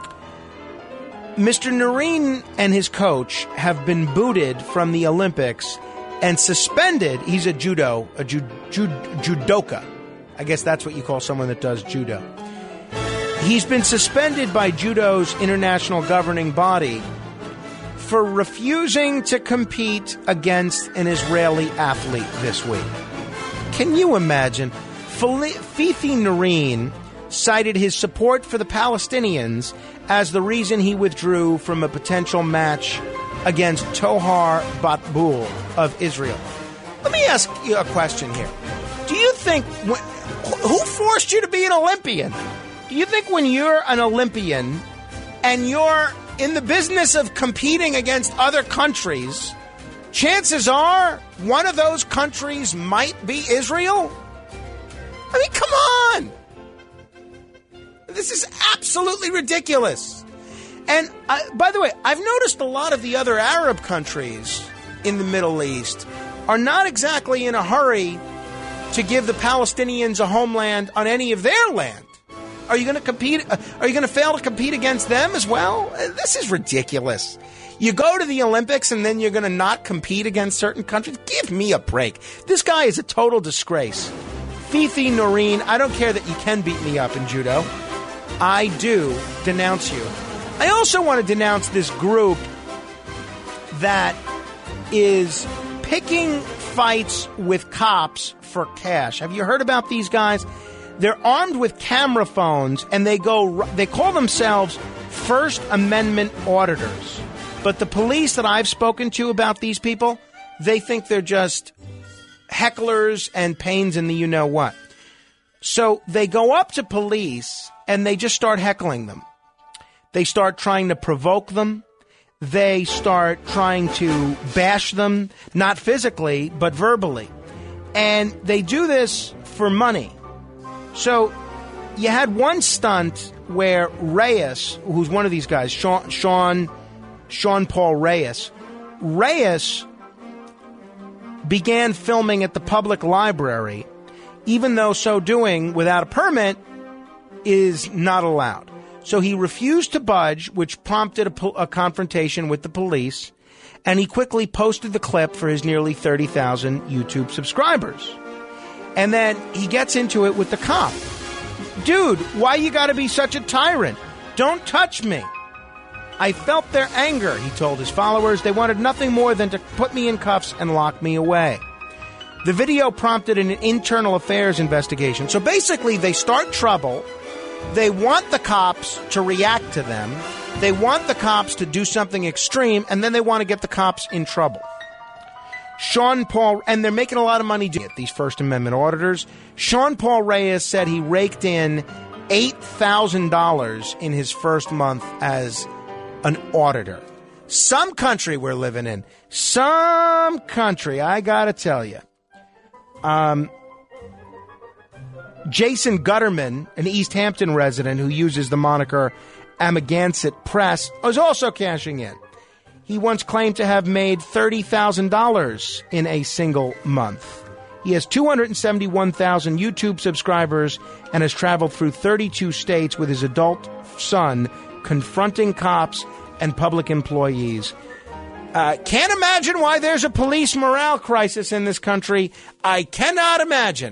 Mister Nourine and his coach have been booted from the Olympics and suspended. He's a judo, a ju- ju- judoka. I guess that's what you call someone that does judo. He's been suspended by judo's international governing body for refusing to compete against an Israeli athlete this week. Can you imagine? Fifi Nourine cited his support for the Palestinians as the reason he withdrew from a potential match against Tohar Batboul of Israel. Let me ask you a question here. Do you think, who forced you to be an Olympian? Do you think when you're an Olympian and you're in the business of competing against other countries, chances are one of those countries might be Israel? I mean, come on! This is absolutely ridiculous. And uh, by the way, I've noticed a lot of the other Arab countries in the Middle East are not exactly in a hurry to give the Palestinians a homeland on any of their land. Are you going to compete? Uh, are you going to fail to compete against them as well? Uh, this is ridiculous. You go to the Olympics and then you're going to not compete against certain countries? Give me a break. This guy is a total disgrace. Fifi Nourine, I don't care that you can beat me up in judo. I do denounce you. I also want to denounce this group that is picking fights with cops for cash. Have you heard about these guys? They're armed with camera phones, and they go. They call themselves First Amendment auditors. But the police that I've spoken to about these people, they think they're just hecklers and pains in the you-know-what. So they go up to police, and they just start heckling them. They start trying to provoke them. They start trying to bash them, not physically, but verbally. And they do this for money. So you had one stunt where Reyes, who's one of these guys, Sean, Sean, Sean Paul Reyes, Reyes began filming at the public library, even though so doing without a permit is not allowed. So he refused to budge, which prompted a, po- a confrontation with the police, and he quickly posted the clip for his nearly thirty thousand YouTube subscribers. And then he gets into it with the cop. Dude, why you gotta be such a tyrant? Don't touch me. I felt their anger, he told his followers. They wanted nothing more than to put me in cuffs and lock me away. The video prompted an internal affairs investigation. So basically, they start trouble. They want the cops to react to them. They want the cops to do something extreme, and then they want to get the cops in trouble. Sean Paul, and they're making a lot of money doing it, these First Amendment auditors. Sean Paul Reyes said he raked in eight thousand dollars in his first month as an auditor. Some country we're living in. Some country, I gotta tell you. Um, Jason Gutterman, an East Hampton resident who uses the moniker Amagansett Press, was also cashing in. He once claimed to have made thirty thousand dollars in a single month. He has two hundred seventy-one thousand YouTube subscribers and has traveled through thirty-two states with his adult son, confronting cops and public employees. Uh, can't imagine why there's a police morale crisis in this country. I cannot imagine.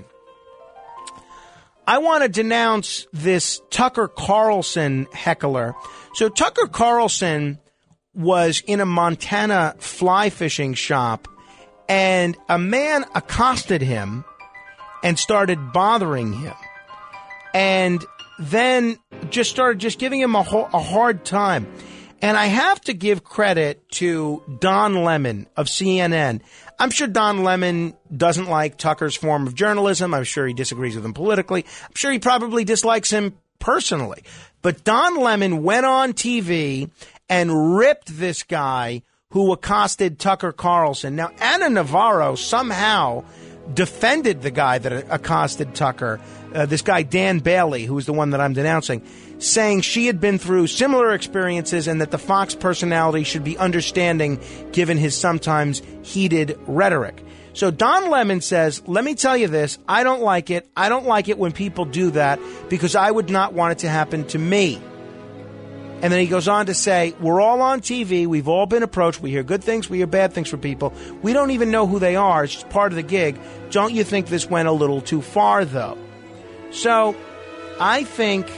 I want to denounce this Tucker Carlson heckler. So Tucker Carlson was in a Montana fly fishing shop, and a man accosted him and started bothering him, and then just started just giving him a, ho- a hard time. And I have to give credit to Don Lemon of C N N. I'm sure Don Lemon doesn't like Tucker's form of journalism. I'm sure he disagrees with him politically. I'm sure he probably dislikes him personally. But Don Lemon went on T V and ripped this guy who accosted Tucker Carlson. Now, Ana Navarro somehow defended the guy that accosted Tucker, uh, this guy Dan Bailey, who is the one that I'm denouncing, saying she had been through similar experiences and that the Fox personality should be understanding given his sometimes heated rhetoric. So Don Lemon says, let me tell you this, I don't like it. I don't like it when people do that because I would not want it to happen to me. And then he goes on to say, we're all on T V. We've all been approached. We hear good things. We hear bad things from people. We don't even know who they are. It's just part of the gig. Don't you think this went a little too far, though? So I think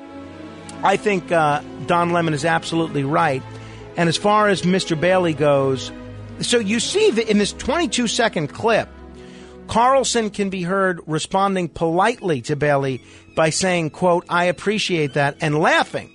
I think uh, Don Lemon is absolutely right. And as far as Mister Bailey goes, so you see that in this twenty-two second clip, Carlson can be heard responding politely to Bailey by saying, quote, I appreciate that, and laughing.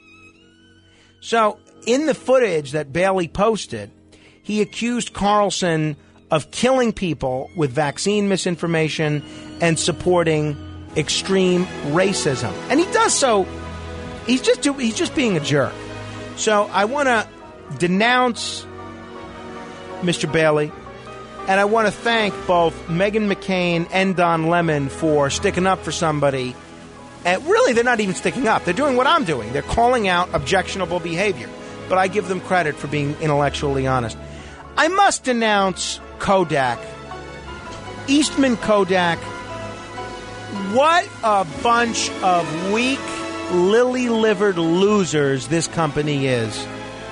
So in the footage that Bailey posted, he accused Carlson of killing people with vaccine misinformation and supporting extreme racism. And he does so, he's just do, he's just being a jerk. So I want to denounce Mister Bailey, and I want to thank both Meghan McCain and Don Lemon for sticking up for somebody. And really, they're not even sticking up. They're doing what I'm doing. They're calling out objectionable behavior. But I give them credit for being intellectually honest. I must denounce Kodak. Eastman Kodak. What a bunch of weak, lily-livered losers this company is.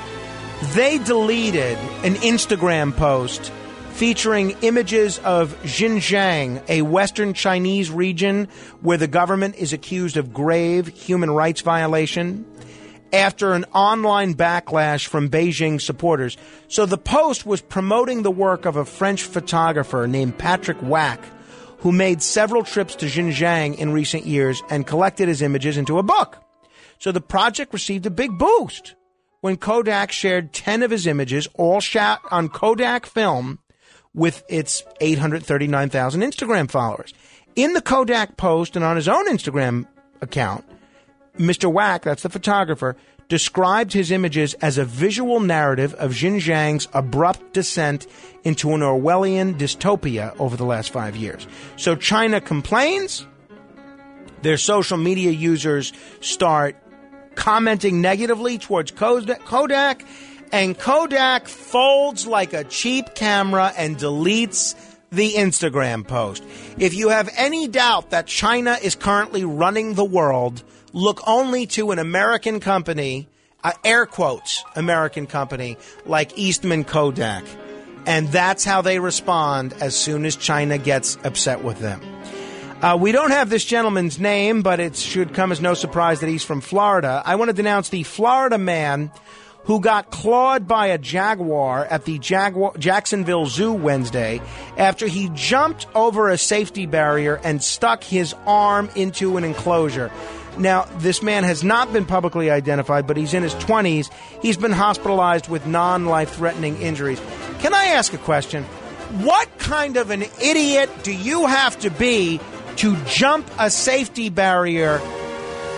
They deleted an Instagram post featuring images of Xinjiang, a Western Chinese region where the government is accused of grave human rights violation, after an online backlash from Beijing supporters. So the post was promoting the work of a French photographer named Patrick Wack, who made several trips to Xinjiang in recent years and collected his images into a book. So the project received a big boost when Kodak shared ten of his images, all shot on Kodak film, with its eight hundred thirty-nine thousand Instagram followers. In the Kodak post and on his own Instagram account, Mister Wack, that's the photographer, described his images as a visual narrative of Xinjiang's abrupt descent into an Orwellian dystopia over the last five years. So China complains, their social media users start commenting negatively towards Kodak, and Kodak folds like a cheap camera and deletes the Instagram post. If you have any doubt that China is currently running the world, look only to an American company, uh, air quotes, American company, like Eastman Kodak. And that's how they respond as soon as China gets upset with them. Uh, we don't have this gentleman's name, but it should come as no surprise that he's from Florida. I want to denounce the Florida man who got clawed by a jaguar at the Jaguar- Jacksonville Zoo Wednesday after he jumped over a safety barrier and stuck his arm into an enclosure. Now, this man has not been publicly identified, but he's in his twenties. He's been hospitalized with non-life-threatening injuries. Can I ask a question? What kind of an idiot do you have to be to jump a safety barrier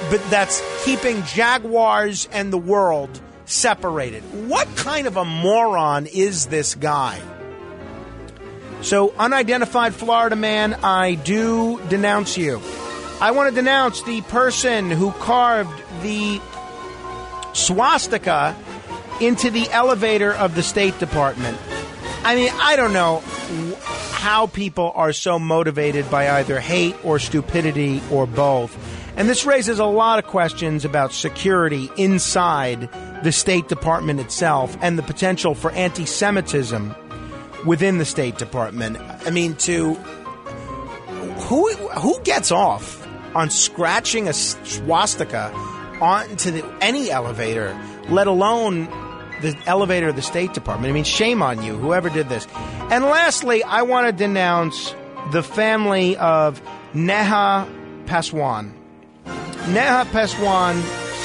but that's keeping Jaguars and the world separated. What kind of a moron is this guy? So, unidentified Florida man, I do denounce you. I want to denounce the person who carved the swastika into the elevator of the State Department. I mean, I don't know how people are so motivated by either hate or stupidity or both. And this raises a lot of questions about security inside the State Department itself and the potential for anti-Semitism within the State Department. I mean, to who who gets off on scratching a swastika onto the, any elevator, let alone the elevator of the State Department? I mean, shame on you, whoever did this. And lastly, I want to denounce the family of Neha Paswan. Neha Paswan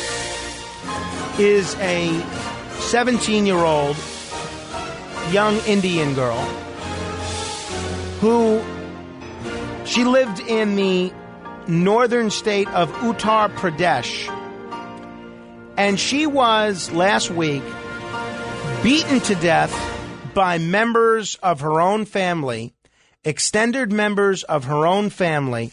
is a seventeen-year-old young Indian girl who she lived in the northern state of Uttar Pradesh, and she was last week beaten to death by members of her own family, extended members of her own family,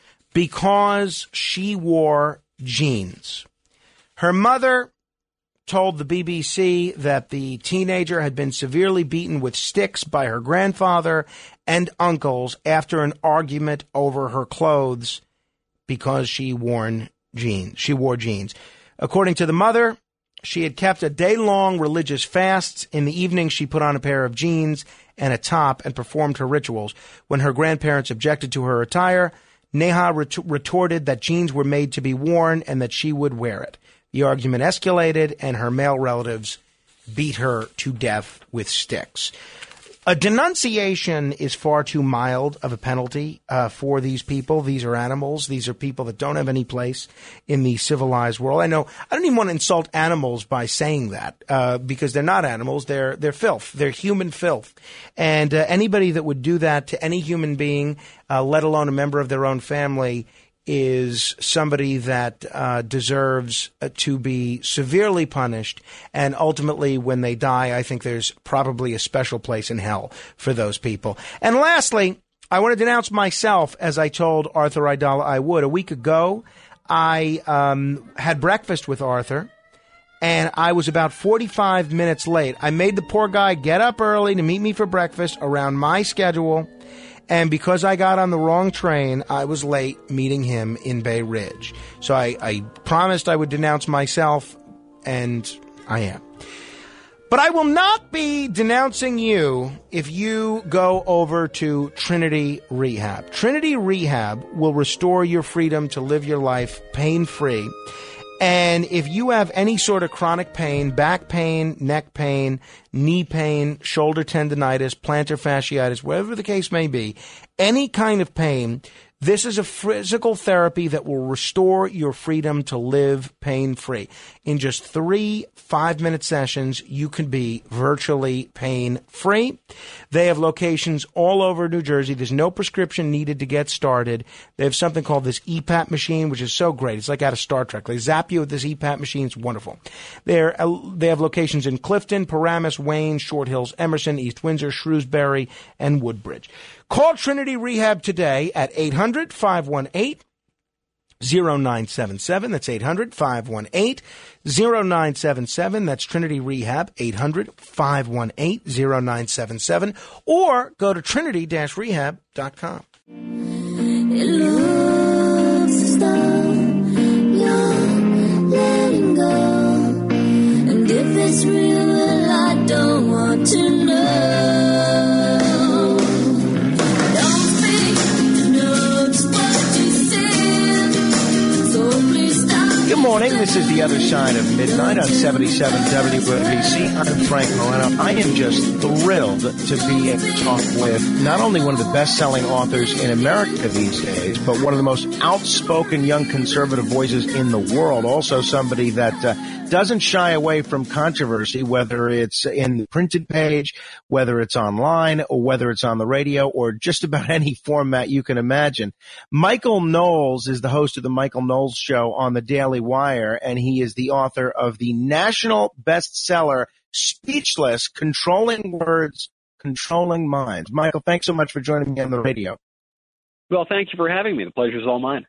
because she wore jeans. Her mother told the B B C that the teenager had been severely beaten with sticks by her grandfather and uncles after an argument over her clothes because she worn jeans. She wore jeans. According to the mother, she had kept a day-long religious fast. In the evening, she put on a pair of jeans and a top and performed her rituals. When her grandparents objected to her attire, Neha ret- retorted that jeans were made to be worn and that she would wear it. The argument escalated, and her male relatives beat her to death with sticks. A denunciation is far too mild of a penalty uh, for these people. These are animals. These are people that don't have any place in the civilized world. I know I don't even want to insult animals by saying that uh, because they're not animals. They're they're filth. They're human filth. And uh, anybody that would do that to any human being, uh, let alone a member of their own family, is somebody that uh, deserves uh, to be severely punished. And ultimately, when they die, I think there's probably a special place in hell for those people. And lastly, I want to denounce myself, as I told Arthur Aidala I would. A week ago, I um, had breakfast with Arthur, and I was about forty-five minutes late. I made the poor guy get up early to meet me for breakfast around my schedule. And because I got on the wrong train, I was late meeting him in Bay Ridge. So I, I promised I would denounce myself, and I am. But I will not be denouncing you if you go over to Trinity Rehab. Trinity Rehab will restore your freedom to live your life pain-free. And if you have any sort of chronic pain, back pain, neck pain, knee pain, shoulder tendonitis, plantar fasciitis, whatever the case may be, any kind of pain, this is a physical therapy that will restore your freedom to live pain-free. In just three five-minute sessions, you can be virtually pain-free. They have locations all over New Jersey. There's no prescription needed to get started. They have something called this E PAP machine, which is so great. It's like out of Star Trek. They zap you with this E PAP machine. It's wonderful. They're, they have locations in Clifton, Paramus, Wayne, Short Hills, Emerson, East Windsor, Shrewsbury, and Woodbridge. Call Trinity Rehab today at eight hundred, five one eight, zero nine seven seven. That's eight hundred, five one eight, zero nine seven seven. That's Trinity Rehab, eight hundred, five one eight, zero nine seven seven. Or go to trinity dash rehab dot com. It looks as though you're letting go. And if it's real, well, I don't want to know. Good morning. This This is The Other Side of Midnight on seventy-seven W A B C. I'm Frank Moreno. I am just thrilled to be able to talk with not only one of the best-selling authors in America these days, but one of the most outspoken young conservative voices in the world. Also somebody that uh, doesn't shy away from controversy, whether it's in the printed page, whether it's online, or whether it's on the radio, or just about any format you can imagine. Michael Knowles is the host of the Michael Knowles Show on the Daily Wire, and he is the author of the national bestseller, Speechless, Controlling Words, Controlling Minds. Michael, thanks so much for joining me on the radio. Well, thank you for having me. The pleasure's all mine.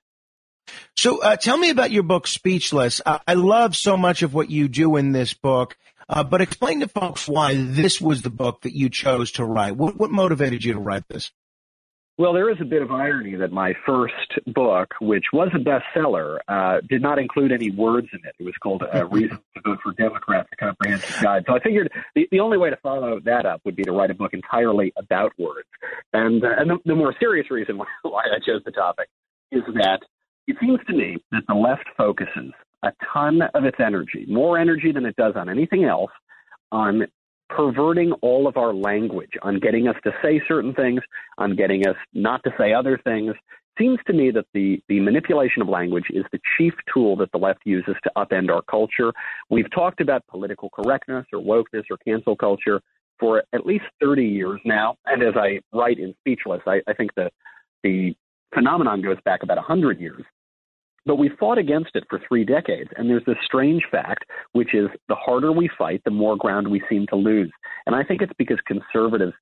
So uh, tell me about your book, Speechless. Uh, I love so much of what you do in this book, uh, but explain to folks why this was the book that you chose to write. What, what motivated you to write this? Well, there is a bit of irony that my first book, which was a bestseller, uh, did not include any words in it. It was called uh, Reasons to Vote for Democrats, A Comprehensive Guide. So I figured the, the only way to follow that up would be to write a book entirely about words. And, uh, and the, the more serious reason why, why I chose the topic is that it seems to me that the left focuses a ton of its energy, more energy than it does on anything else, on perverting all of our language, on getting us to say certain things, on getting us not to say other things. Seems to me that the, the manipulation of language is the chief tool that the left uses to upend our culture. We've talked about political correctness or wokeness or cancel culture for at least thirty years now. And as I write in Speechless, I, I think the, the phenomenon goes back about one hundred years. But we fought against it for three decades, and there's this strange fact, which is the harder we fight, the more ground we seem to lose. And I think it's because conservatives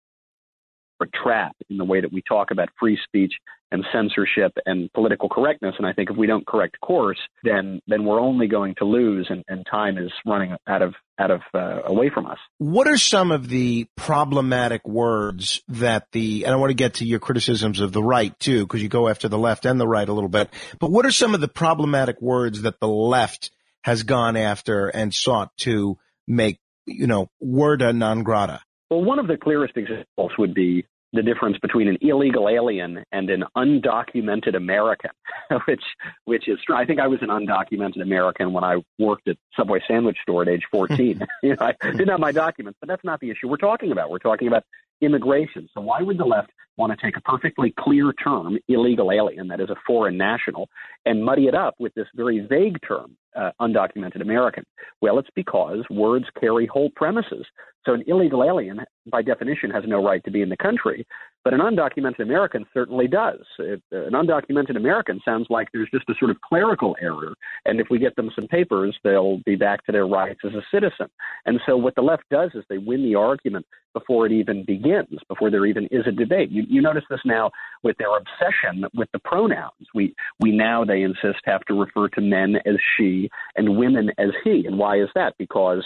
are trapped in the way that we talk about free speech and censorship and political correctness. And I think if we don't correct course, then then we're only going to lose, and, and time is running out of out of uh, away from us. What are some of the problematic words that the, and I want to get to your criticisms of the right too, because you go after the left and the right a little bit, but what are some of the problematic words that the left has gone after and sought to make, you know, worda non grata? Well, one of the clearest examples would be the difference between an illegal alien and an undocumented American, which which is true. I think I was an undocumented American when I worked at Subway sandwich store at age fourteen. You know, I didn't have my documents, but that's not the issue we're talking about. We're talking about immigration. So why would the left want to take a perfectly clear term, illegal alien, that is a foreign national, and muddy it up with this very vague term, uh, undocumented American? Well, it's because words carry whole premises. So an illegal alien, by definition, has no right to be in the country, but an undocumented American certainly does. It, uh, an undocumented American sounds like there's just a sort of clerical error, and if we get them some papers, they'll be back to their rights as a citizen. And so what the left does is they win the argument before it even begins, before there even is a debate. You, you notice this now with their obsession with the pronouns. We, we now, they insist, have to refer to men as she and women as he. And why is that? Because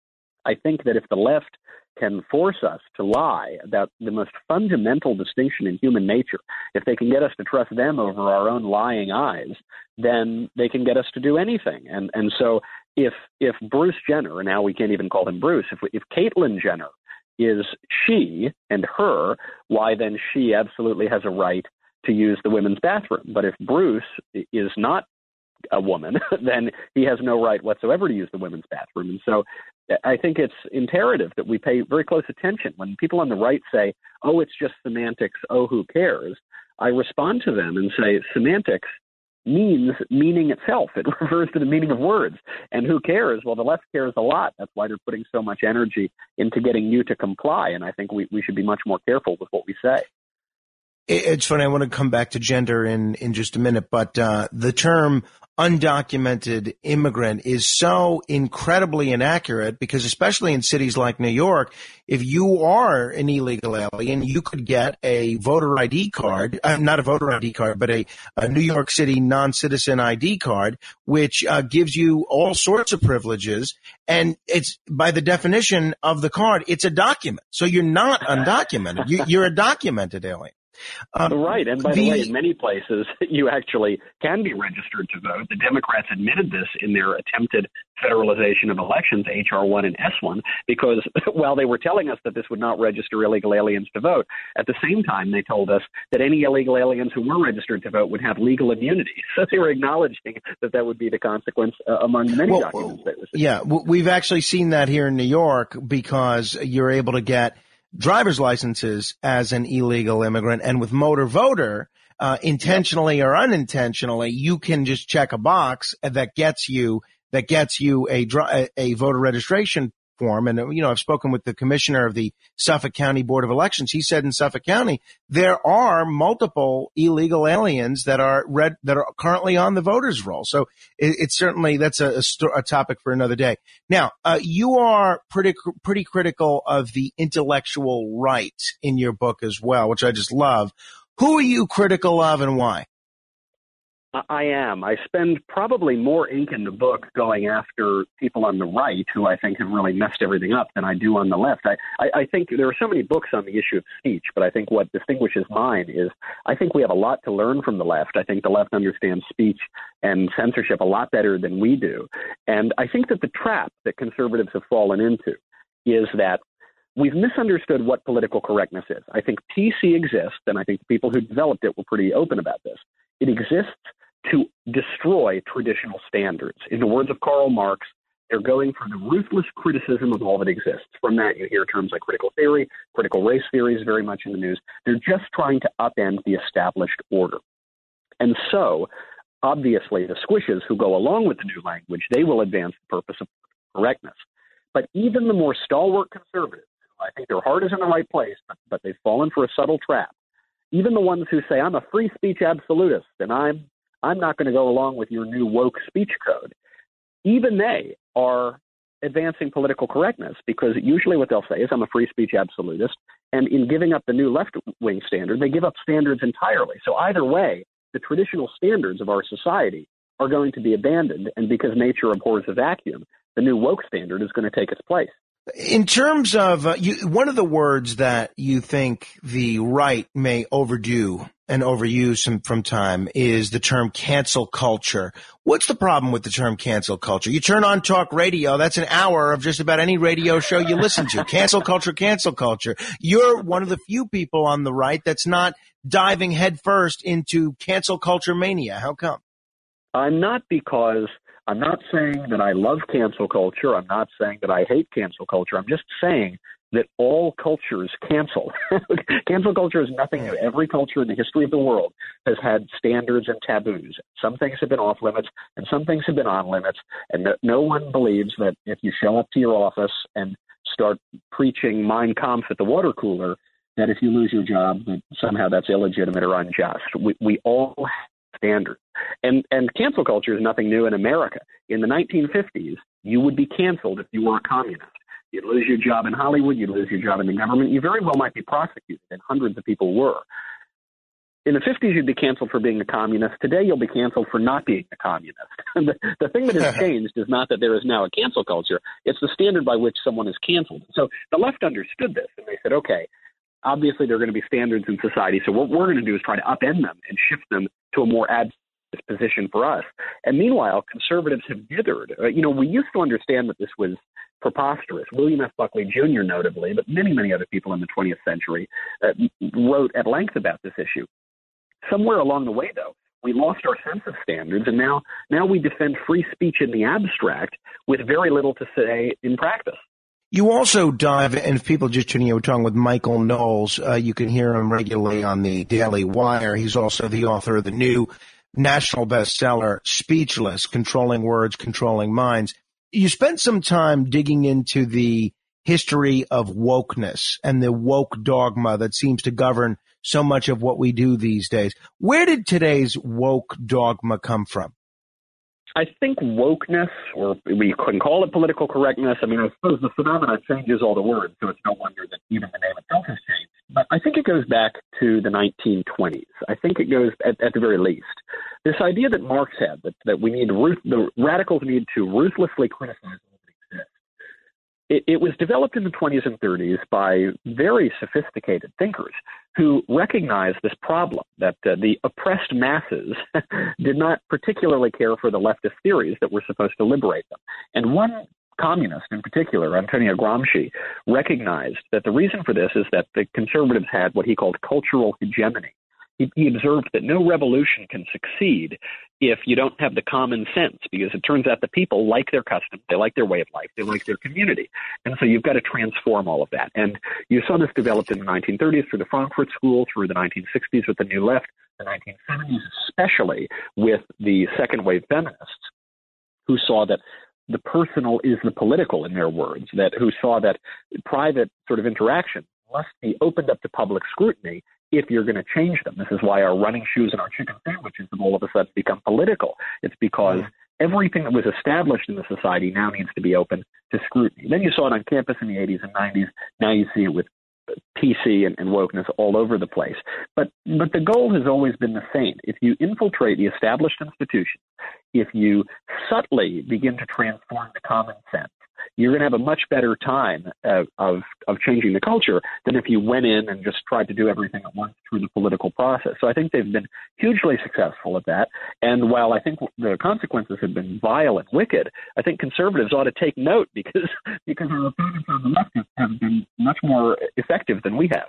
I think that if the left can force us to lie about the most fundamental distinction in human nature, if they can get us to trust them over our own lying eyes, then they can get us to do anything. And and so if if Bruce Jenner, and now we can't even call him Bruce, if if Caitlyn Jenner is she and her, why then she absolutely has a right to use the women's bathroom. But if Bruce is not a woman, then he has no right whatsoever to use the women's bathroom. And so I think it's imperative that we pay very close attention. When people on the right say, oh, it's just semantics, oh, who cares? I respond to them and say, semantics means meaning itself. It refers to the meaning of words. And who cares? Well, the left cares a lot. That's why they're putting so much energy into getting you to comply. And I think we, we should be much more careful with what we say. It's funny. I want to come back to gender in, in just a minute, but uh, the term undocumented immigrant is so incredibly inaccurate because especially in cities like New York, if you are an illegal alien, you could get a voter I D card, uh, not a voter I D card, but a, a New York City non-citizen I D card, which uh, gives you all sorts of privileges. And it's by the definition of the card, it's a document. So you're not undocumented. You, you're a documented alien. Um, right. And by the, the way, in many places, you actually can be registered to vote. The Democrats admitted this in their attempted federalization of elections, H R one and S one, because while they were telling us that this would not register illegal aliens to vote, at the same time, they told us that any illegal aliens who were registered to vote would have legal immunity. So they were acknowledging that that would be the consequence uh, among many well, documents that was. Yeah, we've actually seen that here in New York because you're able to get driver's licenses as an illegal immigrant, and with motor voter, uh, intentionally or unintentionally, you can just check a box that gets you that gets you a a voter registration form. And you know, I've spoken with the commissioner of the Suffolk County Board of Elections. He said in Suffolk County there are multiple illegal aliens that are red that are currently on the voters roll. So it, it's certainly that's a, a, sto- a topic for another day. Now, uh, you are pretty pretty critical of the intellectual right in your book as well, which I just love. Who are you critical of, and why? I am. I spend probably more ink in the book going after people on the right who I think have really messed everything up than I do on the left. I, I, I think there are so many books on the issue of speech, but I think what distinguishes mine is I think we have a lot to learn from the left. I think the left understands speech and censorship a lot better than we do. And I think that the trap that conservatives have fallen into is that we've misunderstood what political correctness is. I think P C exists, and I think the people who developed it were pretty open about this. It exists to destroy traditional standards. In the words of Karl Marx, they're going for the ruthless criticism of all that exists. From that, you hear terms like critical theory, critical race theory is very much in the news. They're just trying to upend the established order. And so, obviously, the squishes who go along with the new language, they will advance the purpose of correctness. But even the more stalwart conservatives, I think their heart is in the right place, but, but they've fallen for a subtle trap. Even the ones who say, I'm a free speech absolutist, and I'm I'm not going to go along with your new woke speech code. Even they are advancing political correctness, because usually what they'll say is I'm a free speech absolutist. And in giving up the new left-wing standard, they give up standards entirely. So either way, the traditional standards of our society are going to be abandoned. And because nature abhors a vacuum, the new woke standard is going to take its place. In terms of uh, you, one of the words that you think the right may overdo and overuse some, from time is the term cancel culture. What's the problem with the term cancel culture? You turn on talk radio, that's an hour of just about any radio show you listen to. Cancel culture, cancel culture. You're one of the few people on the right that's not diving headfirst into cancel culture mania. How come? I'm not, because I'm not saying that I love cancel culture. I'm not saying that I hate cancel culture. I'm just saying that all cultures cancel. Cancel culture is nothing new. Every culture in the history of the world has had standards and taboos. Some things have been off limits and some things have been on limits. And no, no one believes that if you show up to your office and start preaching Mein Kampf at the water cooler, that if you lose your job, that somehow that's illegitimate or unjust. We, we all have standards. And, and cancel culture is nothing new in America. In the nineteen fifties, you would be canceled if you were a communist. You'd lose your job in Hollywood. You'd lose your job in the government. You very well might be prosecuted, and hundreds of people were. In the fifties, you'd be canceled for being a communist. Today, you'll be canceled for not being a communist. the, the thing that has changed is not that there is now a cancel culture. It's the standard by which someone is canceled. So the left understood this, and they said, okay, obviously there are going to be standards in society, so what we're going to do is try to upend them and shift them to a more advantageous position for us. And meanwhile, conservatives have dithered. Uh, you know, we used to understand that this was preposterous. William F. Buckley Junior notably, but many, many other people in the twentieth century uh, wrote at length about this issue. Somewhere along the way, though, we lost our sense of standards, and now, now we defend free speech in the abstract with very little to say in practice. You also dive, and if people just tuning in, we're talking with Michael Knowles. Uh, you can hear him regularly on the Daily Wire. He's also the author of the new national bestseller, Speechless, Controlling Words, Controlling Minds. You spent some time digging into the history of wokeness and the woke dogma that seems to govern so much of what we do these days. Where did today's woke dogma come from? I think wokeness, or we couldn't call it political correctness. I mean, I suppose the phenomenon changes all the words, so it's no wonder that even the name itself has changed. But I think it goes back to the nineteen twenties. I think it goes, at, at the very least, this idea that Marx had, that, that we need, ruth, the radicals need to ruthlessly criticize what exists. it, it was developed in the twenties and thirties by very sophisticated thinkers who recognized this problem that uh, the oppressed masses did not particularly care for the leftist theories that were supposed to liberate them. And one communist in particular, Antonio Gramsci, recognized that the reason for this is that the conservatives had what he called cultural hegemony. He, he observed that no revolution can succeed if you don't have the common sense, because it turns out that people like their customs, they like their way of life, they like their community. And so you've got to transform all of that. And you saw this developed in the nineteen thirties through the Frankfurt School, through the nineteen sixties with the New Left, the nineteen seventies especially with the second wave feminists, who saw that the personal is the political, in their words, that who saw that private sort of interaction must be opened up to public scrutiny if you're going to change them. This is why our running shoes and our chicken sandwiches have all of a sudden become political. It's because mm-hmm. everything that was established in the society now needs to be open to scrutiny. Then you saw it on campus in the eighties and nineties. Now you see it with P C and, and wokeness all over the place. But but the goal has always been the same. If you infiltrate the established institutions, if you subtly begin to transform the common sense, you're going to have a much better time uh, of of changing the culture than if you went in and just tried to do everything at once through the political process. So I think they've been hugely successful at that. And while I think the consequences have been vile and wicked, I think conservatives ought to take note because because our opponents on the left have been much more effective than we have.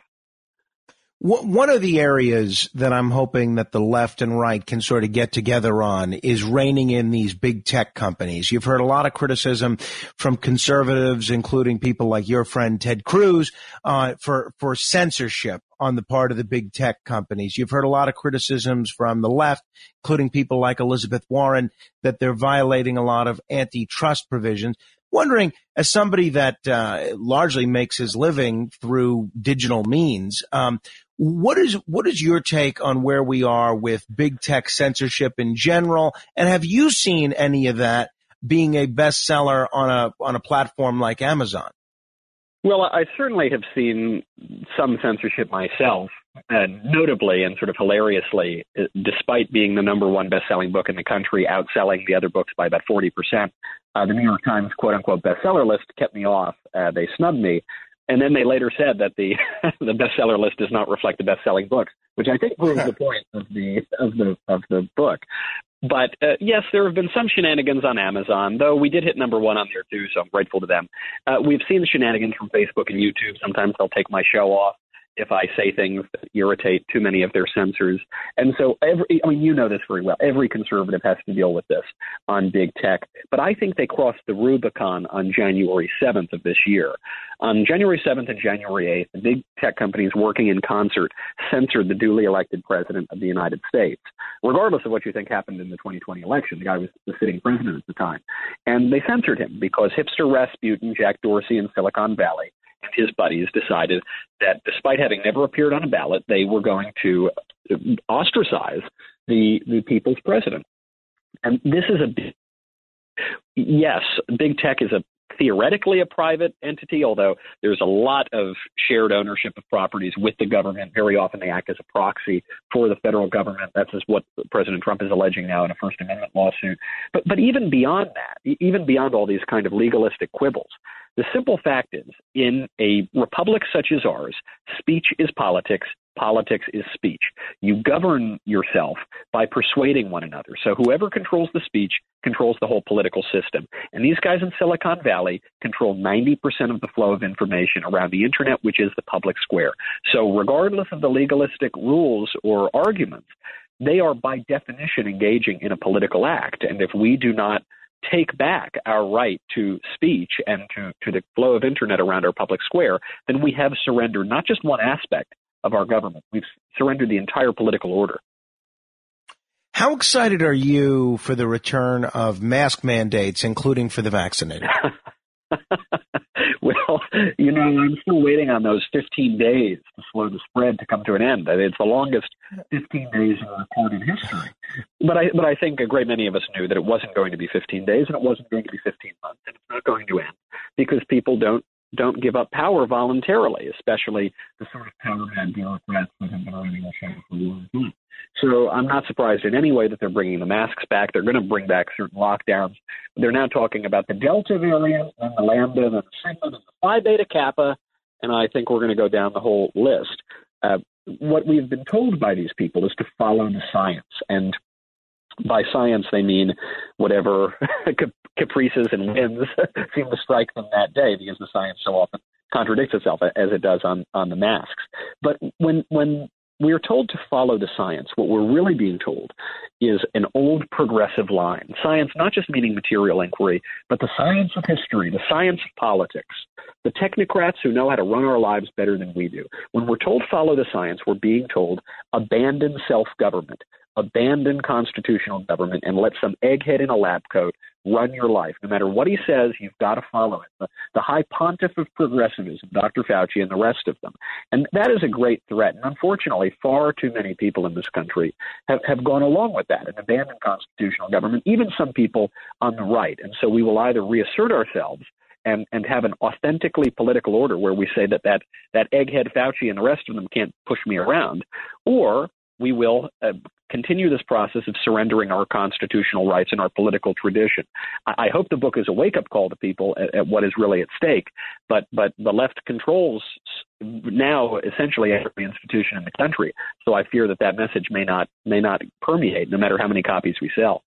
One of the areas that I'm hoping that the left and right can sort of get together on is reining in these big tech companies. You've heard a lot of criticism from conservatives, including people like your friend Ted Cruz, uh, for, for censorship on the part of the big tech companies. You've heard a lot of criticisms from the left, including people like Elizabeth Warren, that they're violating a lot of antitrust provisions. Wondering, as somebody that uh, largely makes his living through digital means, um, what is what is your take on where we are with big tech censorship in general? And have you seen any of that being a bestseller on a on a platform like Amazon? Well, I certainly have seen some censorship myself, and notably and sort of hilariously, despite being the number one best-selling book in the country, outselling the other books by about forty percent. Uh, the New York Times quote-unquote bestseller list kept me off. Uh, they snubbed me. And then they later said that the the bestseller list does not reflect the best-selling books, which I think proves the point of the of the of the book. But uh, yes, there have been some shenanigans on Amazon, though we did hit number one on there too, so I'm grateful to them. Uh, we've seen the shenanigans from Facebook and YouTube. Sometimes they'll take my show off if I say things that irritate too many of their censors. And so every, I mean, you know this very well. Every conservative has to deal with this on big tech. But I think they crossed the Rubicon on January seventh of this year. On January seventh and January eighth, the big tech companies working in concert censored the duly elected president of the United States, regardless of what you think happened in the twenty twenty election. The guy was the sitting president at the time. And they censored him because hipster Rasputin, Jack Dorsey in Silicon Valley, and his buddies decided that despite having never appeared on a ballot, they were going to ostracize the the people's president. And this is a big, yes, big tech is a theoretically a private entity, although there's a lot of shared ownership of properties with the government. Very often they act as a proxy for the federal government. That's just what President Trump is alleging now in a First Amendment lawsuit. But but even beyond that, even beyond all these kind of legalistic quibbles, the simple fact is, in a republic such as ours, speech is politics, politics is speech. You govern yourself by persuading one another. So whoever controls the speech controls the whole political system. And these guys in Silicon Valley control ninety percent of the flow of information around the internet, which is the public square. So regardless of the legalistic rules or arguments, they are by definition engaging in a political act. And if we do not take back our right to speech and to, to the flow of internet around our public square, then we have surrendered not just one aspect of our government. We've surrendered the entire political order. How excited are you for the return of mask mandates, including for the vaccinated? Well, you know, I'm still waiting on those fifteen days to slow the spread to come to an end. It's the longest fifteen days in recorded history. But I, but I think a great many of us knew that it wasn't going to be fifteen days and it wasn't going to be fifteen months, and it's not going to end because people don't don't give up power voluntarily, especially the sort of power-mad bureaucrats that have been running the show for a long time. So I'm not surprised in any way that they're bringing the masks back. They're going to bring back certain lockdowns. They're now talking about the Delta variant and the Lambda and the Sigma and the Phi Beta Kappa, and I think we're going to go down the whole list. Uh, what we've been told by these people is to follow the science, and by science they mean whatever caprices and whims seem to strike them that day, because the science so often contradicts itself as it does on, on the masks. But when when we are told to follow the science, what we're really being told is an old progressive line. Science not just meaning material inquiry, but the science of history, the science of politics, the technocrats who know how to run our lives better than we do. When we're told follow the science, we're being told abandon self-government, abandon constitutional government, and let some egghead in a lab coat run your life. No matter what he says, you've got to follow it. The, the high pontiff of progressivism, Doctor Fauci and the rest of them. And that is a great threat. And unfortunately, far too many people in this country have, have gone along with that and abandoned constitutional government, even some people on the right. And so we will either reassert ourselves and, and have an authentically political order where we say that, that that egghead Fauci and the rest of them can't push me around, or we will uh, continue this process of surrendering our constitutional rights and our political tradition. I, I hope the book is a wake-up call to people at, at what is really at stake, but but the left controls now essentially every institution in the country, so I fear that that message may not may not permeate no matter how many copies we sell.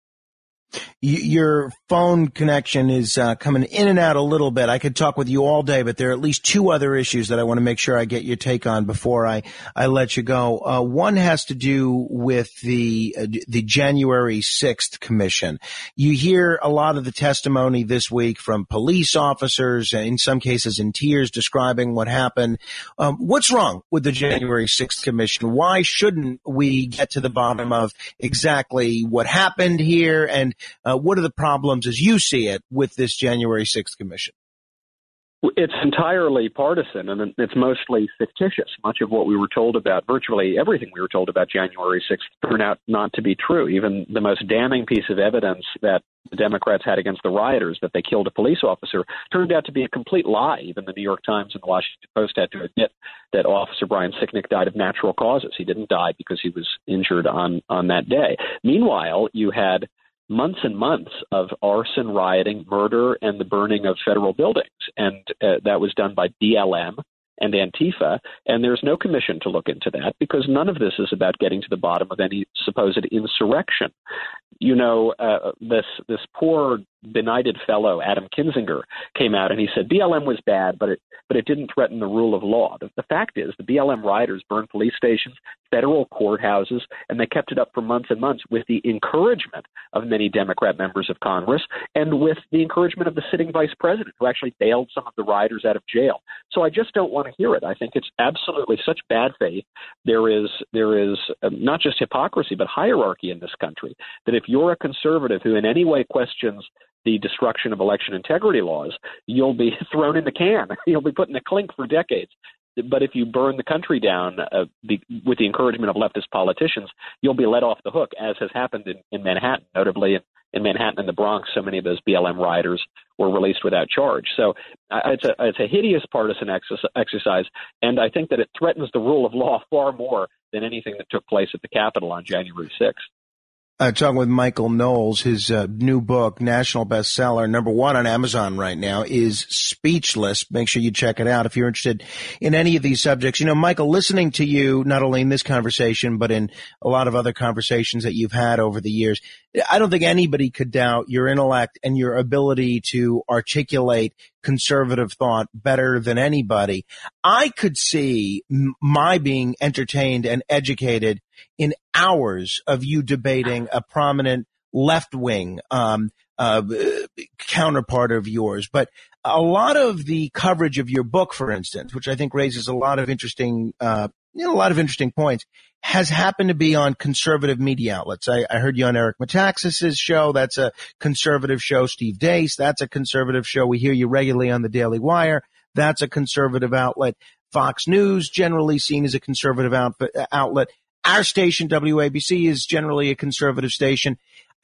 Your phone connection is uh, coming in and out a little bit. I could talk with you all day, but there are at least two other issues that I want to make sure I get your take on before I, I let you go. Uh, one has to do with the uh, the January sixth Commission. You hear a lot of the testimony this week from police officers, in some cases in tears, describing what happened. Um, what's wrong with the January sixth Commission? Why shouldn't we get to the bottom of exactly what happened here, and Uh, what are the problems, as you see it, with this January sixth Commission? It's entirely partisan, and it's mostly fictitious. Much of what we were told about, virtually everything we were told about January sixth, turned out not to be true. Even the most damning piece of evidence that the Democrats had against the rioters, that they killed a police officer, turned out to be a complete lie. Even the New York Times and the Washington Post had to admit that Officer Brian Sicknick died of natural causes. He didn't die because he was injured on, on that day. Meanwhile, you had months and months of arson, rioting, murder, and the burning of federal buildings. And uh, that was done by B L M and Antifa, and there's no commission to look into that because none of this is about getting to the bottom of any supposed insurrection. You know, uh, this this poor benighted fellow, Adam Kinzinger, came out and he said B L M was bad, but it but it didn't threaten the rule of law. The, the fact is the B L M rioters burned police stations, federal courthouses, and they kept it up for months and months with the encouragement of many Democrat members of Congress and with the encouragement of the sitting vice president, who actually bailed some of the rioters out of jail. So I just don't want to hear it. I think it's absolutely such bad faith. There is there is um, not just hypocrisy, but hierarchy in this country, that if you're a conservative who in any way questions the destruction of election integrity laws, you'll be thrown in the can. You'll be put in the clink for decades. But if you burn the country down uh, be, with the encouragement of leftist politicians, you'll be let off the hook, as has happened in, in Manhattan, notably in, in Manhattan and the Bronx. So many of those B L M rioters were released without charge. So uh, it's, a, it's a hideous partisan ex- exercise, and I think that it threatens the rule of law far more than anything that took place at the Capitol on January sixth. Uh, talking with Michael Knowles, his uh, new book, national bestseller, number one on Amazon right now, is Speechless. Make sure you check it out if you're interested in any of these subjects. You know, Michael, listening to you, not only in this conversation, but in a lot of other conversations that you've had over the years, I don't think anybody could doubt your intellect and your ability to articulate conservative thought better than anybody. I could see m- my being entertained and educated in hours of you debating a prominent left-wing um, uh, counterpart of yours. But a lot of the coverage of your book, for instance, which I think raises a lot of interesting, uh, you know, a lot of interesting points, has happened to be on conservative media outlets. I, I heard you on Eric Metaxas's show. That's a conservative show. Steve Deace, that's a conservative show. We hear you regularly on the Daily Wire. That's a conservative outlet. Fox News, generally seen as a conservative outfit, outlet. Our station, W A B C, is generally a conservative station.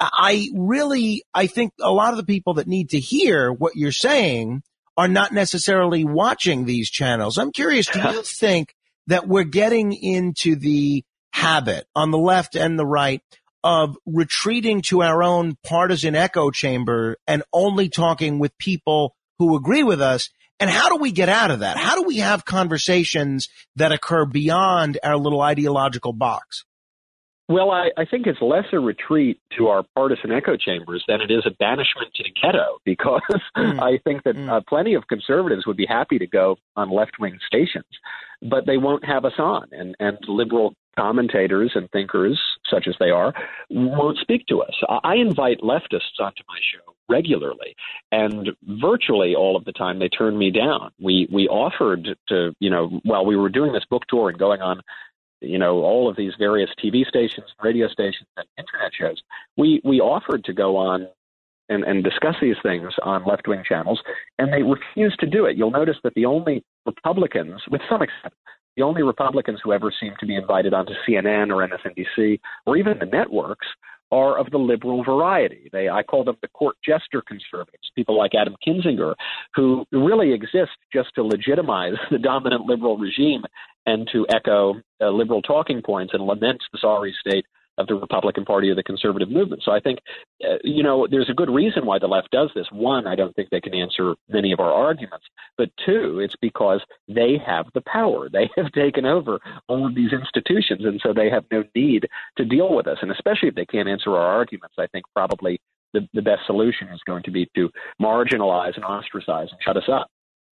I really, I think a lot of the people that need to hear what you're saying are not necessarily watching these channels. I'm curious, do you think that we're getting into the habit on the left and the right of retreating to our own partisan echo chamber and only talking with people who agree with us. And how do we get out of that? How do we have conversations that occur beyond our little ideological box? Well, I, I think it's less a retreat to our partisan echo chambers than it is a banishment to the ghetto, because mm. I think that mm. uh, plenty of conservatives would be happy to go on left-wing stations, but they won't have us on. And, and liberal commentators and thinkers, such as they are, won't speak to us. I invite leftists onto my show regularly, and virtually all of the time they turn me down. We we offered to, you know, while we were doing this book tour and going on, you know, all of these various T V stations, radio stations, and internet shows, we, we offered to go on and, and discuss these things on left-wing channels, and they refused to do it. You'll notice that the only Republicans, with some exception, the only Republicans who ever seem to be invited onto C N N or M S N B C or even the networks are of the liberal variety. They, I call them the court jester conservatives, people like Adam Kinzinger, who really exist just to legitimize the dominant liberal regime and to echo uh, liberal talking points and lament the sorry state of the Republican Party or the conservative movement. So I think, uh, you know, there's a good reason why the left does this. One, I don't think they can answer many of our arguments. But two, it's because they have the power. They have taken over all of these institutions, and so they have no need to deal with us. And especially if they can't answer our arguments, I think probably the, the best solution is going to be to marginalize and ostracize and shut us up.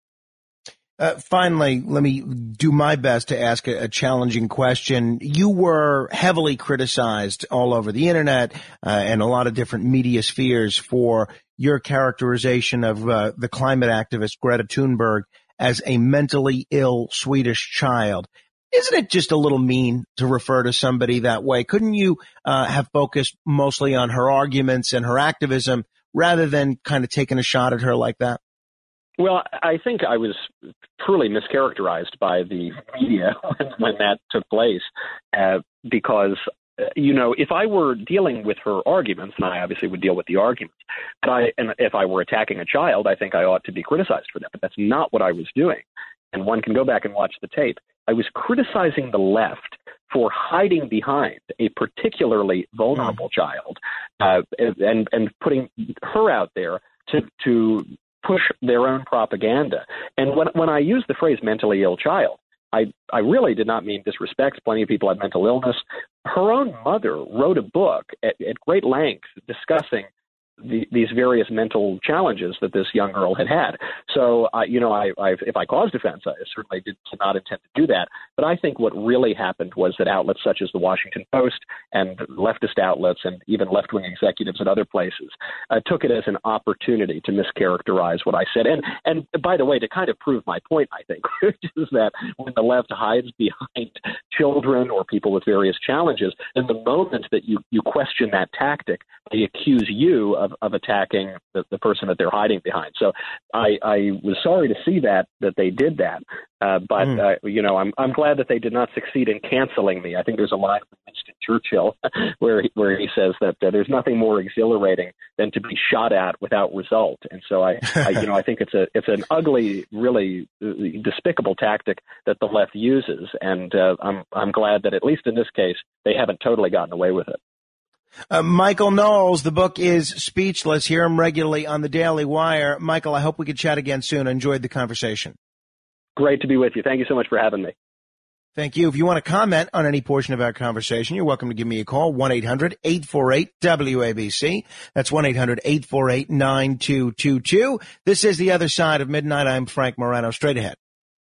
Uh, finally, let me do my best to ask a, a challenging question. You were heavily criticized all over the internet uh, and a lot of different media spheres for your characterization of uh, the climate activist Greta Thunberg as a mentally ill Swedish child. Isn't it just a little mean to refer to somebody that way? Couldn't you uh, have focused mostly on her arguments and her activism rather than kind of taking a shot at her like that? Well, I think I was truly mischaracterized by the media when that took place, uh, because, uh, you know, if I were dealing with her arguments, and I obviously would deal with the arguments, but I, and if I were attacking a child, I think I ought to be criticized for that. But that's not what I was doing. And one can go back and watch the tape. I was criticizing the left for hiding behind a particularly vulnerable child uh, and, and putting her out there to to push their own propaganda. And when when I use the phrase mentally ill child, I, I really did not mean disrespect. Plenty of people have mental illness. Her own mother wrote a book at, at great length discussing the, these various mental challenges that this young girl had had. So, uh, you know, I, I've, if I caused offense, I certainly did not intend to do that. But I think what really happened was that outlets such as the Washington Post and leftist outlets and even left-wing executives at other places uh, took it as an opportunity to mischaracterize what I said. And, and by the way, to kind of prove my point, I think, which is that when the left hides behind children or people with various challenges, in the moment that you, you question that tactic, they accuse you of, of attacking the, the person that they're hiding behind. So I, I was sorry to see that, that they did that. Uh, but, mm. uh, you know, I'm I'm glad that they did not succeed in canceling me. I think there's a line from Winston Churchill where he, where he says that uh, there's nothing more exhilarating than to be shot at without result. And so I, I you know, I think it's a it's an ugly, really despicable tactic that the left uses. And uh, I'm I'm glad that at least in this case they haven't totally gotten away with it. Uh, Michael Knowles, the book is Speechless. Hear him regularly on the Daily Wire. Michael, I hope we could chat again soon. I enjoyed the conversation. Great to be with you. Thank you so much for having me. Thank you. If you want to comment on any portion of our conversation, you're welcome to give me a call, one eight hundred eight four eight W A B C. That's one eight hundred eight four eight nine two two two. This is The Other Side of Midnight. I'm Frank Morano. Straight ahead.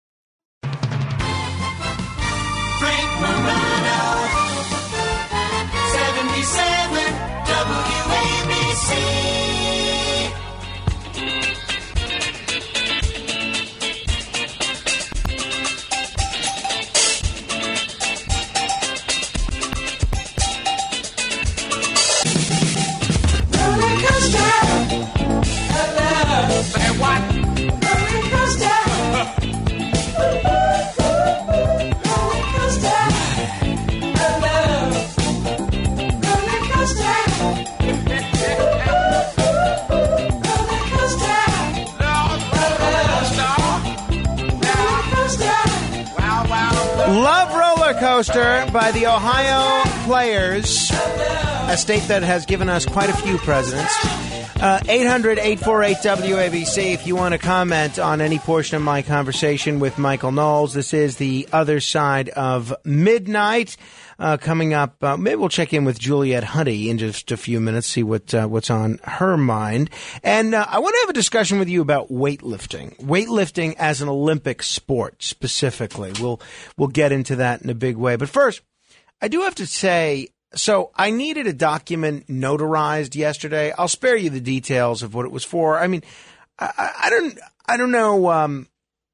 Frank Morano, seventy-seven W A B C. poster by the Ohio Players, a state that has given us quite a few presidents. Uh, eight hundred, eight four eight, W A B C if you want to comment on any portion of my conversation with Michael Knowles. This is The Other Side of Midnight. Uh, coming up, uh, maybe we'll check in with Juliette Huddy in just a few minutes, see what uh, what's on her mind. And uh, I want to have a discussion with you about weightlifting. Weightlifting as an Olympic sport, specifically. We'll we'll get into that in a big way. But first, I do have to say, so I needed a document notarized yesterday. I'll spare you the details of what it was for. I mean, I, I don't, I don't know. Um,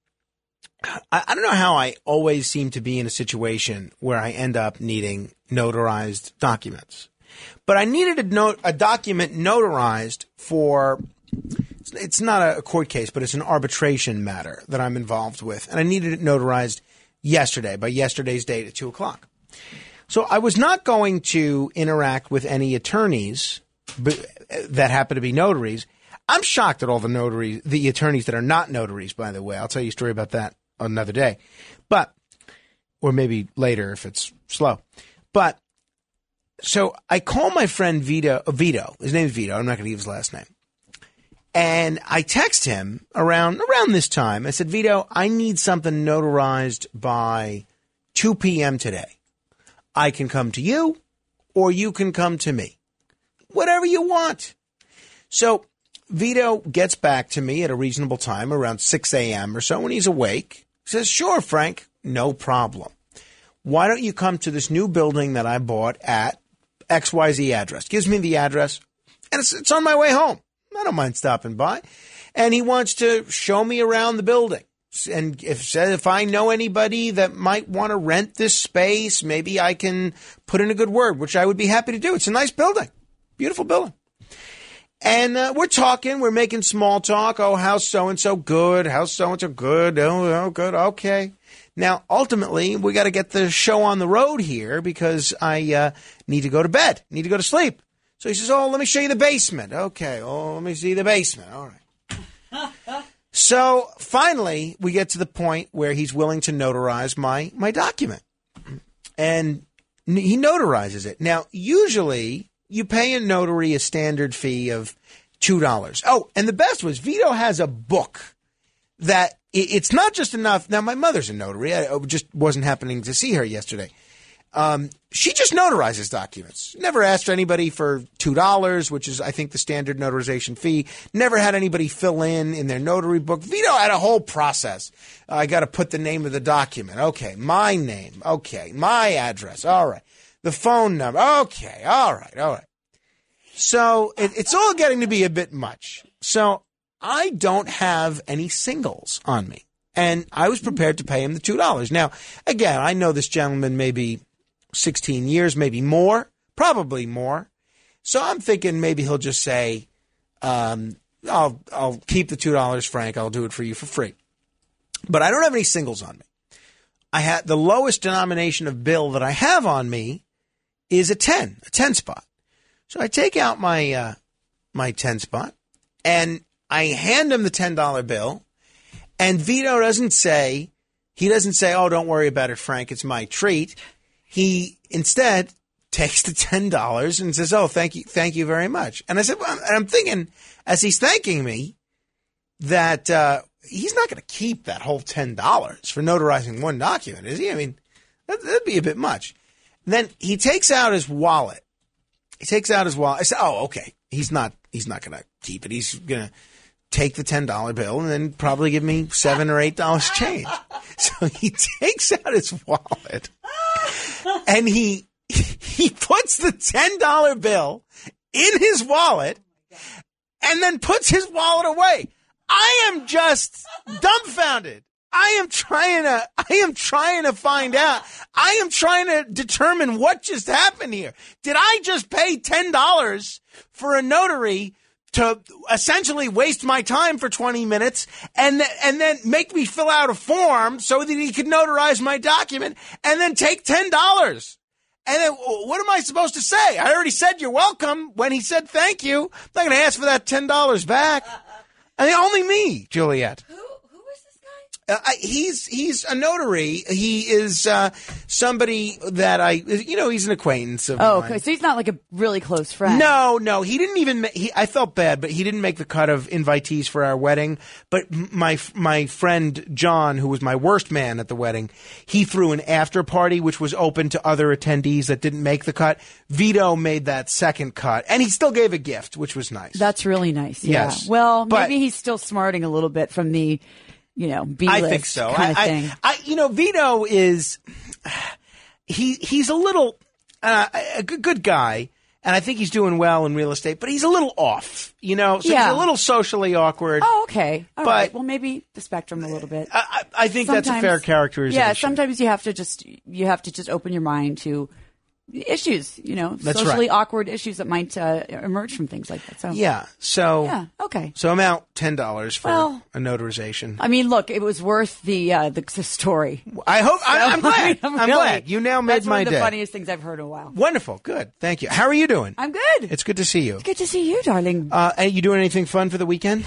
I, I don't know how I always seem to be in a situation where I end up needing notarized documents, but I needed a note, a document notarized for. It's not a court case, but it's an arbitration matter that I'm involved with, and I needed it notarized yesterday by yesterday's date at two o'clock. So I was not going to interact with any attorneys that happen to be notaries. I'm shocked at all the notaries, the attorneys that are not notaries, by the way. I'll tell you a story about that another day, but, or maybe later if it's slow. But, so I call my friend Vito, Vito, his name is Vito, I'm not going to give his last name. And I text him around, around this time. I said, Vito, I need something notarized by two p.m. today. I can come to you, or you can come to me. Whatever you want. So Vito gets back to me at a reasonable time, around six a.m. or so, when he's awake. He says, sure, Frank, no problem. Why don't you come to this new building that I bought at X Y Z address? Gives me the address, and it's, it's on my way home. I don't mind stopping by. And he wants to show me around the building. And if if I know anybody that might want to rent this space, maybe I can put in a good word, which I would be happy to do. It's a nice building, beautiful building. And uh, we're talking, we're making small talk. Oh, how's so-and-so good? How's so-and-so good? Oh, oh, good. Okay. Now, ultimately, we got to get the show on the road here because I uh, need to go to bed, need to go to sleep. So he says, oh, let me show you the basement. Okay. Oh, let me see the basement. All right. So finally, we get to the point where he's willing to notarize my, my document. And he notarizes it. Now, usually you pay a notary a standard fee of two dollars. Oh, and the best was Vito has a book that it's not just enough. Now, my mother's a notary. I just wasn't happening to see her yesterday. Um, she just notarizes documents. Never asked anybody for two dollars, which is, I think, the standard notarization fee. Never had anybody fill in in their notary book. Vito had a whole process. Uh, I got to put the name of the document. Okay. My name. Okay. My address. All right. The phone number. Okay. All right. All right. So it, it's all getting to be a bit much. So I don't have any singles on me. And I was prepared to pay him the two dollars. Now, again, I know this gentleman may be sixteen years, maybe more, probably more. So I'm thinking maybe he'll just say, um, I'll, I'll keep the two dollars, Frank. I'll do it for you for free. But I don't have any singles on me. I had the lowest denomination of bill that I have on me is a ten, a ten spot. So I take out my, uh, my ten spot and I hand him the ten dollar bill, and Vito doesn't say, he doesn't say, oh, don't worry about it, Frank. It's my treat. He instead takes the ten dollars and says, oh, thank you. Thank you very much. And I said, well, and I'm thinking as he's thanking me that, uh, he's not going to keep that whole ten dollars for notarizing one document, is he? I mean, that, that'd be a bit much. And then he takes out his wallet. He takes out his wallet. I said, oh, okay. He's not, he's not going to keep it. He's going to take the ten dollar bill and then probably give me seven or eight dollars change. So he takes out his wallet and he he puts the ten dollar bill in his wallet and then puts his wallet away. I am just dumbfounded. I am trying to I am trying to find out. I am trying to determine what just happened here. Did I just pay ten dollars for a notary to essentially waste my time for twenty minutes and th- and then make me fill out a form so that he could notarize my document and then take ten dollars? And then what am I supposed to say? I already said you're welcome when he said thank you. I'm not going to ask for that ten dollars back. I mean, only me, Juliette. Who who is this Uh, I, he's he's a notary. He is uh, somebody that I, you know, he's an acquaintance of Oh, mine. okay. So he's not like a really close friend. No, no, he didn't even. ma- He, I felt bad, but he didn't make the cut of invitees for our wedding. But m- my my friend John, who was my worst man at the wedding, he threw an after party which was open to other attendees that didn't make the cut. Vito made that second cut, and he still gave a gift, which was nice. That's really nice. Yeah. Yes. Well, But- maybe he's still smarting a little bit from the, you know, B I list think so. kind of I, thing. I, I, you know, Vito is he he's a little uh, a good, good guy, and I think he's doing well in real estate. But he's a little off, you know. So Yeah. he's a little socially awkward. Oh, okay. All But- right. Well, maybe the spectrum a little bit. I, I think that's a Sometimes- fair characterization. Yeah. Sometimes you have to just you have to just open your mind to issues, you know, That's socially right. awkward issues that might uh, emerge from things like that. So Yeah. So Yeah, okay. So I'm out ten dollars for Well- a notarization. I mean, look, it was worth the uh, the, the story. I hope. I, So, I'm glad. I mean, I'm really, glad. You now made that's my one of the day. funniest things I've heard in a while. Wonderful. Good. Thank you. How are you doing? I'm good. It's good to see you. Good to see you, darling. Uh, are you doing anything fun for the weekend?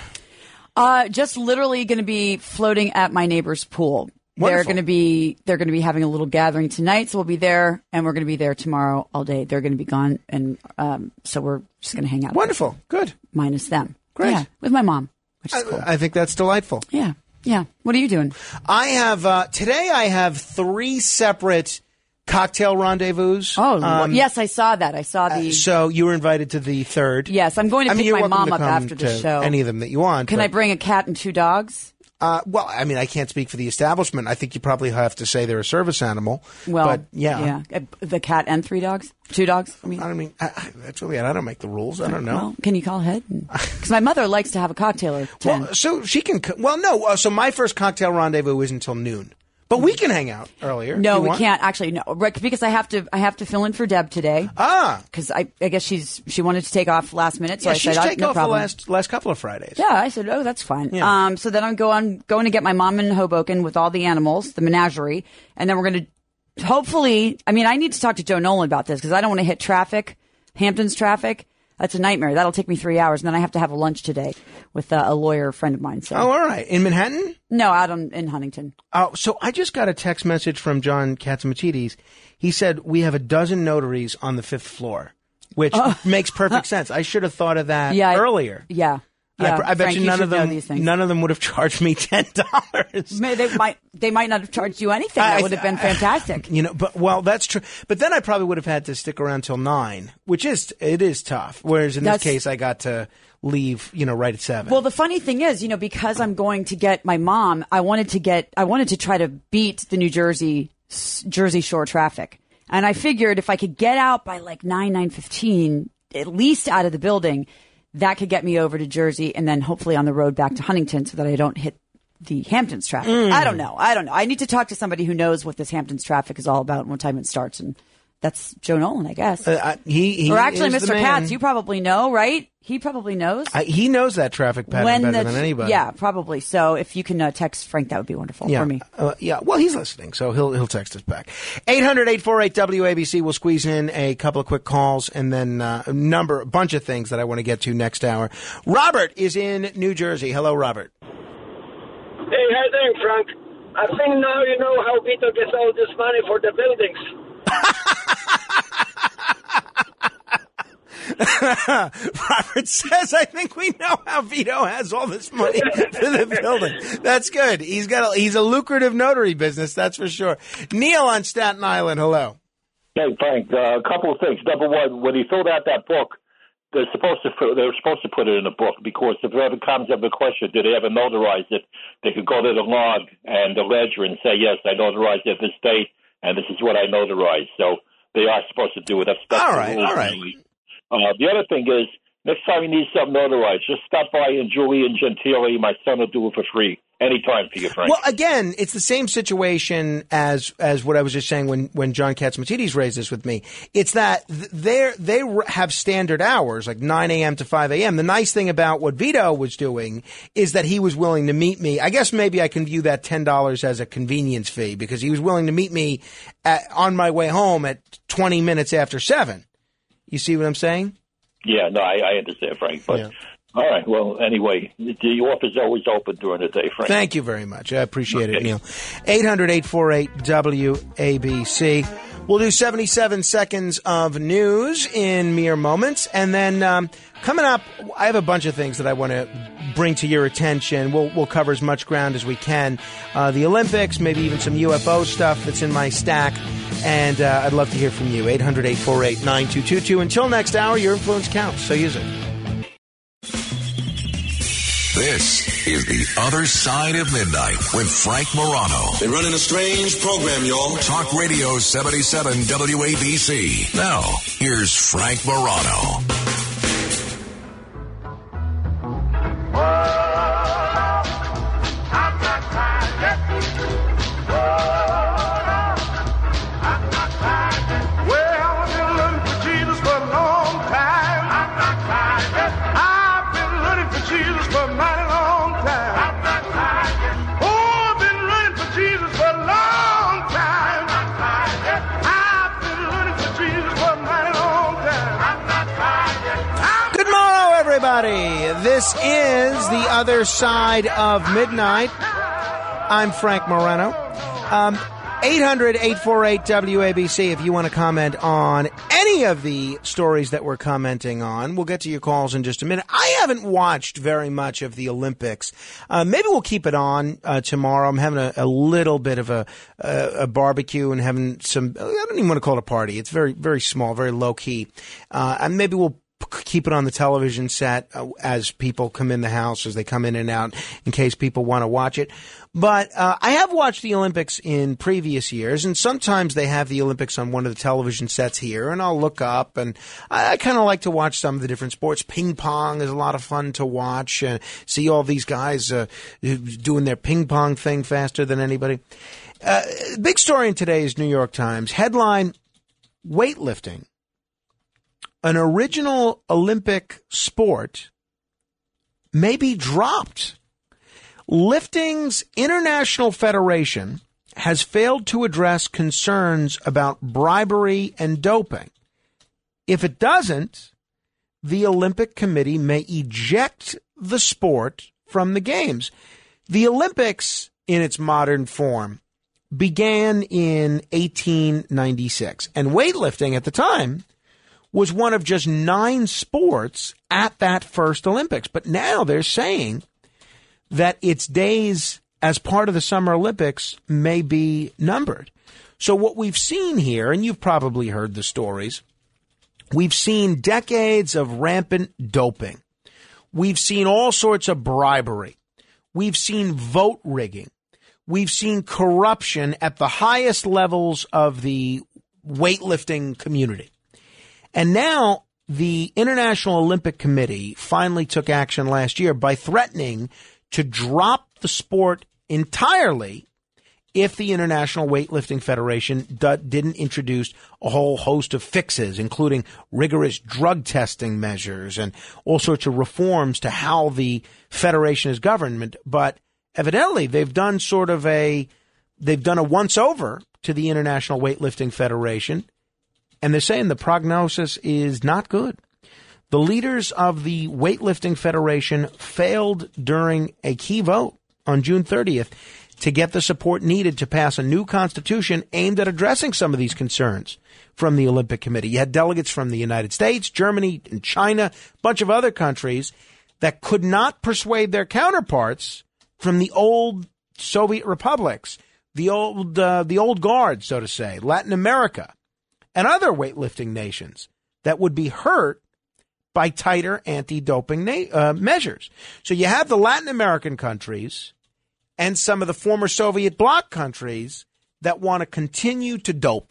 Uh, just literally going to be floating at my neighbor's pool. They're Wonderful. going to be they're going to be having a little gathering tonight, so we'll be there, and we're going to be there tomorrow all day. They're going to be gone, and um, so we're just going to hang out. Wonderful. Good. Minus them. Great. Yeah, with my mom, which is I, cool. I think that's delightful. Yeah, yeah. What are you doing? I have uh, today. I have three separate cocktail rendezvous. Oh, Um, yes, I saw that. I saw the. So you were invited to the third. Yes, I'm going to I mean, pick you're my welcome mom to up come after the to show. Any of them that you want. Can but- I bring a cat and two dogs? Uh, well, I mean, I can't speak for the establishment. I think you probably have to say they're a service animal. Well, but yeah, yeah. Uh, The cat and three dogs, two dogs. I mean, I mean, I, I, that's really. I don't make the rules. I don't know. well, can you call ahead? Because my mother likes to have a cocktail or ten. Well, so she can. co- Well, no. Uh, so my first cocktail rendezvous is until noon, but we can hang out earlier. No, if you we want. can't actually. No, right, because I have to. I have to fill in for Deb today. Ah, because I, I guess she's she wanted to take off last minute. So yeah, I she's said, taken no off problem. the last last couple of Fridays. Yeah, I said, oh, that's fine. Yeah. Um, so then I'm going going to get my mom in Hoboken with all the animals, the menagerie, and then we're going to hopefully. I mean, I need to talk to Joe Nolan about this because I don't want to hit traffic, Hampton's traffic. That's a nightmare. That'll take me three hours, and then I have to have a lunch today with uh, a lawyer friend of mine. So. Oh, all right. In Manhattan? No, out on, in Huntington. Oh, so I just got a text message from John Katzimatidis. He said we have a dozen notaries on the fifth floor, which makes perfect sense. I should have thought of that Yeah, I- earlier. Yeah. Yeah, I, I bet Frank, you none should of know them. these things. None of them would have charged me ten dollars. May- They might. They might not have charged you anything. That I- would have been fantastic. You know, but well, that's true. But then I probably would have had to stick around till nine, which is it is tough. Whereas in That's- this case, I got to leave, you know, right at seven. Well, the funny thing is, you know, because I'm going to get my mom, I wanted to get, I wanted to try to beat the New Jersey, Jersey Shore traffic. And I figured if I could get out by like nine, nine fifteen, at least out of the building, that could get me over to Jersey and then hopefully on the road back to Huntington so that I don't hit the Hamptons traffic. Mm. I don't know. I don't know. I need to talk to somebody who knows what this Hamptons traffic is all about and what time it starts. And that's Joe Nolan, I guess. Uh, I, he, he or actually, is the Mister man. Katz, you probably know, right? He probably knows. I, he knows that traffic pattern better the- than anybody. Yeah, probably. So if you can uh, text Frank, that would be wonderful Yeah. for me. Uh, yeah. Well, he's listening, so he'll he'll text us back. eight hundred, eight four eight, W A B C. We'll squeeze in a couple of quick calls and then uh, a number, a bunch of things that I want to get to next hour. Robert is in New Jersey. Hello, Robert. Hey, how you doing, Frank? I think now you know how Vito gets all this money for the buildings. Robert says, I think we know how Vito has all this money for the building. That's good. He's got a, he's a lucrative notary business, that's for sure. Neil on Staten Island, hello. Hey, Frank, uh, a couple of things. Number one, when he filled out that book, they're supposed to they're supposed to put it in the book because if there ever comes up a question, did they ever notarize it? They could go to the log and the ledger and say, yes, I notarized it this date, and this is what I notarized. So they are supposed to do it. That's, that's All the right, rule, all right. really. Uh, the other thing is, next time you need something notarized, just stop by and Julian Gentili. My son will do it for free anytime for you, Frank. Well, again, it's the same situation as as what I was just saying when, when John Katzimatidis raised this with me. It's that they they have standard hours, like nine a.m. to five a.m. The nice thing about what Vito was doing is that he was willing to meet me. I guess maybe I can view that ten dollars as a convenience fee because he was willing to meet me at, on my way home at twenty minutes after seven. You see what I'm saying? Yeah, no, I, I understand, Frank. But Yeah. All right. Well, anyway, the office is always open during the day, Frank. Thank you very much. I appreciate okay. it, Neil. eight hundred, eight four eight, W A B C. We'll do seventy-seven seconds of news in mere moments. And then um, coming up, I have a bunch of things that I want to bring to your attention. We'll, we'll cover as much ground as we can. Uh, the Olympics, maybe even some U F O stuff that's in my stack. And uh, I'd love to hear from you. eight hundred, eight four eight, nine two two two. Until next hour, your influence counts. So use it. This is The Other Side of Midnight with Frank Morano. They're running a strange program, y'all. Talk Radio seventy-seven W A B C. Now, here's Frank Morano. This is The Other Side of Midnight. I'm Frank Morano. Um, eight hundred, eight four eight, W A B C if you want to comment on any of the stories that we're commenting on. We'll get to your calls in just a minute. I haven't watched very much of the Olympics. Uh, maybe we'll keep it on uh, tomorrow. I'm having a, a little bit of a, a, a barbecue and having some, I don't even want to call it a party. It's very, very small, very low key. Uh, and maybe we'll keep it on the television set uh, as people come in the house, as they come in and out, in case people want to watch it. But uh, I have watched the Olympics in previous years, and sometimes they have the Olympics on one of the television sets here, and I'll look up, and I, I kind of like to watch some of the different sports. Ping pong is a lot of fun to watch, and see all these guys uh, doing their ping pong thing faster than anybody. Uh, big story in today's New York Times. Headline, weightlifting. An original Olympic sport may be dropped. Lifting's International Federation has failed to address concerns about bribery and doping. If it doesn't, the Olympic Committee may eject the sport from the Games. The Olympics, in its modern form, began in eighteen ninety-six, and weightlifting at the time was one of just nine sports at that first Olympics. But now they're saying that its days as part of the Summer Olympics may be numbered. So what we've seen here, and you've probably heard the stories, we've seen decades of rampant doping. We've seen all sorts of bribery. We've seen vote rigging. We've seen corruption at the highest levels of the weightlifting community. And now the International Olympic Committee finally took action last year by threatening to drop the sport entirely if the International Weightlifting Federation d- didn't introduce a whole host of fixes, including rigorous drug testing measures and all sorts of reforms to how the federation is governed. But evidently they've done sort of a, they've done a once over to the International Weightlifting Federation. And they're saying the prognosis is not good. The leaders of the Weightlifting Federation failed during a key vote on June thirtieth to get the support needed to pass a new constitution aimed at addressing some of these concerns from the Olympic Committee. You had delegates from the United States, Germany, and China, a bunch of other countries that could not persuade their counterparts from the old Soviet republics, the old, uh, the old guard, so to say, Latin America, and other weightlifting nations that would be hurt by tighter anti-doping na- uh, measures. So you have the Latin American countries and some of the former Soviet bloc countries that want to continue to dope.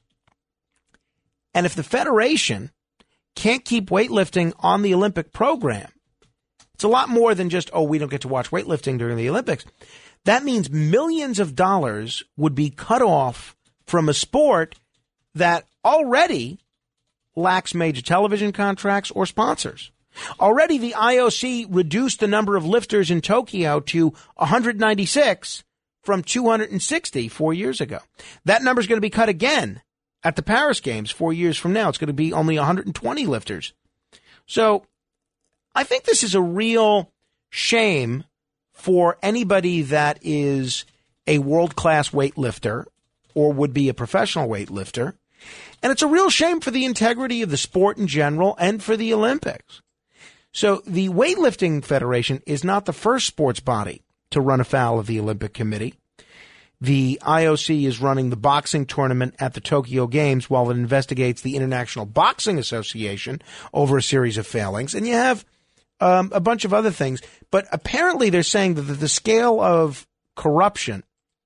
And if the federation can't keep weightlifting on the Olympic program, it's a lot more than just, oh, we don't get to watch weightlifting during the Olympics. That means millions of dollars would be cut off from a sport that already lacks major television contracts or sponsors. Already the I O C reduced the number of lifters in Tokyo to one hundred ninety-six from two hundred sixty four years ago. That number is going to be cut again at the Paris Games four years from now. It's going to be only one hundred twenty lifters. So I think this is a real shame for anybody that is a world-class weightlifter or would be a professional weightlifter. And it's a real shame for the integrity of the sport in general and for the Olympics. So the Weightlifting Federation is not the first sports body to run afoul of the Olympic Committee. The I O C is running the boxing tournament at the Tokyo Games while it investigates the International Boxing Association over a series of failings. And you have um, a bunch of other things. But apparently they're saying that the scale of corruption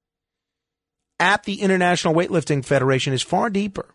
at the International Weightlifting Federation is far deeper.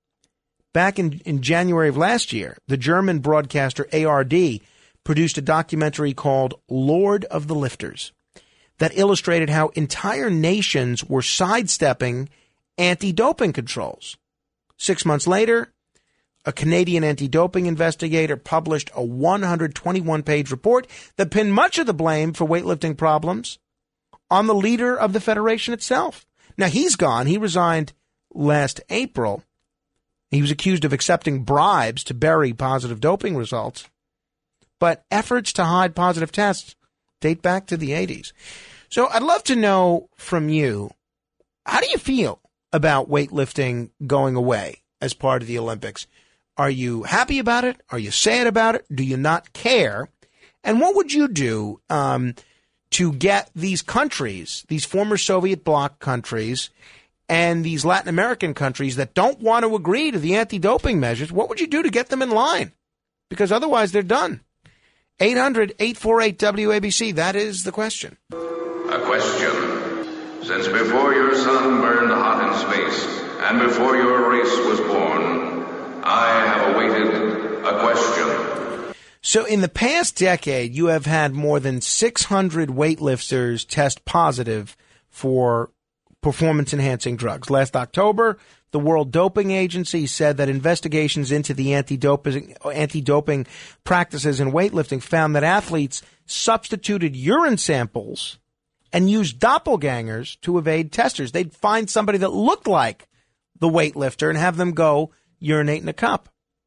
Back in, in January of last year, the German broadcaster A R D produced a documentary called Lord of the Lifters that illustrated how entire nations were sidestepping anti-doping controls. Six months later, a Canadian anti-doping investigator published a one hundred twenty-one page report that pinned much of the blame for weightlifting problems on the leader of the federation itself. Now, he's gone. He resigned last April. He was accused of accepting bribes to bury positive doping results. But efforts to hide positive tests date back to the eighties. So I'd love to know from you, how do you feel about weightlifting going away as part of the Olympics? Are you happy about it? Are you sad about it? Do you not care? And what would you do um, to get these countries, these former Soviet bloc countries, and these Latin American countries that don't want to agree to the anti-doping measures, what would you do to get them in line? Because otherwise they're done. eight hundred, eight four eight, W A B C, that is the question. A question. Since before your sun burned hot in space, and before your race was born, I have awaited a question. So in the past decade, you have had more than six hundred weightlifters test positive for performance-enhancing drugs. Last October, the World Doping Agency said that investigations into the anti-doping, anti-doping practices in weightlifting found that athletes substituted urine samples and used doppelgangers to evade testers. They'd find somebody that looked like the weightlifter and have them go urinate in a cup.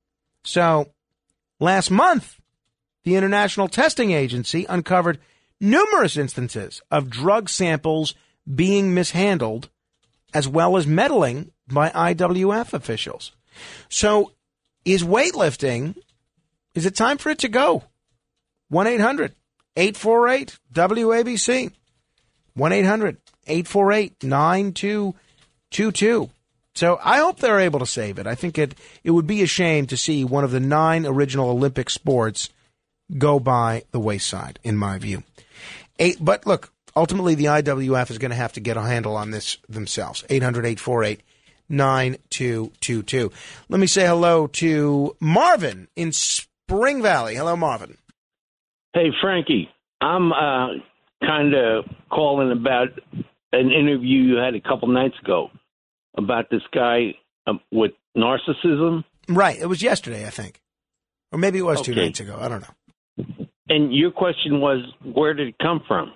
So last month, the International Testing Agency uncovered numerous instances of drug samples being mishandled, as well as meddling by I W F officials. So is weightlifting, is it time for it to go? one eight hundred, eight four eight, W A B C. one eight hundred, eight four eight, nine two two two. So I hope they're able to save it. I think it, it would be a shame to see one of the nine original Olympic sports go by the wayside, in my view. Eight, but look, ultimately, the I W F is going to have to get a handle on this themselves. eight hundred, eight four eight, nine two two two. Let me say hello to Marvin in Spring Valley. Hello, Marvin. Hey, Frankie. I'm uh, kind of calling about an interview you had a couple nights ago about this guy um, with narcissism. Right. It was yesterday, I think. Or maybe it was okay. two nights ago. I don't know. And your question was, where did it come from?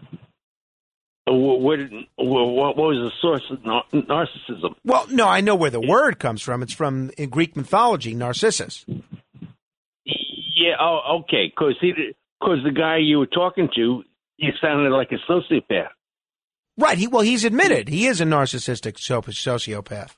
Where did, what was the source of narcissism? Well, no, I know where the word comes from. It's from in Greek mythology, Narcissus. Yeah, oh, okay, because because the guy you were talking to, he sounded like a sociopath. Right. He well, he's admitted he is a narcissistic sociopath.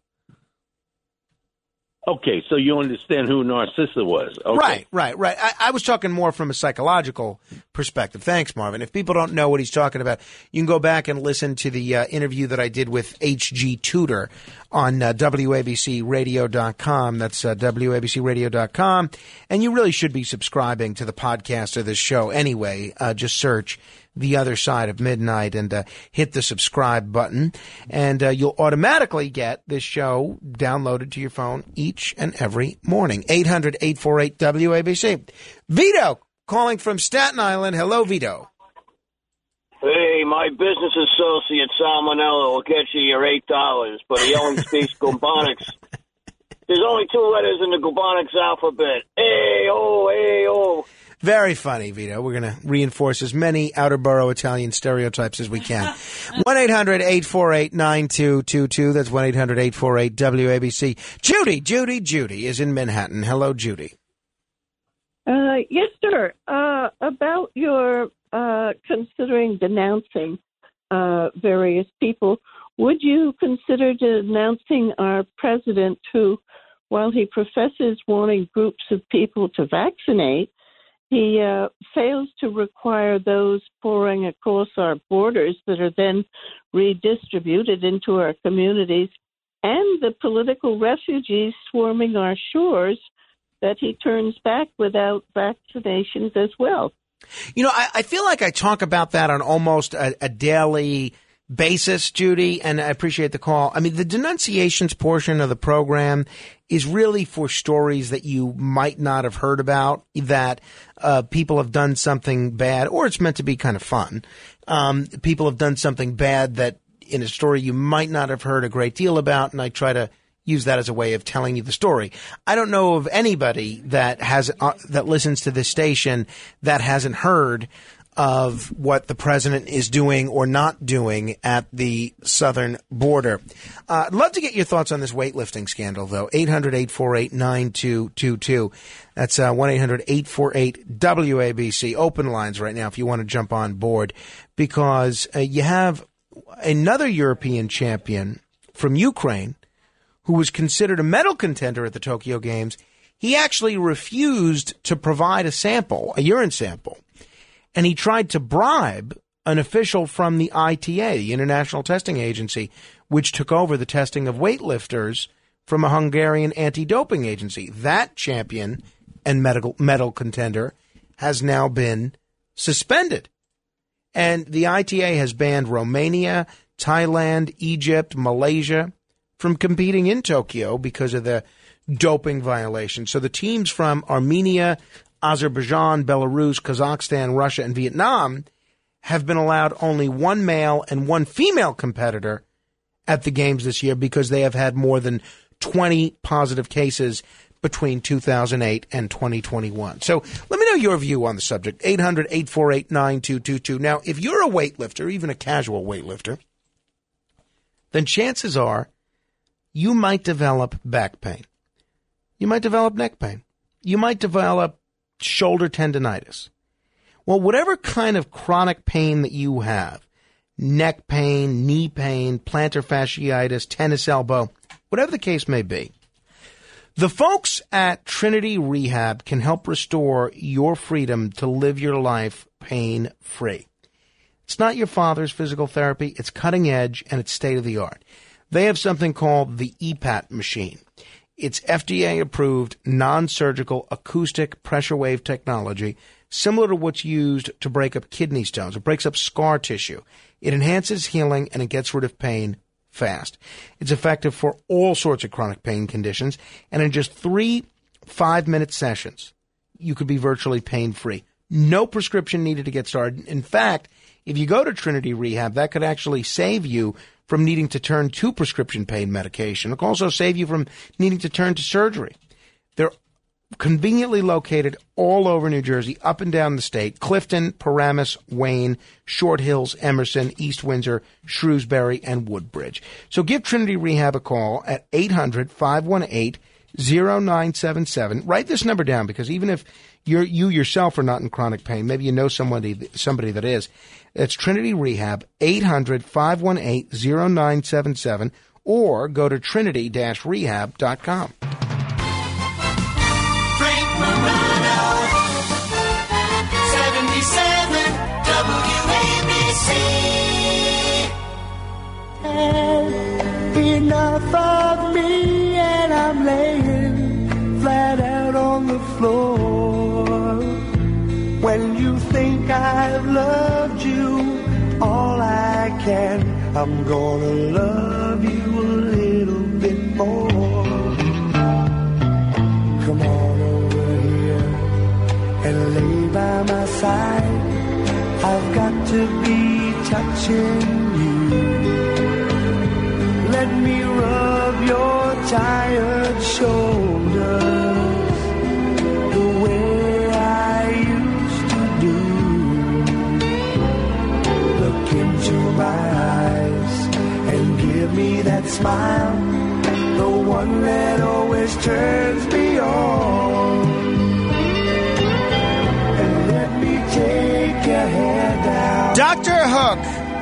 Okay, so you understand who Narcissa was. Okay. Right, right, right. I, I was talking more from a psychological perspective. Thanks, Marvin. If people don't know what he's talking about, you can go back and listen to the uh, interview that I did with H G Tudor on uh, W A B C radio dot com. That's uh, W A B C radio dot com. And you really should be subscribing to the podcast of this show anyway. Uh, just search The Other Side of Midnight and uh, hit the subscribe button. And uh, you'll automatically get this show downloaded to your phone each and every morning. eight hundred, eight four eight, W A B C. Vito calling from Staten Island. Hello, Vito. Hey, my business associate Salmonella will get you your eight dollars, but he only speaks Gubonics. There's only two letters in the Gubonics alphabet. A O A O. Very funny, Vito. We're going to reinforce as many outer borough Italian stereotypes as we can. one eight hundred, eight four eight, nine two two two. That's one eight hundred, eight four eight, W A B C. Judy, Judy, Judy is in Manhattan. Hello, Judy. Uh, yes, sir. Uh, about your uh, considering denouncing uh, various people, would you consider denouncing our president who, while he professes wanting groups of people to vaccinate, he uh, fails to require those pouring across our borders that are then redistributed into our communities, and the political refugees swarming our shores that he turns back without vaccinations as well? You know, I, I feel like I talk about that on almost a, a daily basis, Judy, and I appreciate the call. I mean, the denunciations portion of the program is really for stories that you might not have heard about, that uh, people have done something bad, or it's meant to be kind of fun. Um, people have done something bad that in a story you might not have heard a great deal about, and I try to use that as a way of telling you the story. I don't know of anybody that has uh, that listens to this station that hasn't heard of what the president is doing or not doing at the southern border. Uh, I'd love to get your thoughts on this weightlifting scandal, though. eight hundred, eight four eight, nine two two two. That's uh, one eight hundred, eight four eight, W A B C. Open lines right now if you want to jump on board, because uh, you have another European champion from Ukraine who was considered a medal contender at the Tokyo Games. He actually refused to provide a sample, a urine sample. And he tried to bribe an official from the I T A, the International Testing Agency, which took over the testing of weightlifters from a Hungarian anti-doping agency. That champion and medical medal contender has now been suspended. And the I T A has banned Romania, Thailand, Egypt, Malaysia from competing in Tokyo because of the doping violation. So the teams from Armenia, Azerbaijan, Belarus, Kazakhstan, Russia, and Vietnam have been allowed only one male and one female competitor at the games this year because they have had more than twenty positive cases between two thousand eight and twenty twenty-one. So let me know your view on the subject. eight hundred, eight four eight, nine two two two. Now, if you're a weightlifter, even a casual weightlifter, then chances are you might develop back pain. You might develop neck pain. You might develop shoulder tendonitis. Well, whatever kind of chronic pain that you have, neck pain, knee pain, plantar fasciitis, tennis elbow, whatever the case may be, the folks at Trinity Rehab can help restore your freedom to live your life pain-free. It's not your father's physical therapy. It's cutting edge and it's state-of-the-art. They have something called the E PAT machine. It's F D A-approved, non-surgical, acoustic pressure wave technology, similar to what's used to break up kidney stones. It breaks up scar tissue. It enhances healing, and it gets rid of pain fast. It's effective for all sorts of chronic pain conditions, and in just three five-minute sessions, you could be virtually pain-free. No prescription needed to get started. In fact, if you go to Trinity Rehab, that could actually save you from needing to turn to prescription pain medication. It can also save you from needing to turn to surgery. They're conveniently located all over New Jersey, up and down the state: Clifton, Paramus, Wayne, Short Hills, Emerson, East Windsor, Shrewsbury, and Woodbridge. So give Trinity Rehab a call at eight hundred, five one eight, zero nine seven seven. Write this number down, because even if you're, you yourself are not in chronic pain, maybe you know somebody, somebody that is. It's Trinity Rehab, eight hundred, five one eight, zero nine seven seven, or go to trinity dash rehab dot com. Frank Morano, seventy-seven W A B C. Enough of me, and I'm laying flat out on the floor. When you think I've loved you all I can, I'm gonna love you a little bit more. Come on over here and lay by my side. I've got to be touching you. Let me rub your tired shoulders the way I used to do. Look into my eyes and give me that smile, the one that always turns me on. Doctor Hook,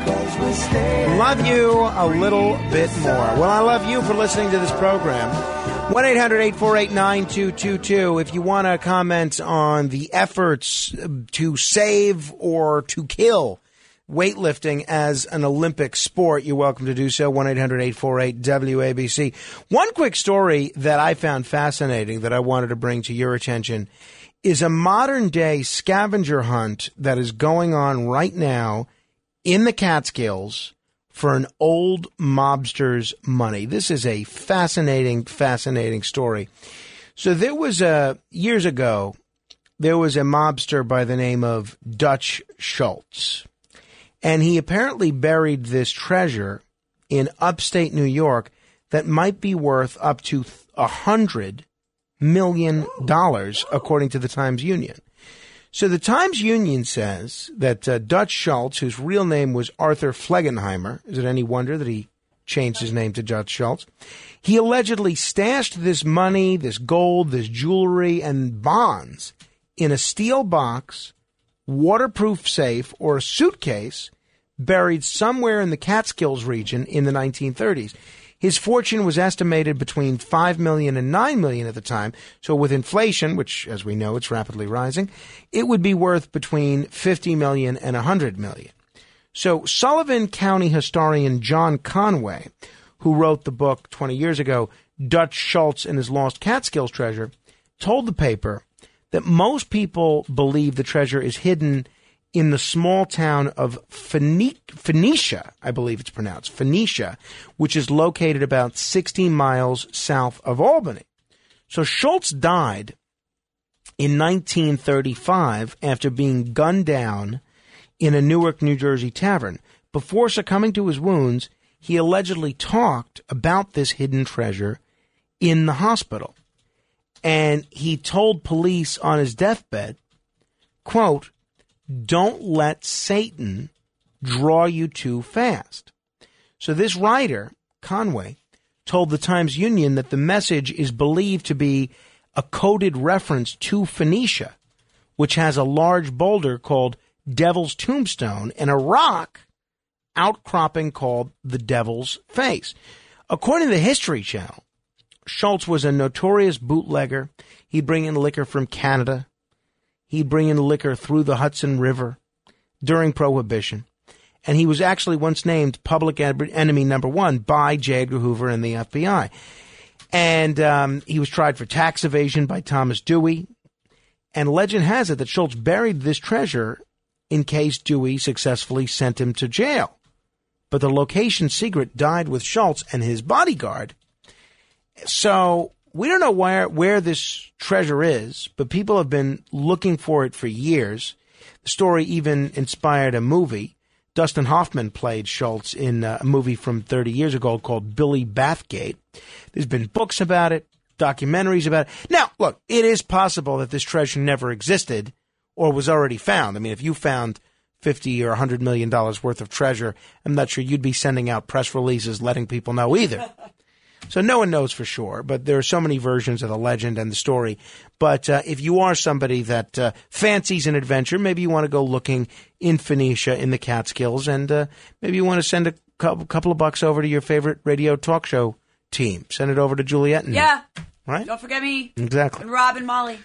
love you a little bit more. Well, I love you for listening to this program. one eight hundred eight four eight nine two two two. If you want to comment on the efforts to save or to kill weightlifting as an Olympic sport, you're welcome to do so. one eight hundred eight four eight W A B C. One quick story that I found fascinating that I wanted to bring to your attention is a modern-day scavenger hunt that is going on right now in the Catskills for an old mobster's money. This is a fascinating, fascinating story. So there was a, years ago, there was a mobster by the name of Dutch Schultz. And he apparently buried this treasure in upstate New York that might be worth up to a hundred million dollars, according to the Times-Union. So the Times-Union says that uh, Dutch Schultz, whose real name was Arthur Flegenheimer, is it any wonder that he changed his name to Dutch Schultz? He allegedly stashed this money, this gold, this jewelry, and bonds in a steel box, waterproof safe, or a suitcase buried somewhere in the Catskills region in the nineteen thirties. His fortune was estimated between five million dollars and nine million dollars at the time. So with inflation, which, as we know, it's rapidly rising, it would be worth between fifty million dollars and one hundred million dollars. So Sullivan County historian John Conway, who wrote the book twenty years ago, Dutch Schultz and His Lost Catskills Treasure, told the paper that most people believe the treasure is hidden in the small town of Phene- Phoenicia, I believe it's pronounced, Phoenicia, which is located about sixty miles south of Albany. So Schultz died in nineteen thirty-five after being gunned down in a Newark, New Jersey tavern. Before succumbing to his wounds, he allegedly talked about this hidden treasure in the hospital. And he told police on his deathbed, quote, "Don't let Satan draw you too fast." So this writer, Conway, told the Times-Union that the message is believed to be a coded reference to Phoenicia, which has a large boulder called Devil's Tombstone and a rock outcropping called the Devil's Face. According to the History Channel, Schultz was a notorious bootlegger. He'd bring in liquor from Canada. He'd bring in liquor through the Hudson River during Prohibition. And he was actually once named public enemy number one by J. Edgar Hoover and the F B I. And um, he was tried for tax evasion by Thomas Dewey. And legend has it that Schultz buried this treasure in case Dewey successfully sent him to jail. But the location secret died with Schultz and his bodyguard. So we don't know where, where this treasure is, but people have been looking for it for years. The story even inspired a movie. Dustin Hoffman played Schultz in a movie from thirty years ago called Billy Bathgate. There's been books about it, documentaries about it. Now, look, it is possible that this treasure never existed or was already found. I mean, if you found fifty or one hundred million dollars worth of treasure, I'm not sure you'd be sending out press releases letting people know either. So no one knows for sure, but there are so many versions of the legend and the story. But uh, if you are somebody that uh, fancies an adventure, maybe you want to go looking in Phoenicia in the Catskills, and uh, maybe you want to send a couple, couple of bucks over to your favorite radio talk show team. Send it over to Juliet. And yeah. Right? Don't forget me. Exactly. And Rob and Molly.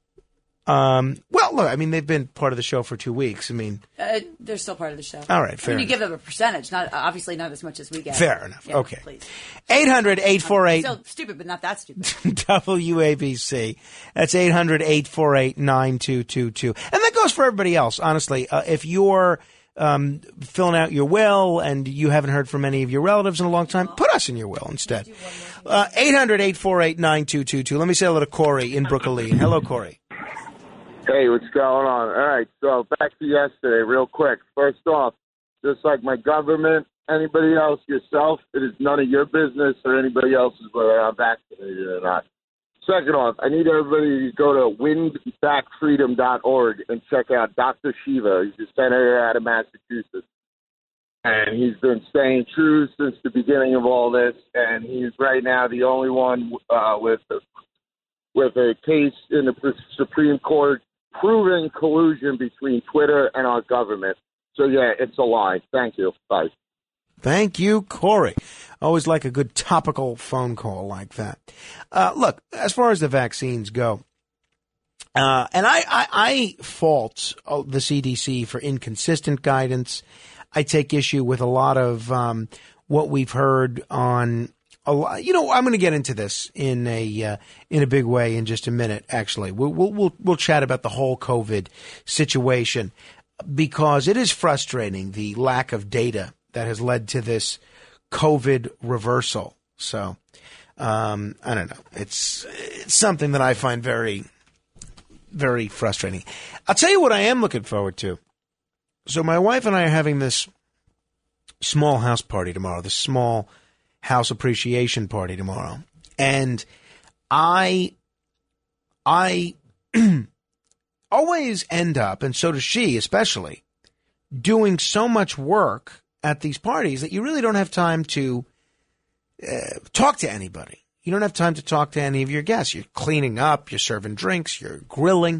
Um, well, look, I mean, they've been part of the show for two weeks. I mean, uh, they're still part of the show. All right, fair I mean, you enough. give them a percentage, not obviously not as much as we get. Fair enough. Yeah, okay. Please. eight hundred eight four eight Still stupid, but not that stupid. W A B C. That's eight hundred eight four eight nine two two two. And that goes for everybody else, honestly. Uh, if you're um, filling out your will and you haven't heard from any of your relatives in a long time, put us in your will instead. Uh, eight hundred eight four eight nine two two two. Let me say hello to Corey in Brooklyn. Hello, Corey. Hey, what's going on? All right, so back to yesterday real quick. First off, just like my government, anybody else, yourself, it is none of your business or anybody else's whether I'm vaccinated or not. Second off, I need everybody to go to win back freedom dot org and check out Doctor Shiva. He's a senator out of Massachusetts. And he's been staying true since the beginning of all this, and he's right now the only one uh, with, with a case in the Supreme Court proving collusion between Twitter and our government. So, yeah, it's a lie. Thank you. Bye. Thank you, Corey. Always like a good topical phone call like that. Uh, look, as far as the vaccines go, uh, and I, I, I fault the C D C for inconsistent guidance. I take issue with a lot of um, what we've heard on a lot. You know, I'm going to get into this in a uh, in a big way in just a minute. Actually, we'll we'll we'll, we'll chat about the whole COVID situation because it is frustrating the lack of data that has led to this COVID reversal. So, um, I don't know. It's, it's something that I find very, very frustrating. I'll tell you what I am looking forward to. So my wife and I are having this small house party tomorrow, this small house appreciation party tomorrow. And I, I always end up, and so does she especially, doing so much work at these parties that you really don't have time to uh, talk to anybody. You don't have time to talk to any of your guests. You're cleaning up, you're serving drinks, you're grilling.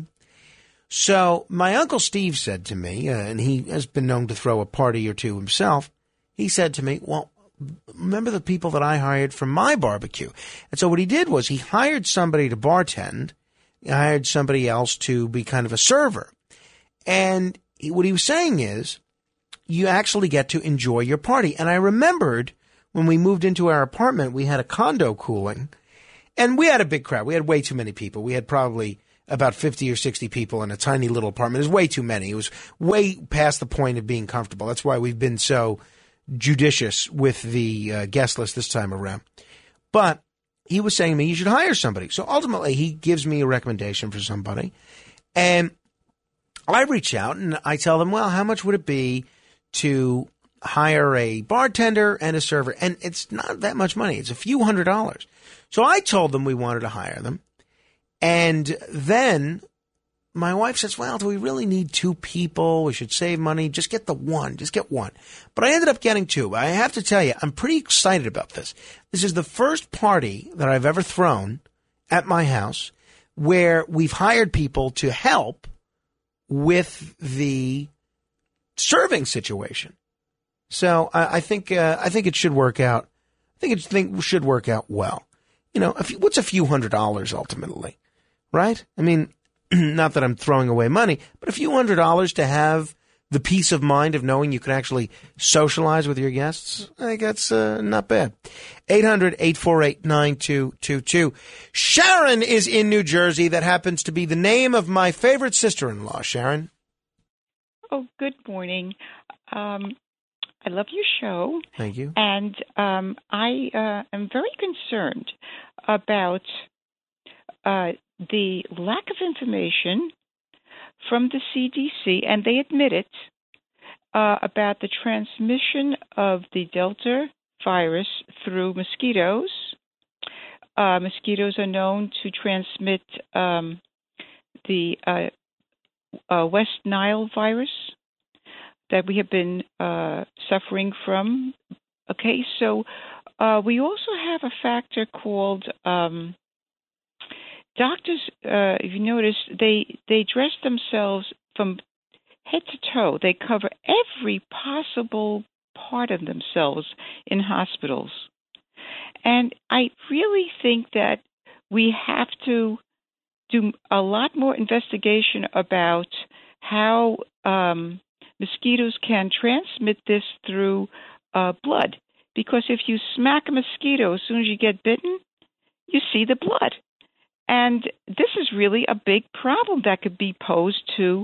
So my Uncle Steve said to me, uh, and he has been known to throw a party or two himself, he said to me, well, remember the people that I hired for my barbecue? And so what he did was he hired somebody to bartend, he hired somebody else to be kind of a server. And he, what he was saying is, you actually get to enjoy your party. And I remembered when we moved into our apartment, we had a condo cooling, and we had a big crowd. We had way too many people. We had probably about fifty or sixty people in a tiny little apartment. It was way too many. It was way past the point of being comfortable. That's why we've been so judicious with the uh, guest list this time around. But he was saying to me, you should hire somebody. So ultimately, he gives me a recommendation for somebody. And I reach out and I tell them, well, how much would it be to hire a bartender and a server? And it's not that much money. It's a few hundred dollars. So I told them we wanted to hire them. And then my wife says, well, do we really need two people? We should save money. Just get the one. Just get one. But I ended up getting two. I have to tell you, I'm pretty excited about this. This is the first party that I've ever thrown at my house where we've hired people to help with the serving situation. So I, I think uh, I think it should work out. I think it think should work out well. You know, a few, what's a few hundred dollars ultimately, right? I mean, not that I'm throwing away money, but a few hundred dollars to have the peace of mind of knowing you can actually socialize with your guests. I think that's uh, not bad. eight hundred, eight four eight, nine two two two. Sharon is in New Jersey. That happens to be the name of my favorite sister-in-law. Sharon. Oh, good morning. Um, I love your show. Thank you. And um, I uh, am very concerned about uh, the lack of information from the C D C, and they admit it, uh, about the transmission of the Delta virus through mosquitoes. Uh, mosquitoes are known to transmit um, the uh, uh, West Nile virus that we have been uh, suffering from. Okay, so uh, we also have a factor called um, doctors. Uh, if you notice, they they dress themselves from head to toe. They cover every possible part of themselves in hospitals, and I really think that we have to do a lot more investigation about how um, mosquitoes can transmit this through uh, blood. Because if you smack a mosquito, as soon as you get bitten, you see the blood. And this is really a big problem that could be posed to,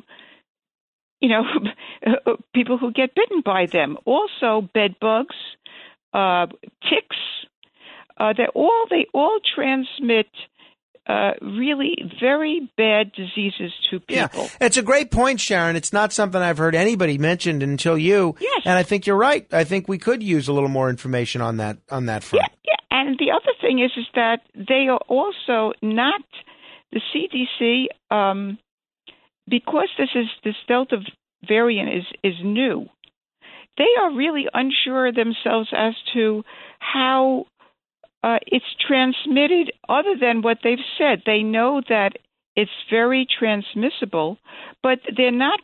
you know, people who get bitten by them. Also, bed bugs, uh, ticks, uh, they all they all transmit uh, really very bad diseases to people. Yeah, it's a great point, Sharon. It's not something I've heard anybody mentioned until you. Yes. And I think you're right. I think we could use a little more information on that on that front. Yeah, yeah. And the other thing is, is that they are also not, the C D C, um, because this is this Delta variant is, is new, they are really unsure themselves as to how uh, it's transmitted other than what they've said. They know that it's very transmissible, but they're not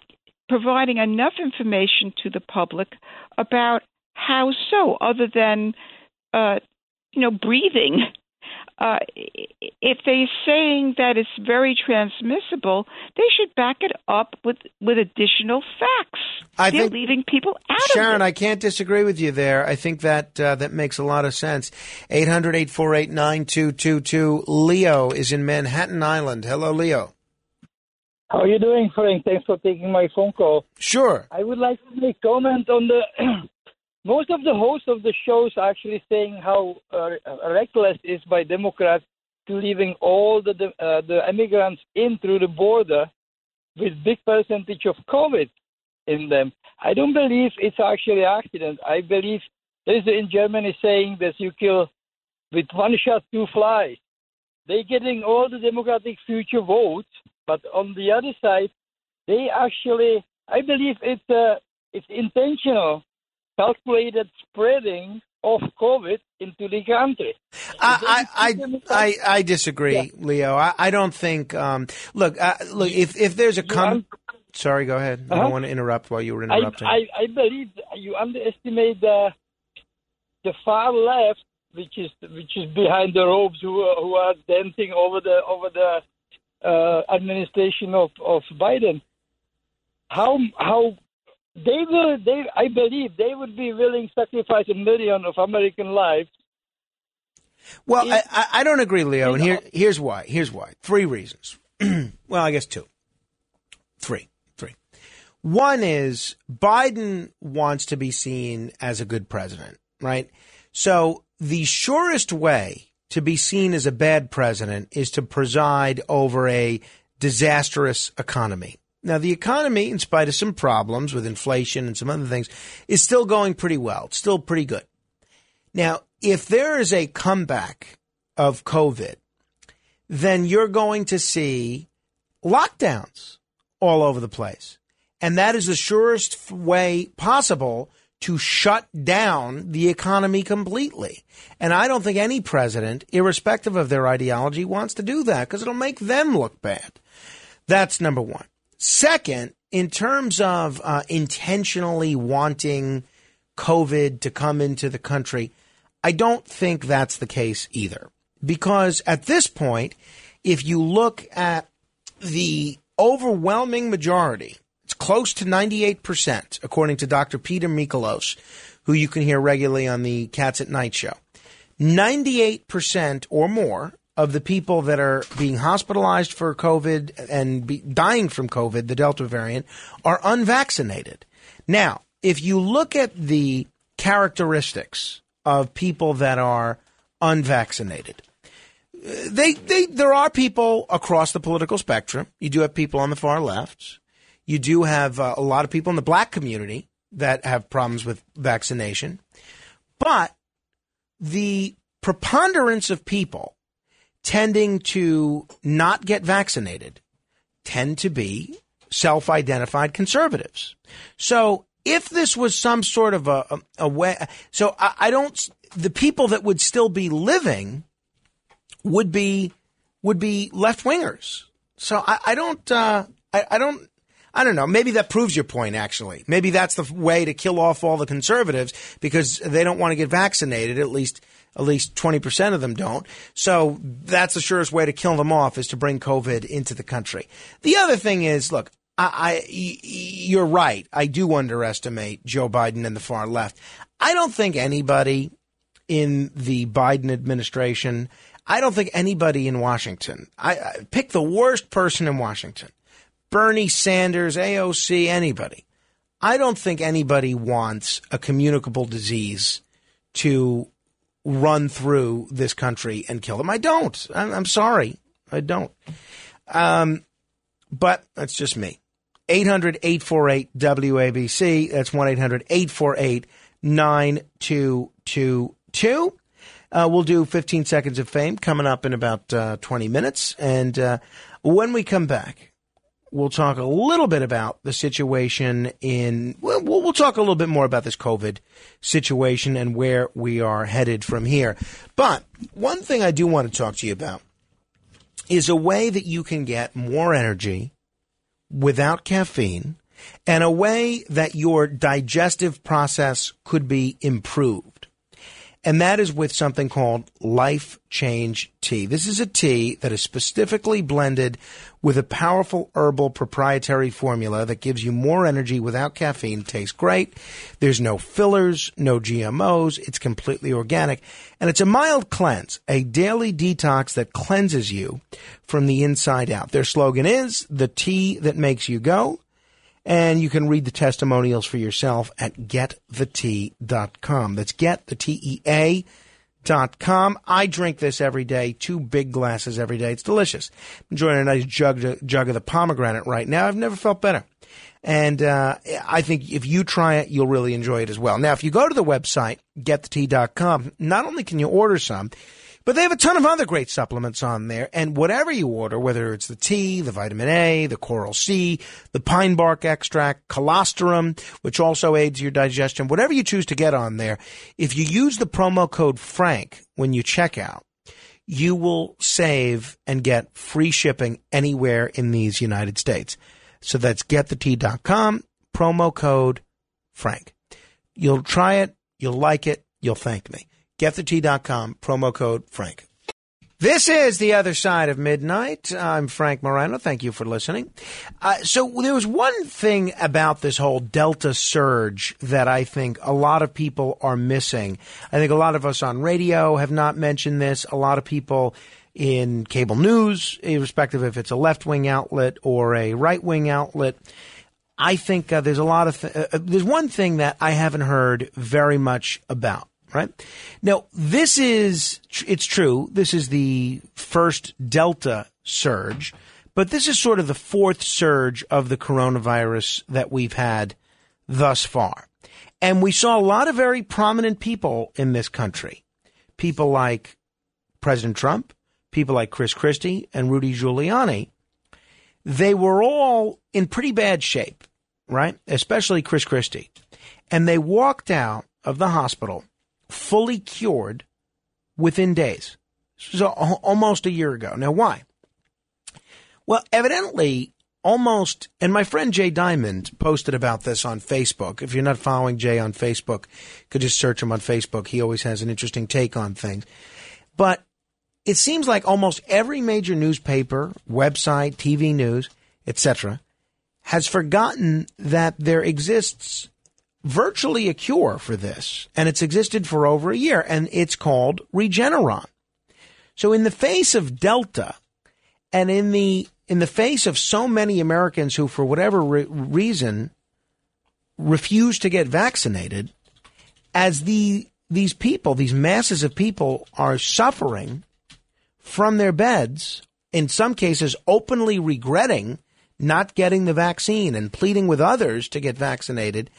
providing enough information to the public about how so, other than, uh, you know, breathing. Uh, if they're saying that it's very transmissible, they should back it up with, with additional facts. I They're think, leaving people out Sharon, of it. I can't disagree with you there. I think that uh, that makes a lot of sense. eight hundred, eight four eight, nine two two two. Leo is in Manhattan Island. Hello, Leo. How are you doing, Frank? Thanks for taking my phone call. Sure. I would like to make comment on the... Most of the hosts of the shows are actually saying how uh, reckless it is by Democrats to leaving all the uh, the immigrants in through the border with big percentage of COVID in them. I don't believe it's actually an accident. I believe there's in Germany saying that you kill with one shot two flies. They're getting all the Democratic future votes, but on the other side, they actually, I believe it's uh, it's intentional. Calculated spreading of COVID into the country. I I, I, I, I disagree, yeah. Leo. I, I don't think. Um, look, uh, look. If if there's a com- sorry, go ahead. Uh-huh. I don't want to interrupt while you were interrupting. I, I, I believe you underestimate the the far left, which is which is behind the ropes, who are, who are dancing over the over the uh, administration of, of Biden. How how. They will. They, I believe, they would be willing to sacrifice a million of American lives. Well, if, I, I don't agree, Leo, and here, here's why. Here's why. Three reasons. Well, I guess two. Three. Three. One is Biden wants to be seen as a good president, right? So the surest way to be seen as a bad president is to preside over a disastrous economy. Now, the economy, in spite of some problems with inflation and some other things, is still going pretty well. It's still pretty good. Now, if there is a comeback of COVID, then you're going to see lockdowns all over the place. And that is the surest way possible to shut down the economy completely. And I don't think any president, irrespective of their ideology, wants to do that because it'll make them look bad. That's number one. Second, in terms of uh, intentionally wanting COVID to come into the country, I don't think that's the case either. Because at this point, if you look at the overwhelming majority, it's close to ninety-eight percent, according to Doctor Peter Mikolos, who you can hear regularly on the Cats at Night show. ninety-eight percent or more of the people that are being hospitalized for COVID and be dying from COVID, the Delta variant, are unvaccinated. Now, if you look at the characteristics of people that are unvaccinated, they, they, there are people across the political spectrum. You do have people on the far left. You do have uh, a lot of people in the black community that have problems with vaccination. But the preponderance of people tending to not get vaccinated tend to be self-identified conservatives. So if this was some sort of a, a, a way, so I, I don't, the people that would still be living would be, would be left-wingers. So I, I don't, uh, I, I don't, I don't know. Maybe that proves your point, actually. Maybe that's the way to kill off all the conservatives because they don't want to get vaccinated, at least At least twenty percent of them don't. So that's the surest way to kill them off is to bring COVID into the country. The other thing is, look, I, I, you're right. I do underestimate Joe Biden and the far left. I don't think anybody in the Biden administration, I don't think anybody in Washington, I, I pick the worst person in Washington, Bernie Sanders, A O C, anybody. I don't think anybody wants a communicable disease to run through this country and kill them. I don't. I'm, I'm sorry. I don't. Um, but that's just me. eight hundred, eight four eight, W A B C. That's one eight hundred, eight four eight, nine two two two. Uh, we'll do fifteen seconds of fame coming up in about uh, twenty minutes. And uh, when we come back, we'll talk a little bit about the situation in, well, we'll talk a little bit more about this COVID situation and where we are headed from here. But one thing I do want to talk to you about is a way that you can get more energy without caffeine and a way that your digestive process could be improved. And that is with something called Life Change Tea. This is a tea that is specifically blended with a powerful herbal proprietary formula that gives you more energy without caffeine. It tastes great. There's no fillers, no G M Os. It's completely organic. And it's a mild cleanse, a daily detox that cleanses you from the inside out. Their slogan is the tea that makes you go. And you can read the testimonials for yourself at get the tea dot com. That's get the T E A dot com. I drink this every day, two big glasses every day. It's delicious. I'm enjoying a nice jug, jug of the pomegranate right now. I've never felt better. And uh, I think if you try it, you'll really enjoy it as well. Now, if you go to the website, get the tea dot com, not only can you order some, but they have a ton of other great supplements on there. And whatever you order, whether it's the tea, the vitamin A, the coral C, the pine bark extract, colostrum, which also aids your digestion, whatever you choose to get on there, if you use the promo code FRANK when you check out, you will save and get free shipping anywhere in these United States. So that's get the tea dot com, promo code FRANK. You'll try it, you'll like it, you'll thank me. get the tea dot com, promo code FRANK. This is The Other Side of Midnight. I'm Frank Morano. Thank you for listening. Uh, so there was one thing about this whole Delta surge that I think a lot of people are missing. I think a lot of us on radio have not mentioned this. A lot of people in cable news, irrespective if it's a left-wing outlet or a right-wing outlet. I think uh, there's a lot of th- uh, there's one thing that I haven't heard very much about. Right? Now, this is, it's true, this is the first Delta surge, but this is sort of the fourth surge of the coronavirus that we've had thus far. And we saw a lot of very prominent people in this country. People like President Trump, people like Chris Christie and Rudy Giuliani. They were all in pretty bad shape, right? Especially Chris Christie. And they walked out of the hospital fully cured within days. So almost a year ago. Now, why? Well, evidently, almost, and my friend Jay Diamond posted about this on Facebook. If you're not following Jay on Facebook, you could just search him on Facebook. He always has an interesting take on things. But it seems like almost every major newspaper, website, T V news, et cetera, has forgotten that there exists virtually a cure for this, and it's existed for over a year, and it's called Regeneron. So in the face of Delta, and in the in the face of so many Americans who, for whatever re- reason, refuse to get vaccinated, as the these people, these masses of people are suffering from their beds, in some cases openly regretting not getting the vaccine and pleading with others to get vaccinated,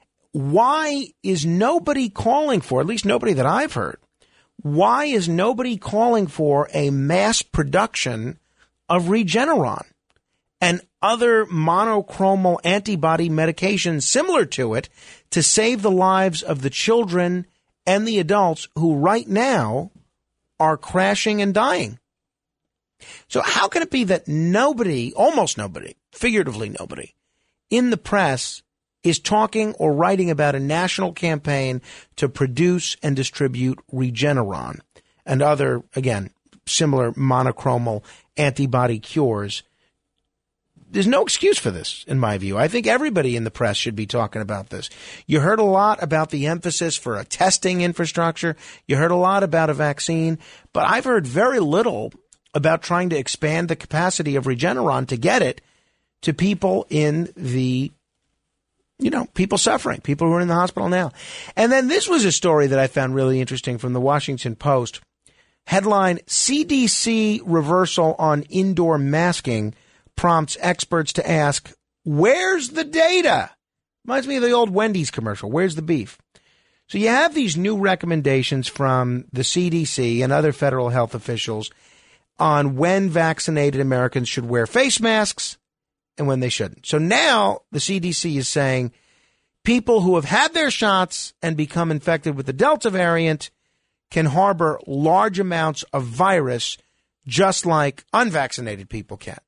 why is nobody calling for, at least nobody that I've heard, why is nobody calling for a mass production of Regeneron and other monoclonal antibody medications similar to it to save the lives of the children and the adults who right now are crashing and dying? So how can it be that nobody, almost nobody, figuratively nobody, in the press is talking or writing about a national campaign to produce and distribute Regeneron and other, again, similar monoclonal antibody cures? There's no excuse for this, in my view. I think everybody in the press should be talking about this. You heard a lot about the emphasis for a testing infrastructure. You heard a lot about a vaccine, but I've heard very little about trying to expand the capacity of Regeneron to get it to people in the You know, people suffering, people who are in the hospital now. And then this was a story that I found really interesting from the Washington Post. Headline, C D C reversal on indoor masking prompts experts to ask, where's the data? Reminds me of the old Wendy's commercial. Where's the beef? So you have these new recommendations from the C D C and other federal health officials on when vaccinated Americans should wear face masks and when they shouldn't. So now the C D C is saying people who have had their shots and become infected with the Delta variant can harbor large amounts of virus just like unvaccinated people can.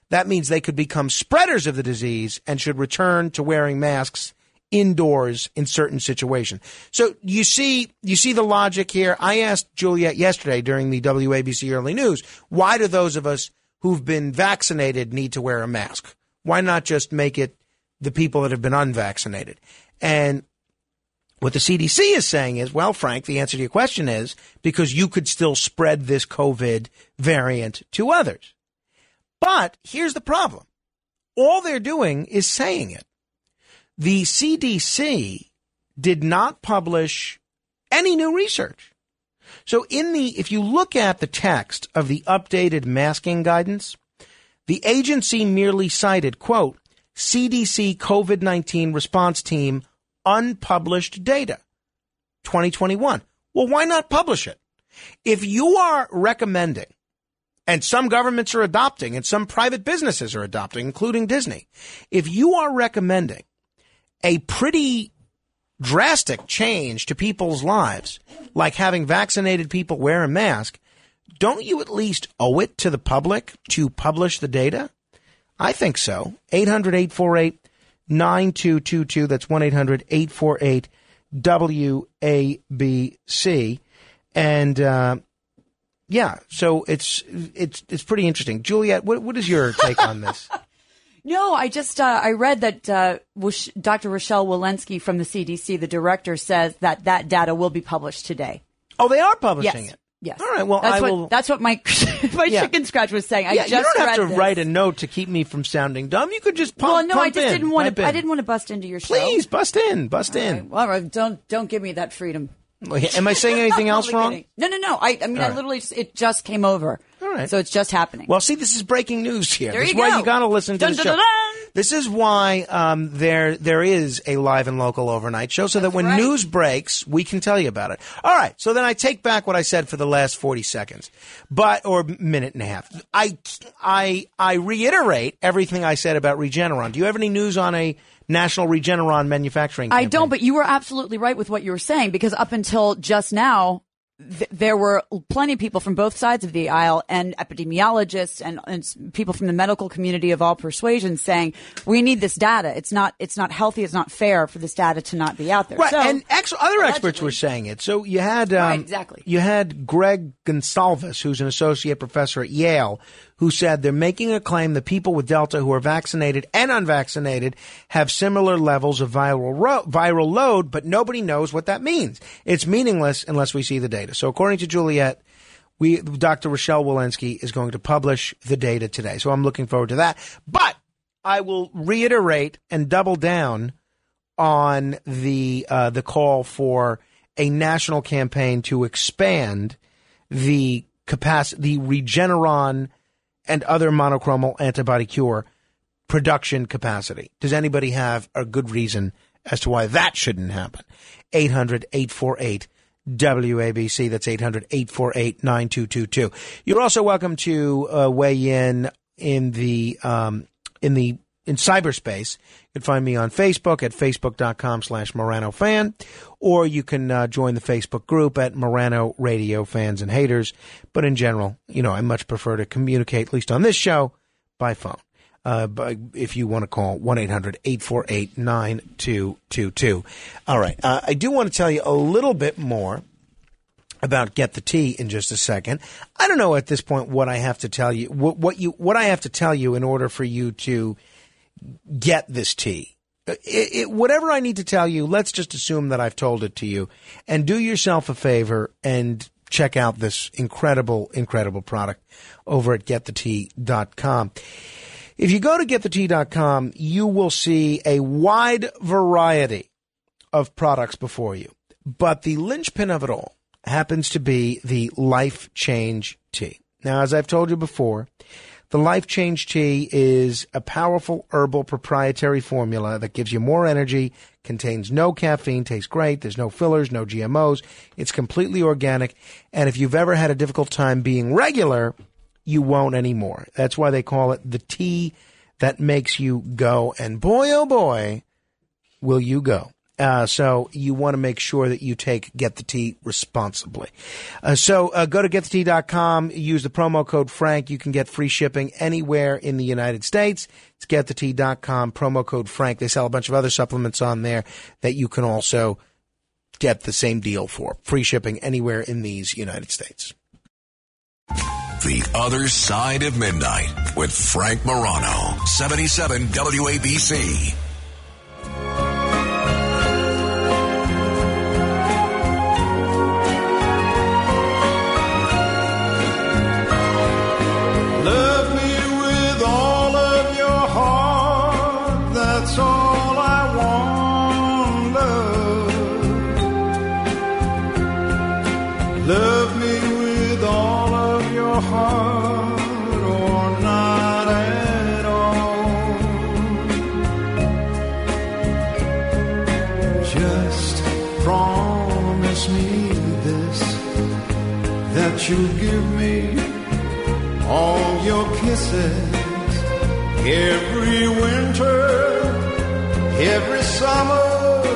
that means they could become spreaders of the disease and should return to wearing masks indoors in certain situations. So you see, you see the logic here. I asked Juliet yesterday during the W A B C Early News, why do those of us who've been vaccinated need to wear a mask? Why not just make it the people that have been unvaccinated? And what the C D C is saying is, well, Frank, the answer to your question is because you could still spread this COVID variant to others. But here's the problem. All they're doing is saying it. The C D C did not publish any new research. So in the, if you look at the text of the updated masking guidance, the agency merely cited, quote, C D C COVID nineteen response team unpublished data, twenty twenty-one. Well, why not publish it? If you are recommending, and some governments are adopting, and some private businesses are adopting, including Disney, if you are recommending a pretty drastic change to people's lives, like having vaccinated people wear a mask, don't you at least owe it to the public to publish the data? I think so. eight hundred, eight four eight, nine two two two. That's one eight hundred, eight four eight, W A B C. And, uh, yeah, so it's, it's, it's pretty interesting. Juliet, what, what is your take on this? No, I just, uh, I read that, uh, Doctor Rochelle Walensky from the C D C, the director, says that that data will be published today. Oh, they are publishing yes. it? Yes. All right, well, that's I what, will. That's what my, my Yeah. chicken scratch was saying. I Yeah, just you don't have read to this. write a note to keep me from sounding dumb. You could just pump, Well, no, pump I just in, didn't want pipe to, in. I didn't want to bust into your show. Please, bust in, bust All in. right. Well, all right, don't, don't give me that freedom. Am I saying anything else Totally wrong? kidding. No, no, no. I, I mean, All I right. literally, just, it just came over. All right. So it's just happening. Well, see, this is breaking news here. There That's you why go. you got to listen to Dun, the dun, show. dun, dun. This is why um, there there is a live and local overnight show, so that when right. news breaks, we can tell you about it. All right. So then I take back what I said for the last forty seconds, but or minute and a half. I I I reiterate everything I said about Regeneron. Do you have any news on a national Regeneron manufacturing campaign? I don't, but you were absolutely right with what you were saying, because up until just now, th- there were plenty of people from both sides of the aisle and epidemiologists and, and s- people from the medical community of all persuasions saying, we need this data. It's not, it's not healthy. It's not fair for this data to not be out there. Right, So, and ex- other allegedly- experts were saying it. So you had um, Right, exactly. you had Greg Gonsalves, who's an associate professor at Yale, who said they're making a claim that people with Delta who are vaccinated and unvaccinated have similar levels of viral ro- viral load, but nobody knows what that means. It's meaningless unless we see the data. So according to Juliet, we Doctor Rochelle Walensky is going to publish the data today. So I'm looking forward to that. But I will reiterate and double down on the uh, the call for a national campaign to expand the capacity, the Regeneron and other monoclonal antibody cure production capacity. Does anybody have a good reason as to why that shouldn't happen? eight hundred, eight four eight, W A B C. That's eight hundred, eight four eight, nine two two two. You're also welcome to uh, weigh in in the um, in the in cyberspace. You can find me on Facebook at facebook.com slash Morano fan, or you can uh, join the Facebook group at Morano Radio Fans and Haters. But in general, you know, I much prefer to communicate, at least on this show, by phone. Uh, but if you want to call one eight hundred, eight four eight, nine two two two. All right. Uh, I do want to tell you a little bit more about Get the Tea in just a second. I don't know at this point what I have to tell you, what, what you, what I have to tell you in order for you to get this tea. It, it, whatever I need to tell you, let's just assume that I've told it to you, and do yourself a favor and check out this incredible, incredible product over at get the tea dot com. If you go to get the tea dot com, you will see a wide variety of products before you. But the linchpin of it all happens to be the Life Change Tea. Now, as I've told you before, the Life Change Tea is a powerful herbal proprietary formula that gives you more energy, contains no caffeine, tastes great, there's no fillers, no G M Os, it's completely organic, and if you've ever had a difficult time being regular, you won't anymore. That's why they call it the tea that makes you go, and boy, oh boy, will you go. Uh, so you want to make sure that you take Get the Tea responsibly. Uh, so uh, go to get the tea dot com, use the promo code Frank. You can get free shipping anywhere in the United States. It's get the tea dot com, promo code Frank. They sell a bunch of other supplements on there that you can also get the same deal for. Free shipping anywhere in these United States. The Other Side of Midnight with Frank Morano, seventy-seven W A B C. Love me with all of your heart, that's all I want, love. Love me with all of your heart, or not at all. Just promise me this, that you'll give me all your kisses, every winter, every summer.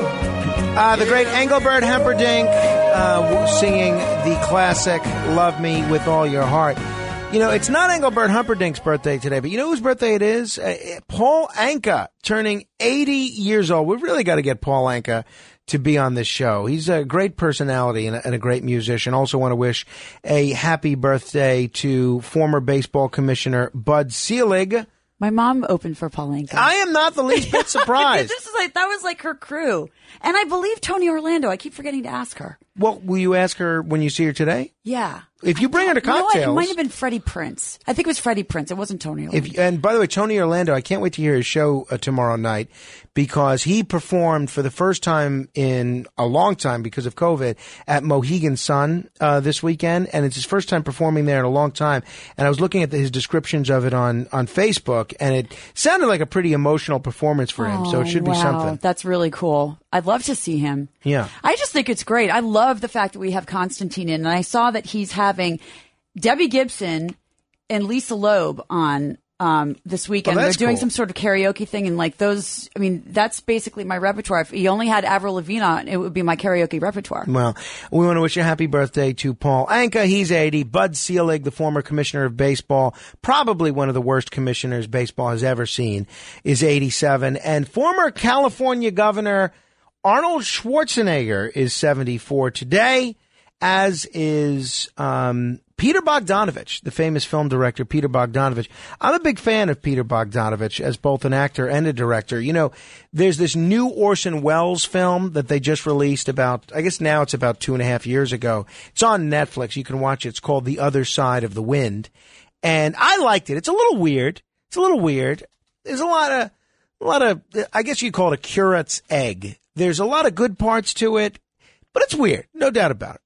Uh, the great Engelbert Humperdinck uh, singing the classic Love Me With All Your Heart. You know, it's not Engelbert Humperdinck's birthday today, but you know whose birthday it is? Uh, Paul Anka, turning eighty years old. We've really got to get Paul Anka to be on this show. He's a great personality and a, and a great musician. Also want to wish a happy birthday to former baseball commissioner Bud Selig. My mom opened for Paul Anka. I am not the least bit surprised. This is like that was like her crew, and I believe Tony Orlando. I keep forgetting to ask her. Well, will you ask her when you see her today? Yeah. If you bring her to You know what? cocktails. It might have been Freddie Prince. I think it was Freddie Prince. It wasn't Tony Orlando. If, and by the way, Tony Orlando, I can't wait to hear his show uh, tomorrow night, because he performed for the first time in a long time because of COVID at Mohegan Sun uh, this weekend, and it's his first time performing there in a long time. And I was looking at the, his descriptions of it on, on Facebook, and it sounded like a pretty emotional performance for him, so it should Oh, be wow. something. That's really cool. I'd love to see him. Yeah. I just think it's great. I love the fact that we have Constantine in, and I saw that he's having Debbie Gibson and Lisa Loeb on um, this weekend. Oh, They're that's doing cool. some sort of karaoke thing, and like those, I mean, that's basically my repertoire. If he only had Avril Lavigne on, it would be my karaoke repertoire. Well, we want to wish a happy birthday to Paul Anka. He's eighty. Bud Selig, the former commissioner of baseball, probably one of the worst commissioners baseball has ever seen, is eighty-seven. And former California Governor Arnold Schwarzenegger is seventy-four today, as is um, Peter Bogdanovich, the famous film director Peter Bogdanovich. I'm a big fan of Peter Bogdanovich as both an actor and a director. You know, there's this new Orson Welles film that they just released about, I guess now it's about two and a half years ago. It's on Netflix. You can watch it. It's called The Other Side of the Wind. And I liked it. It's a little weird. It's a little weird. There's a lot of, a lot of, I guess you'd call it a curate's egg. There's a lot of good parts to it, but it's weird. No doubt about it.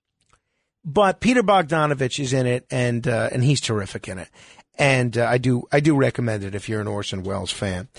But Peter Bogdanovich is in it, and uh, and he's terrific in it. And uh, I do I do recommend it if you're an Orson Welles fan.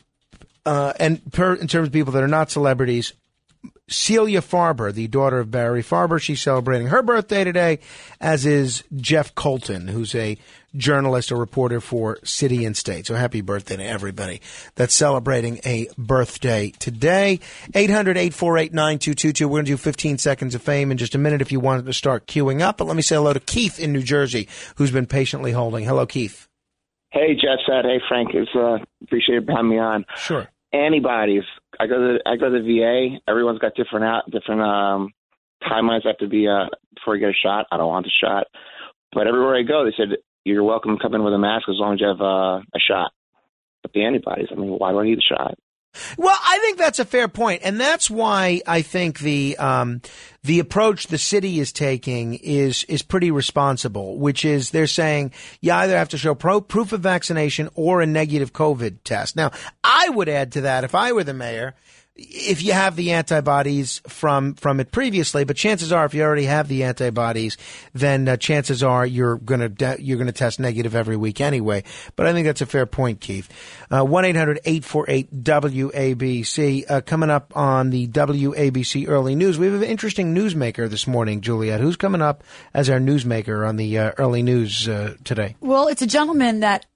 Uh, and per, in terms of people that are not celebrities, Celia Farber, the daughter of Barry Farber, she's celebrating her birthday today, as is Jeff Colton, who's a journalist, a reporter for City and State. So happy birthday to everybody that's celebrating a birthday today. eight hundred, eight four eight, nine two two two. We're going to do fifteen seconds of fame in just a minute if you wanted to start queuing up. But let me say hello to Keith in New Jersey, who's been patiently holding. Hello, Keith. Hey, Jet Set. Hey, Frank. It's uh, appreciate you having me on. Sure. Antibodies. I go to I go to the V A. Everyone's got different out different um, timelines. Have to be uh, before you get a shot. I don't want the shot, but everywhere I go, they said you're welcome to come in with a mask as long as you have uh, a shot. But the antibodies, I mean, why do I need the shot? Well, I think that's a fair point, and that's why I think the um, the approach the city is taking is is pretty responsible, which is they're saying you either have to show pro- proof of vaccination or a negative COVID test. Now, I would add to that, if I were the mayor, if you have the antibodies from from it previously, but chances are if you already have the antibodies, then uh, chances are you're going to de- you're going to test negative every week anyway. But I think that's a fair point, Keith. Uh, one eight hundred, eight four eight, W A B C. Uh, coming up on the W A B C Early News, we have an interesting newsmaker this morning, Juliet. Who's coming up as our newsmaker on the uh, Early News uh, today? Well, it's a gentleman that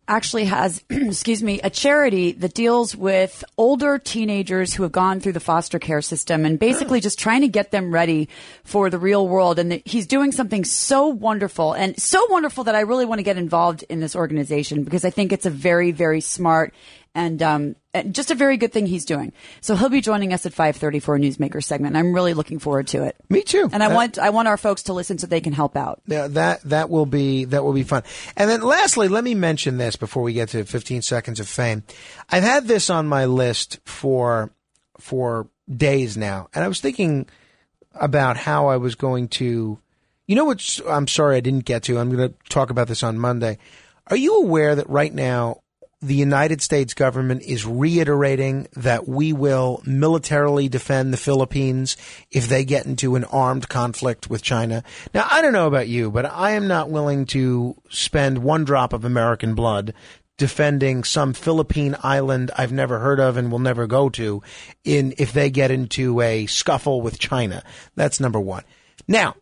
actually has, excuse me, a charity that deals with older teenagers who have gone through the foster care system and basically just trying to get them ready for the real world. And the, he's doing something so wonderful and so wonderful that I really want to get involved in this organization because I think it's a very, very smart and um, just a very good thing he's doing. So he'll be joining us at five thirty for a Newsmaker segment. I'm really looking forward to it. Me too. And I uh, want I want our folks to listen so they can help out. Yeah, that that will be that will be fun. And then lastly, let me mention this before we get to fifteen seconds of fame. I've had this on my list for for days now, and I was thinking about how I was going to. You know what? I'm sorry I didn't get to. I'm going to talk about this on Monday. Are you aware that right now the United States government is reiterating that we will militarily defend the Philippines if they get into an armed conflict with China? Now, I don't know about you, but I am not willing to spend one drop of American blood defending some Philippine island I've never heard of and will never go to in if they get into a scuffle with China. That's number one. Now,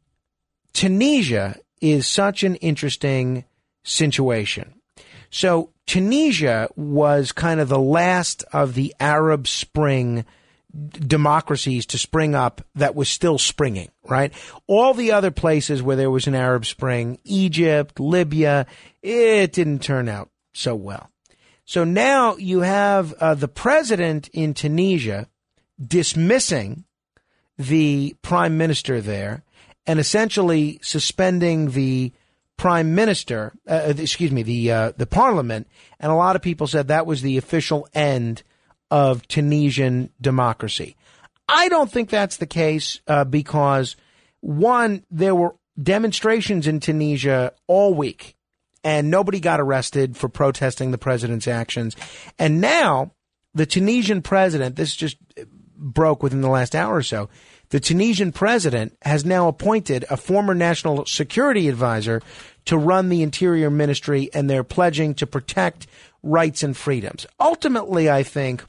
Tunisia is such an interesting situation. So Tunisia was kind of the last of the Arab Spring democracies to spring up that was still springing, right? All the other places where there was an Arab Spring, Egypt, Libya, it didn't turn out so well. So now you have uh, the president in Tunisia dismissing the prime minister there and essentially suspending the prime minister, uh, excuse me, the uh, the parliament, and a lot of people said that was the official end of Tunisian democracy. I don't think that's the case uh, because, one, there were demonstrations in Tunisia all week, and nobody got arrested for protesting the president's actions. And now the Tunisian president, this just broke within the last hour or so, the Tunisian president has now appointed a former national security advisor to run the interior ministry, and they're pledging to protect rights and freedoms. Ultimately, I think,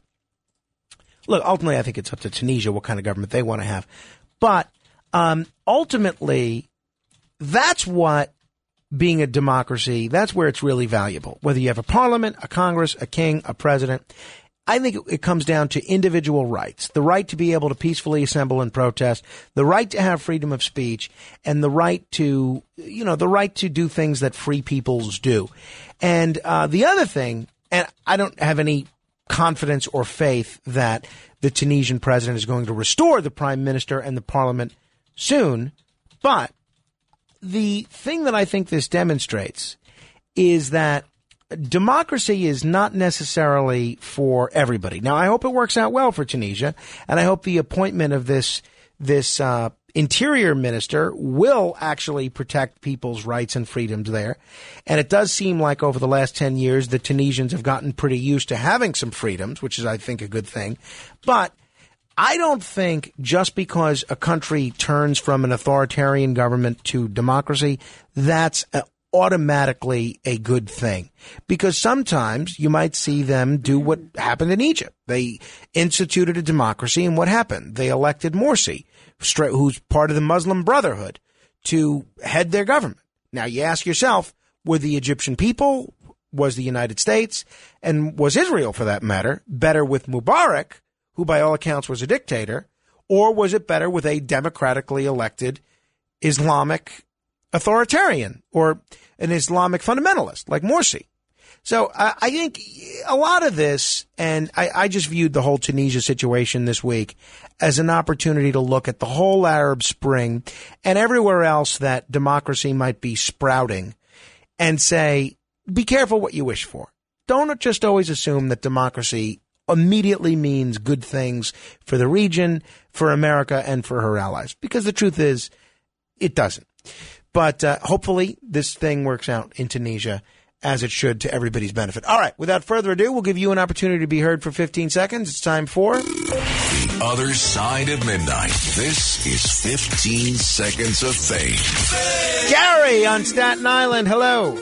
look, ultimately, I think it's up to Tunisia what kind of government they want to have. But um, ultimately, that's what being a democracy, that's where it's really valuable. Whether you have a parliament, a Congress, a king, a president, I think it comes down to individual rights, the right to be able to peacefully assemble and protest, the right to have freedom of speech, and the right to, you know, the right to do things that free peoples do. And uh, the other thing, and I don't have any confidence or faith that the Tunisian president is going to restore the prime minister and the parliament soon, but the thing that I think this demonstrates is that democracy is not necessarily for everybody. Now, I hope it works out well for Tunisia, and I hope the appointment of this this uh, interior minister will actually protect people's rights and freedoms there. And it does seem like over the last ten years, the Tunisians have gotten pretty used to having some freedoms, which is, I think, a good thing. But I don't think just because a country turns from an authoritarian government to democracy, that's a automatically a good thing, because sometimes you might see them do what happened in Egypt. They instituted a democracy, and what happened? They elected Morsi, who's part of the Muslim Brotherhood, to head their government. Now you ask yourself, were the Egyptian people, was the United States, and was Israel for that matter, better with Mubarak, who by all accounts was a dictator, or was it better with a democratically elected Islamic authoritarian or an Islamic fundamentalist like Morsi? So uh, I think a lot of this, and I, I just viewed the whole Tunisia situation this week as an opportunity to look at the whole Arab Spring and everywhere else that democracy might be sprouting and say, be careful what you wish for. Don't just always assume that democracy immediately means good things for the region, for America, and for her allies, because the truth is it doesn't. But uh, hopefully this thing works out in Tunisia as it should to everybody's benefit. All right, without further ado, we'll give you an opportunity to be heard for fifteen seconds. It's time for The Other Side of Midnight. This is fifteen Seconds of Fame. Gary on Staten Island. Hello.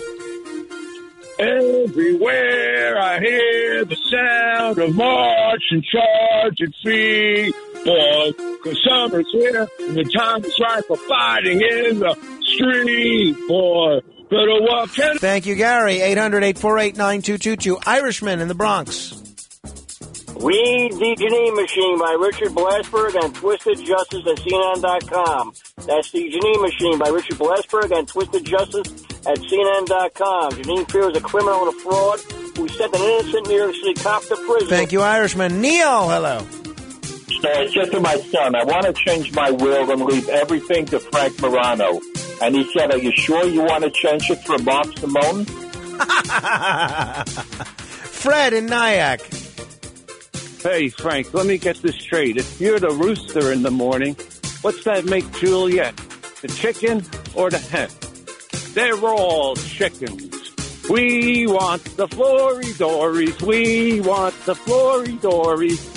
Everywhere I hear the sound of march and charge and feet. Boy, 'cause summer's here and the time is right for fighting in the street. Boy, Better walk in. Thank you, Gary. eight hundred, eight four eight, nine two two two. Irishman in the Bronx. Read The Janine Machine by Richard Blasberg and Twisted Justice at C N N dot com. That's The Janine Machine by Richard Blasberg and Twisted Justice at C N N dot com. Janine Fear is a criminal and a fraud who sent an innocent New York City cop to prison. Thank you, Irishman. Neil, hello. So it's just to my son. I want to change my will and leave everything to Frank Morano. And he said, are you sure you want to change it for Mark Simone? Fred in Nyack. Hey, Frank, let me get this straight. If you're the rooster in the morning, what's that make Juliet? The chicken or the hen? They're all chickens. We want the Flory-Dories. We want the Flory-Dories.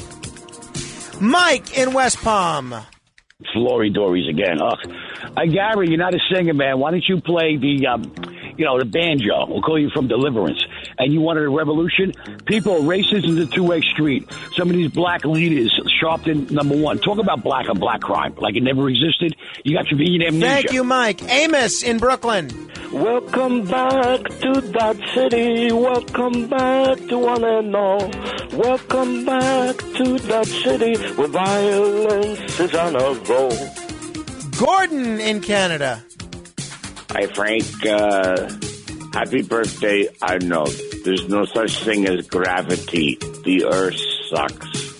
Mike in West Palm. Flory-Dories again. Ugh. Uh, Gary, you're not a singer, man. Why don't you play the, um, you know, the banjo? We'll call you from Deliverance. And you wanted a revolution? People, racism is a two-way street. Some of these black leaders, Sharpton, number one. Talk about black on black crime. Like it never existed. You got convenient amnesia. Thank you, Mike. Amos in Brooklyn. Welcome back to that city. Welcome back to one and all. Welcome back to that city where violence is on a roll. Gordon in Canada. Hi, Frank. Uh, happy birthday. I know there's no such thing as gravity. The earth sucks.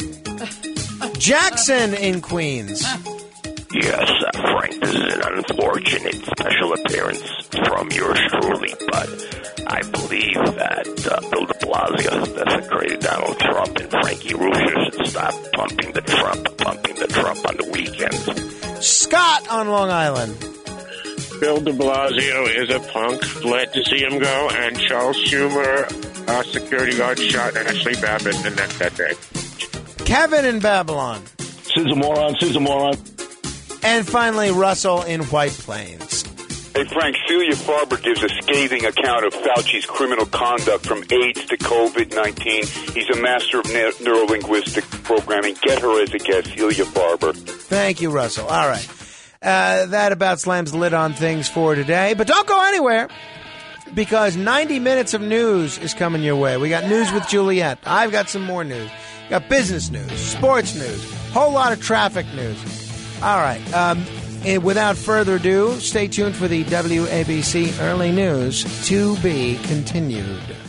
Jackson in Queens. Yes, uh, Frank, this is an unfortunate special appearance from yours truly, but I believe that uh, Bill de Blasio desecrated Donald Trump and Frankie Russo should stop pumping the Trump, pumping the Trump on the weekends. Scott on Long Island. Bill de Blasio is a punk. Glad to see him go. And Charles Schumer, uh, security guard, shot Ashley Babbitt in the neck that day. Kevin in Babylon. She's a moron. She's a moron. And finally, Russell in White Plains. Hey, Frank, Celia Farber gives a scathing account of Fauci's criminal conduct from AIDS to COVID nineteen. He's a master of ne- neurolinguistic programming. Get her as a guest, Celia Farber. Thank you, Russell. All right. Uh, that about slams the lid on things for today. But don't go anywhere, because ninety minutes of news is coming your way. We got news with Juliet. I've got some more news. Got business news, sports news, whole lot of traffic news. All right. Um, and without further ado, stay tuned for the W A B C Early News, to be continued.